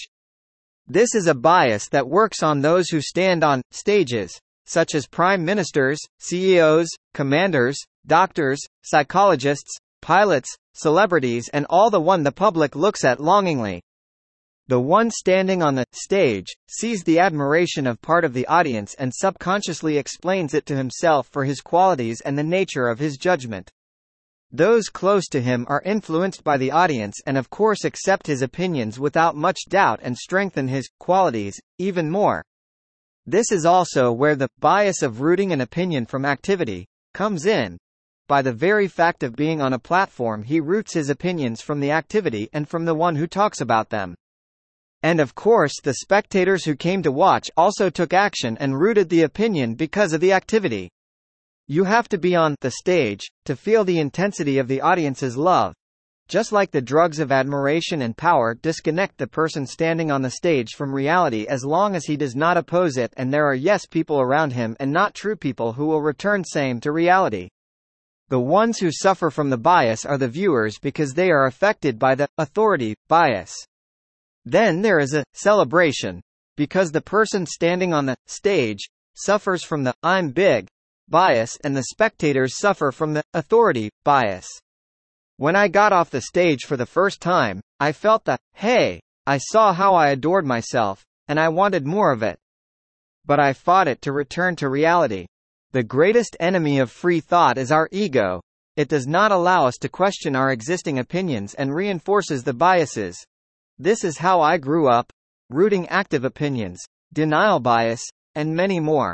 This is a bias that works on those who stand on stages, such as prime ministers, CEOs, commanders, doctors, psychologists, pilots, celebrities, and all the one the public looks at longingly. The one standing on the stage sees the admiration of part of the audience and subconsciously explains it to himself for his qualities and the nature of his judgment. Those close to him are influenced by the audience and of course accept his opinions without much doubt and strengthen his qualities even more. This is also where the bias of rooting an opinion from activity comes in. By the very fact of being on a platform, he roots his opinions from the activity and from the one who talks about them. And of course the spectators who came to watch also took action and rooted the opinion because of the activity. You have to be on the stage to feel the intensity of the audience's love. Just like the drugs of admiration and power disconnect the person standing on the stage from reality as long as he does not oppose it and there are yes people around him and not true people who will return same to reality. The ones who suffer from the bias are the viewers because they are affected by the authority bias. Then there is a celebration, because the person standing on the stage suffers from the I'm big bias and the spectators suffer from the authority bias. When I got off the stage for the first time, I felt the, hey, I saw how I adored myself, and I wanted more of it. But I fought it to return to reality. The greatest enemy of free thought is our ego. It does not allow us to question our existing opinions and reinforces the biases. This is how I grew up, rooting active opinions, denial bias, and many more.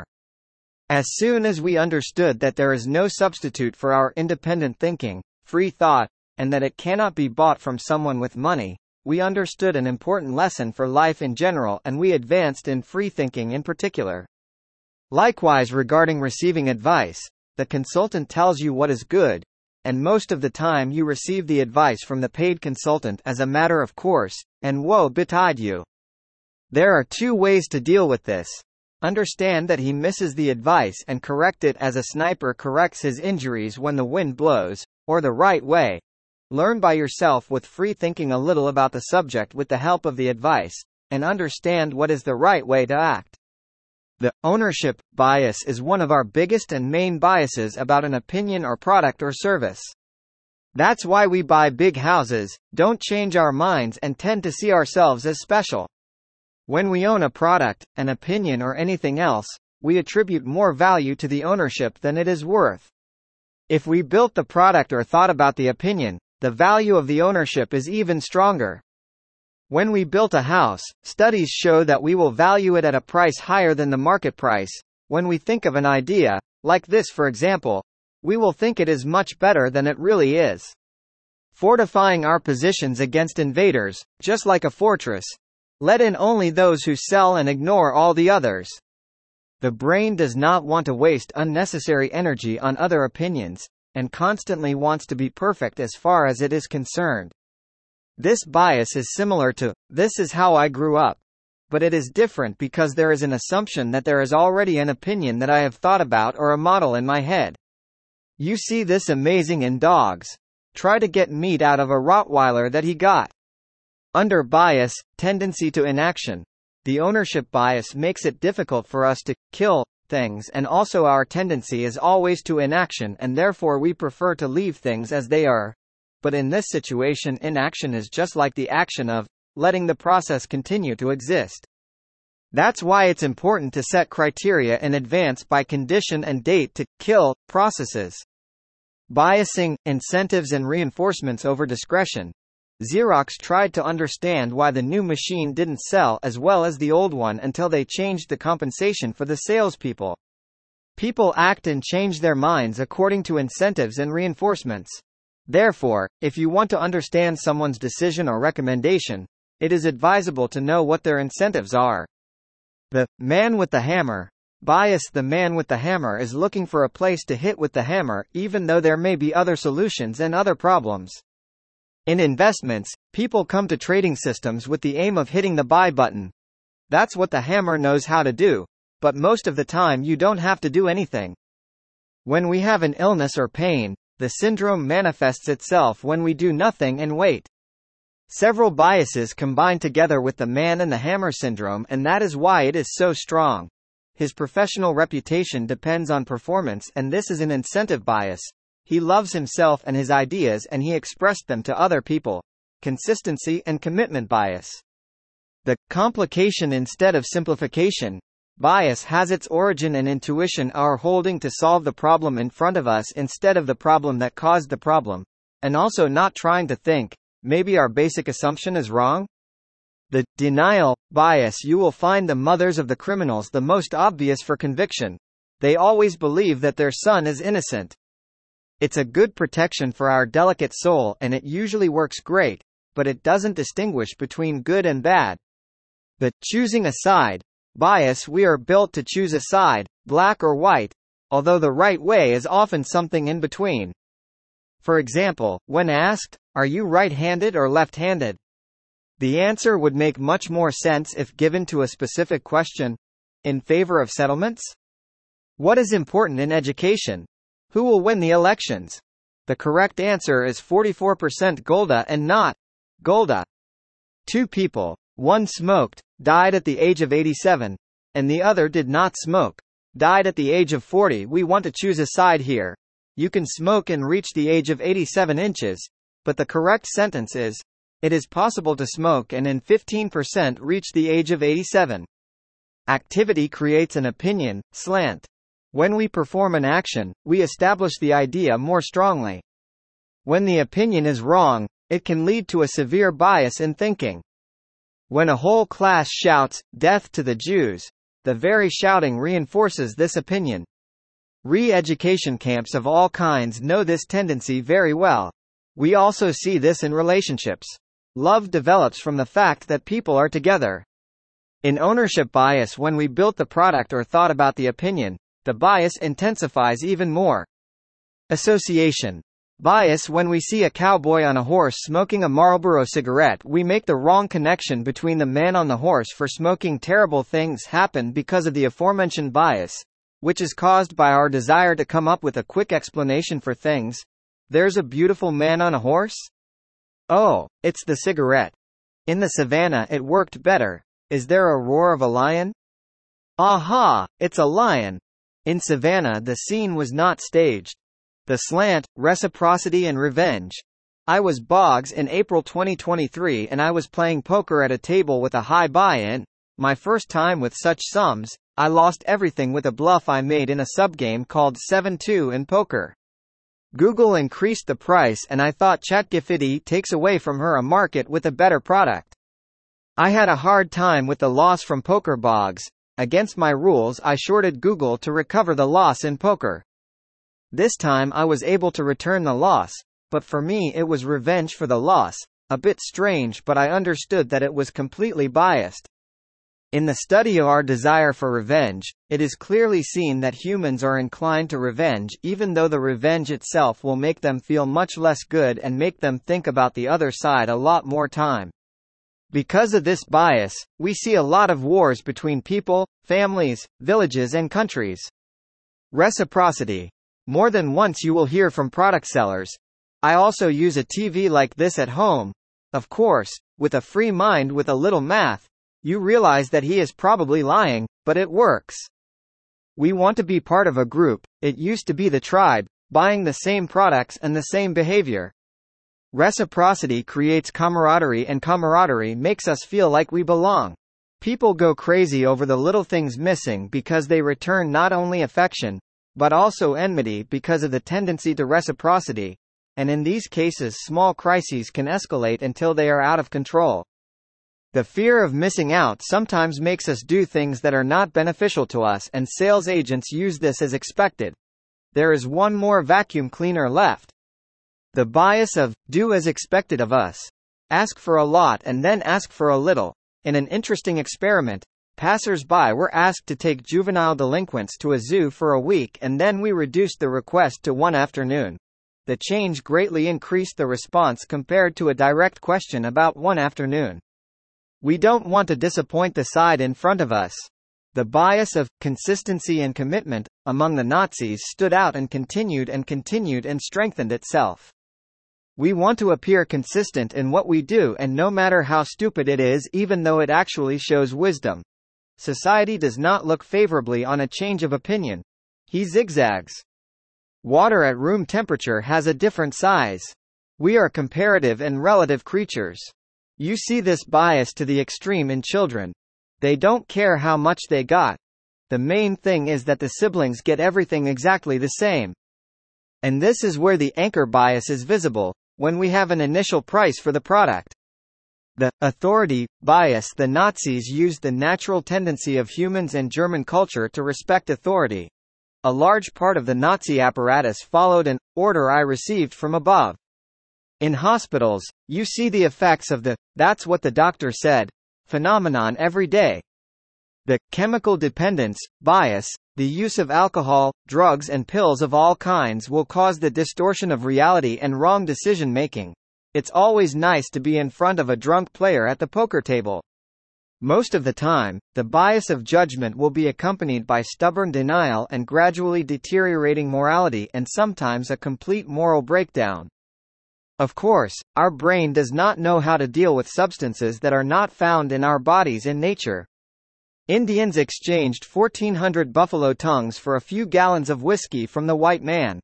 As soon as we understood that there is no substitute for our independent thinking, free thought, and that it cannot be bought from someone with money, we understood an important lesson for life in general and we advanced in free thinking in particular. Likewise, regarding receiving advice, the consultant tells you what is good, and most of the time you receive the advice from the paid consultant as a matter of course, and woe betide you. There are two ways to deal with this. Understand that he misses the advice and correct it as a sniper corrects his injuries when the wind blows, or the right way. Learn by yourself with free thinking a little about the subject with the help of the advice, and understand what is the right way to act. The ownership bias is one of our biggest and main biases about an opinion or product or service. That's why we buy big houses, don't change our minds and tend to see ourselves as special. When we own a product, an opinion or anything else, we attribute more value to the ownership than it is worth. If we built the product or thought about the opinion, the value of the ownership is even stronger. When we built a house, studies show that we will value it at a price higher than the market price. When we think of an idea, like this for example, we will think it is much better than it really is. Fortifying our positions against invaders, just like a fortress. Let in only those who sell and ignore all the others. The brain does not want to waste unnecessary energy on other opinions, and constantly wants to be perfect as far as it is concerned. This bias is similar to, this is how I grew up. But it is different because there is an assumption that there is already an opinion that I have thought about or a model in my head. You see this amazing in dogs. Try to get meat out of a Rottweiler that he got. Under bias, tendency to inaction. The ownership bias makes it difficult for us to kill things, and also our tendency is always to inaction and therefore we prefer to leave things as they are. But in this situation, inaction is just like the action of letting the process continue to exist. That's why it's important to set criteria in advance by condition and date to kill processes. Biasing, incentives and reinforcements over discretion. Xerox tried to understand why the new machine didn't sell as well as the old one until they changed the compensation for the salespeople. People act and change their minds according to incentives and reinforcements. Therefore, if you want to understand someone's decision or recommendation, it is advisable to know what their incentives are. The man with the hammer bias. The man with the hammer is looking for a place to hit with the hammer, even though there may be other solutions and other problems. In investments, people come to trading systems with the aim of hitting the buy button. That's what the hammer knows how to do, but most of the time you don't have to do anything. When we have an illness or pain, the syndrome manifests itself when we do nothing and wait. Several biases combine together with the man and the hammer syndrome, and that is why it is so strong. His professional reputation depends on performance, and this is an incentive bias. He loves himself and his ideas, and he expressed them to other people. Consistency and commitment bias. The complication instead of simplification bias has its origin and intuition, our holding to solve the problem in front of us instead of the problem that caused the problem, and also not trying to think, maybe our basic assumption is wrong? The denial bias. You will find the mothers of the criminals the most obvious for conviction. They always believe that their son is innocent. It's a good protection for our delicate soul, and it usually works great, but it doesn't distinguish between good and bad. The choosing a side bias. We are built to choose a side, black or white, although the right way is often something in between. For example, when asked, "Are you right-handed or left-handed?" the answer would make much more sense if given to a specific question. In favor of settlements? What is important in education? Who will win the elections? The correct answer is 44% Golda and not Golda. Two people, one smoked, died at the age of 87, and the other did not smoke, died at the age of 40. We want to choose a side here. You can smoke and reach the age of 87 inches, but the correct sentence is, it is possible to smoke and in 15% reach the age of 87. Activity creates an opinion, slant. When we perform an action, we establish the idea more strongly. When the opinion is wrong, it can lead to a severe bias in thinking. When a whole class shouts, "Death to the Jews," the very shouting reinforces this opinion. Re-education camps of all kinds know this tendency very well. We also see this in relationships. Love develops from the fact that people are together. In ownership bias, when we built the product or thought about the opinion, the bias intensifies even more. Association bias. When we see a cowboy on a horse smoking a Marlboro cigarette, we make the wrong connection between the man on the horse for smoking. Terrible things happen because of the aforementioned bias, which is caused by our desire to come up with a quick explanation for things. There's a beautiful man on a horse? Oh, it's the cigarette. In the savannah it worked better. Is there a roar of a lion? Aha, it's a lion. In savannah the scene was not staged. The slant, reciprocity and revenge. I was Boggs in April 2023 and I was playing poker at a table with a high buy-in. My first time with such sums. I lost everything with a bluff I made in a subgame called 7-2 in poker. Google increased the price and I thought ChatGPT takes away from her a market with a better product. I had a hard time with the loss from poker. Boggs. Against my rules I shorted Google to recover the loss in poker. This time I was able to return the loss, but for me it was revenge for the loss. A bit strange, but I understood that it was completely biased. In the study of our desire for revenge, it is clearly seen that humans are inclined to revenge, even though the revenge itself will make them feel much less good and make them think about the other side a lot more time. Because of this bias, we see a lot of wars between people, families, villages and countries. Reciprocity. More than once you will hear from product sellers, "I also use a TV like this at home." Of course, with a free mind with a little math, you realize that he is probably lying, but it works. We want to be part of a group. It used to be the tribe, buying the same products and the same behavior. Reciprocity creates camaraderie and camaraderie makes us feel like we belong. People go crazy over the little things missing because they return not only affection, but also enmity because of the tendency to reciprocity, and in these cases small crises can escalate until they are out of control. The fear of missing out sometimes makes us do things that are not beneficial to us, and sales agents use this as expected. There is one more vacuum cleaner left. The bias of, do as expected of us. Ask for a lot and then ask for a little. In an interesting experiment, passers-by were asked to take juvenile delinquents to a zoo for a week, and then we reduced the request to one afternoon. The change greatly increased the response compared to a direct question about one afternoon. We don't want to disappoint the side in front of us. The bias of consistency and commitment among the Nazis stood out and continued and strengthened itself. We want to appear consistent in what we do, and no matter how stupid it is, even though it actually shows wisdom. Society does not look favorably on a change of opinion. He zigzags. Water at room temperature has a different size. We are comparative and relative creatures. You see this bias to the extreme in children. They don't care how much they got. The main thing is that the siblings get everything exactly the same. And this is where the anchor bias is visible, when we have an initial price for the product. The authority bias. The Nazis used the natural tendency of humans and German culture to respect authority. A large part of the Nazi apparatus followed an order I received from above. In hospitals, you see the effects of the "that's what the doctor said" phenomenon every day. The chemical dependence bias. The use of alcohol, drugs and pills of all kinds will cause the distortion of reality and wrong decision-making. It's always nice to be in front of a drunk player at the poker table. Most of the time, the bias of judgment will be accompanied by stubborn denial and gradually deteriorating morality, and sometimes a complete moral breakdown. Of course, our brain does not know how to deal with substances that are not found in our bodies in nature. Indians exchanged 1,400 buffalo tongues for a few gallons of whiskey from the white man.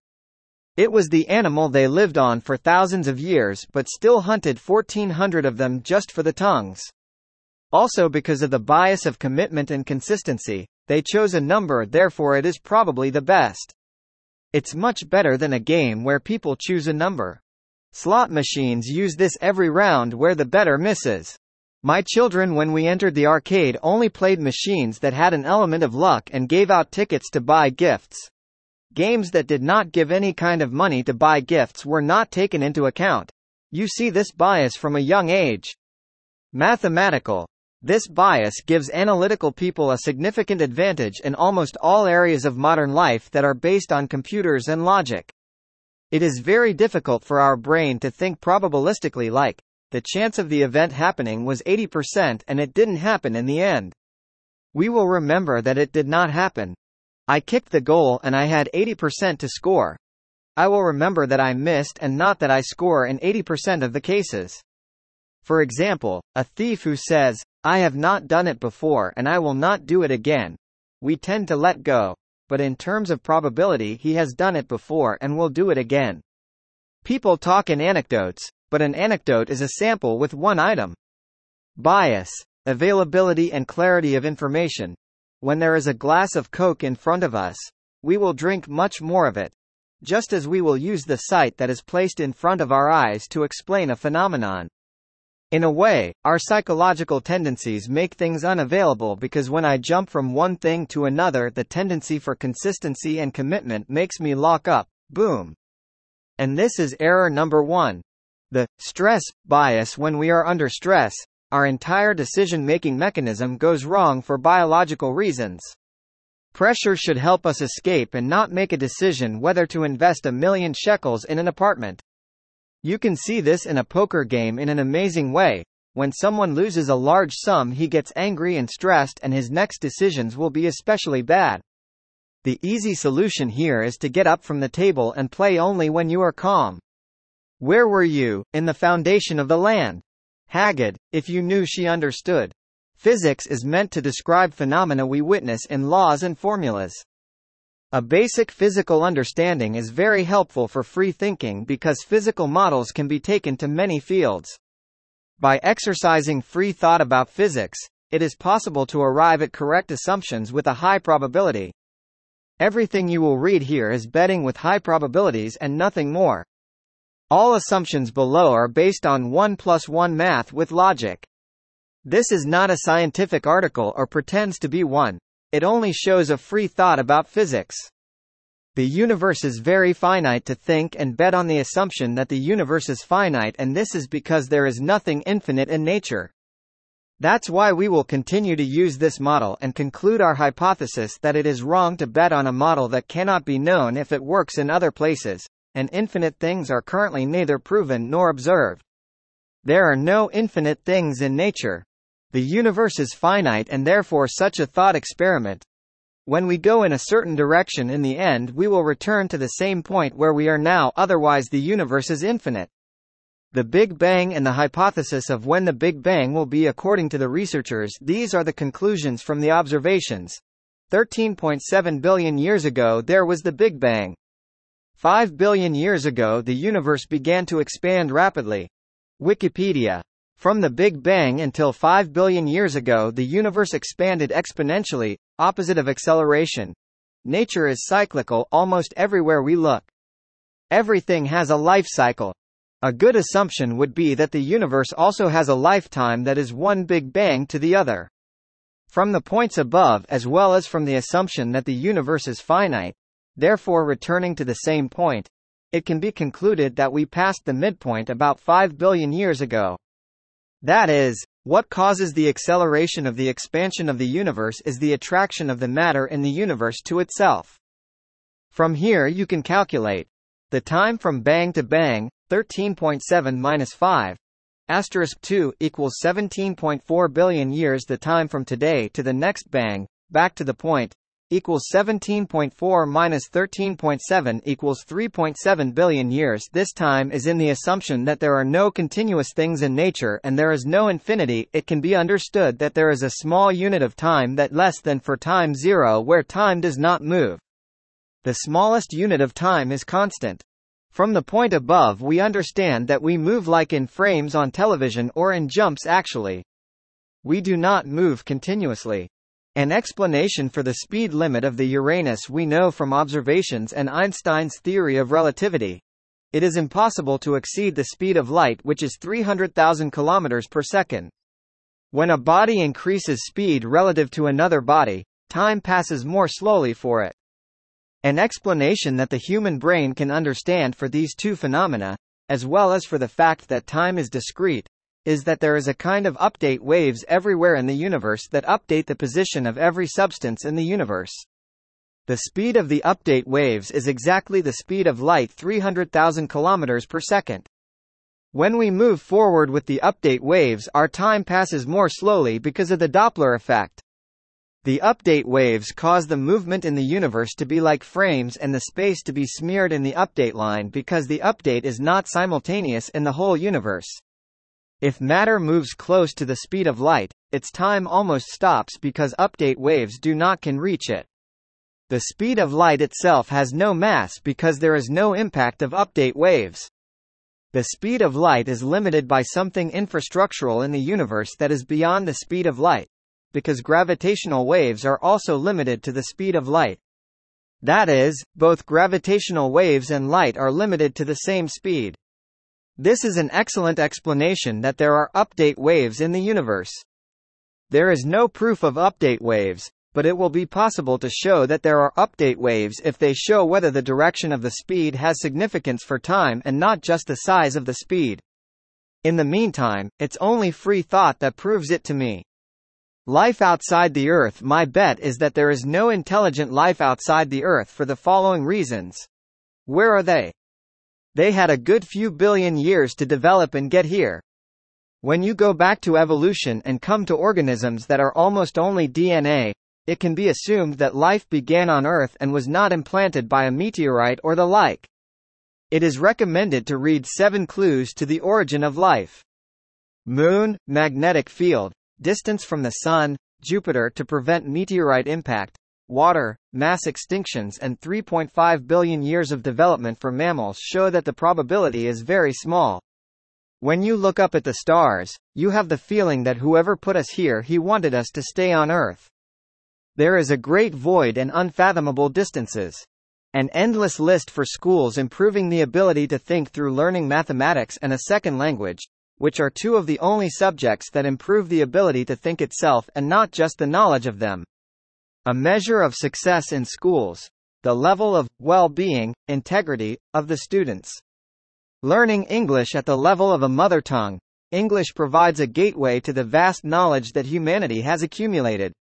It was the animal they lived on for thousands of years, but still hunted 1,400 of them just for the tongues. Also, because of the bias of commitment and consistency, they chose a number, therefore it is probably the best. It's much better than a game where people choose a number. Slot machines use this every round where the better misses. My children, when we entered the arcade, only played machines that had an element of luck and gave out tickets to buy gifts. Games that did not give any kind of money to buy gifts were not taken into account. You see this bias from a young age. Mathematical. This bias gives analytical people a significant advantage in almost all areas of modern life that are based on computers and logic. It is very difficult for our brain to think probabilistically, like, the chance of the event happening was 80% and it didn't happen in the end. We will remember that it did not happen. I kicked the goal and I had 80% to score. I will remember that I missed and not that I score in 80% of the cases. For example, a thief who says, "I have not done it before and I will not do it again," we tend to let go. But in terms of probability, he has done it before and will do it again. People talk in anecdotes, but an anecdote is a sample with one item. Bias. Availability and clarity of information. When there is a glass of Coke in front of us, we will drink much more of it. Just as we will use the sight that is placed in front of our eyes to explain a phenomenon. In a way, our psychological tendencies make things unavailable, because when I jump from one thing to another, the tendency for consistency and commitment makes me lock up. Boom. And this is error number 1. The stress bias. When we are under stress, our entire decision-making mechanism goes wrong for biological reasons. Pressure should help us escape and not make a decision whether to invest 1,000,000 shekels in an apartment. You can see this in a poker game in an amazing way. When someone loses a large sum, he gets angry and stressed, and his next decisions will be especially bad. The easy solution here is to get up from the table and play only when you are calm. Where were you, in the foundation of the land? Hagrid, if you knew she understood. Physics is meant to describe phenomena we witness in laws and formulas. A basic physical understanding is very helpful for free thinking because physical models can be taken to many fields. By exercising free thought about physics, it is possible to arrive at correct assumptions with a high probability. Everything you will read here is betting with high probabilities and nothing more. All assumptions below are based on 1 + 1 math with logic. This is not a scientific article or pretends to be one. It only shows a free thought about physics. The universe is very finite to think and bet on the assumption that the universe is finite, and this is because there is nothing infinite in nature. That's why we will continue to use this model and conclude our hypothesis that it is wrong to bet on a model that cannot be known if it works in other places, and infinite things are currently neither proven nor observed. There are no infinite things in nature. The universe is finite, and therefore such a thought experiment, when we go in a certain direction, in the end we will return to the same point where we are now, otherwise the universe is infinite. The Big Bang and the hypothesis of when the Big Bang will be. According to the researchers, these are the conclusions from the observations. 13.7 billion years ago there was the Big Bang. 5 billion years ago the universe began to expand rapidly. Wikipedia. From the Big Bang until 5 billion years ago the universe expanded exponentially, opposite of acceleration. Nature is cyclical almost everywhere we look. Everything has a life cycle. A good assumption would be that the universe also has a lifetime that is one Big Bang to the other. From the points above, as well as from the assumption that the universe is finite, therefore returning to the same point, it can be concluded that we passed the midpoint about 5 billion years ago. That is, what causes the acceleration of the expansion of the universe is the attraction of the matter in the universe to itself. From here you can calculate the time from bang to bang, 13.7 minus 5, asterisk 2 equals 17.4 billion years. The time from today to the next bang, back to the point, equals 17.4 minus 13.7 equals 3.7 billion years. This time is in the assumption that there are no continuous things in nature and there is no infinity. It can be understood that there is a small unit of time that less than for time 0 where time does not move. The smallest unit of time is constant. From the point above we understand that we move like in frames on television or in jumps actually. We do not move continuously. An explanation for the speed limit of the Uranus we know from observations and Einstein's theory of relativity. It is impossible to exceed the speed of light, which is 300,000 kilometers per second. When a body increases speed relative to another body, time passes more slowly for it. An explanation that the human brain can understand for these two phenomena, as well as for the fact that time is discrete, is that there is a kind of update waves everywhere in the universe that update the position of every substance in the universe. The speed of the update waves is exactly the speed of light, 300,000 kilometers per second. When we move forward with the update waves, our time passes more slowly because of the Doppler effect. The update waves cause the movement in the universe to be like frames and the space to be smeared in the update line because the update is not simultaneous in the whole universe. If matter moves close to the speed of light, its time almost stops because update waves do not can reach it. The speed of light itself has no mass because there is no impact of update waves. The speed of light is limited by something infrastructural in the universe that is beyond the speed of light, because gravitational waves are also limited to the speed of light. That is, both gravitational waves and light are limited to the same speed. This is an excellent explanation that there are update waves in the universe. There is no proof of update waves, but it will be possible to show that there are update waves if they show whether the direction of the speed has significance for time and not just the size of the speed. In the meantime, it's only free thought that proves it to me. Life outside the Earth. My bet is that there is no intelligent life outside the Earth for the following reasons. Where are they? They had a good few billion years to develop and get here. When you go back to evolution and come to organisms that are almost only DNA, it can be assumed that life began on Earth and was not implanted by a meteorite or the like. It is recommended to read 7 Clues to the Origin of Life. Moon, magnetic field, distance from the Sun, Jupiter to prevent meteorite impact, water, mass extinctions and 3.5 billion years of development for mammals show that the probability is very small. When you look up at the stars, you have the feeling that whoever put us here, he wanted us to stay on Earth. There is a great void and unfathomable distances. An endless list for schools improving the ability to think through learning mathematics and a second language, which are two of the only subjects that improve the ability to think itself and not just the knowledge of them. A measure of success in schools. The level of well-being, integrity, of the students. Learning English at the level of a mother tongue. English provides a gateway to the vast knowledge that humanity has accumulated.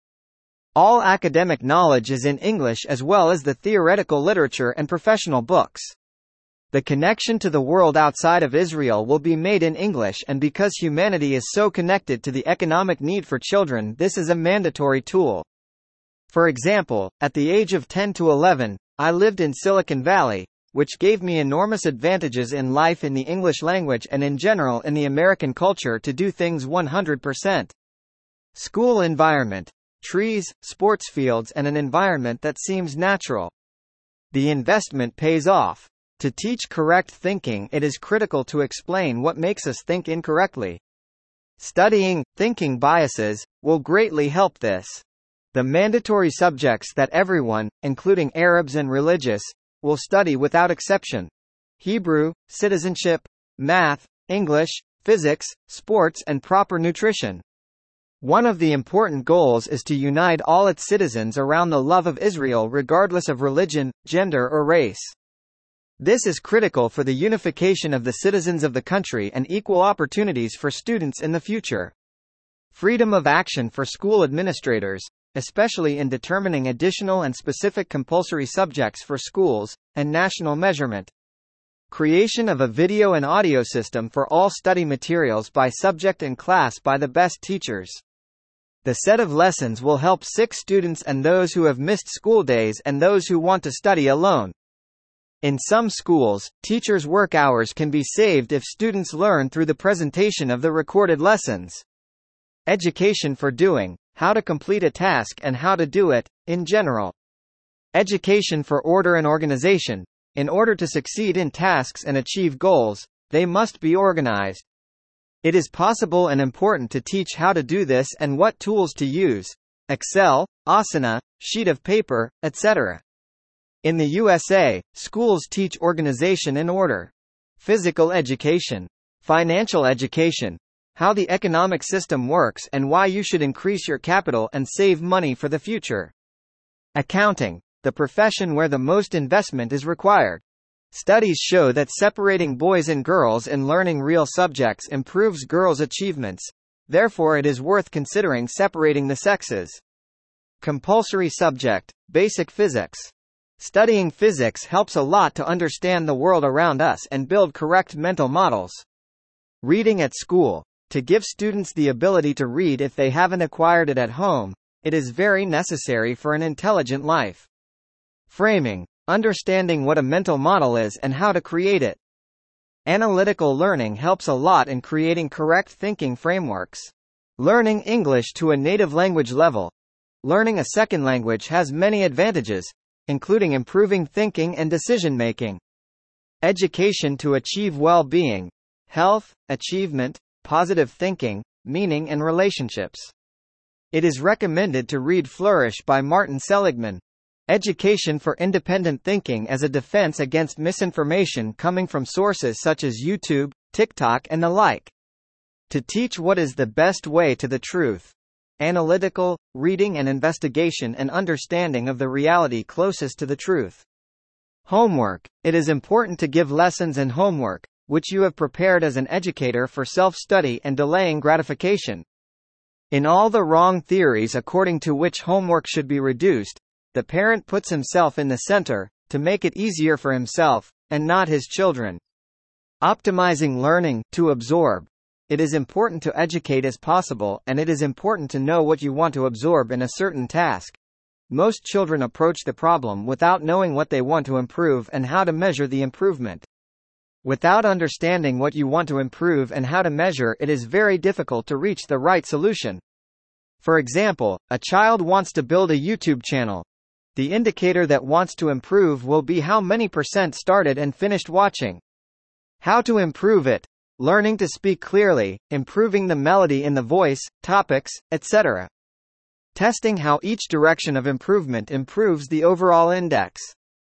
All academic knowledge is in English as well as the theoretical literature and professional books. The connection to the world outside of Israel will be made in English, and because humanity is so connected to the economic need for children, this is a mandatory tool. For example, at the age of 10 to 11, I lived in Silicon Valley, which gave me enormous advantages in life in the English language and in general in the American culture to do things 100%. School environment. Trees, sports fields, and an environment that seems natural. The investment pays off. To teach correct thinking, it is critical to explain what makes us think incorrectly. Studying thinking biases will greatly help this. The mandatory subjects that everyone, including Arabs and religious, will study without exception: Hebrew, citizenship, math, English, physics, sports, and proper nutrition. One of the important goals is to unite all its citizens around the love of Israel regardless of religion, gender or race. This is critical for the unification of the citizens of the country and equal opportunities for students in the future. Freedom of action for school administrators, especially in determining additional and specific compulsory subjects for schools, and national measurement. Creation of a video and audio system for all study materials by subject and class by the best teachers. The set of lessons will help sick students and those who have missed school days and those who want to study alone. In some schools, teachers' work hours can be saved if students learn through the presentation of the recorded lessons. Education for doing, how to complete a task and how to do it, in general. Education for order and organization. In order to succeed in tasks and achieve goals, they must be organized. It is possible and important to teach how to do this and what tools to use: Excel, Asana, sheet of paper, etc. In the USA, schools teach organization and order. Physical education. Financial education. How the economic system works and why you should increase your capital and save money for the future. Accounting. The profession where the most investment is required. Studies show that separating boys and girls in learning real subjects improves girls' achievements. Therefore, it is worth considering separating the sexes. Compulsory subject. Basic physics. Studying physics helps a lot to understand the world around us and build correct mental models. Reading at school. To give students the ability to read if they haven't acquired it at home, it is very necessary for an intelligent life. Framing. Understanding what a mental model is and how to create it. Analytical learning helps a lot in creating correct thinking frameworks. Learning English to a native language level. Learning a second language has many advantages, including improving thinking and decision-making. Education to achieve well-being, health, achievement, positive thinking, meaning and relationships. It is recommended to read Flourish by Martin Seligman. Education for independent thinking as a defense against misinformation coming from sources such as YouTube, TikTok and the like. To teach what is the best way to the truth. Analytical, reading and investigation and understanding of the reality closest to the truth. Homework. It is important to give lessons and homework, which you have prepared as an educator for self-study and delaying gratification. In all the wrong theories according to which homework should be reduced, the parent puts himself in the center, to make it easier for himself, and not his children. Optimizing learning, to absorb. It is important to educate as possible, and it is important to know what you want to absorb in a certain task. Most children approach the problem without knowing what they want to improve and how to measure the improvement. Without understanding what you want to improve and how to measure, it is very difficult to reach the right solution. For example, a child wants to build a YouTube channel. The indicator that wants to improve will be how many % started and finished watching. How to improve it. Learning to speak clearly, improving the melody in the voice, topics, etc. Testing how each direction of improvement improves the overall index.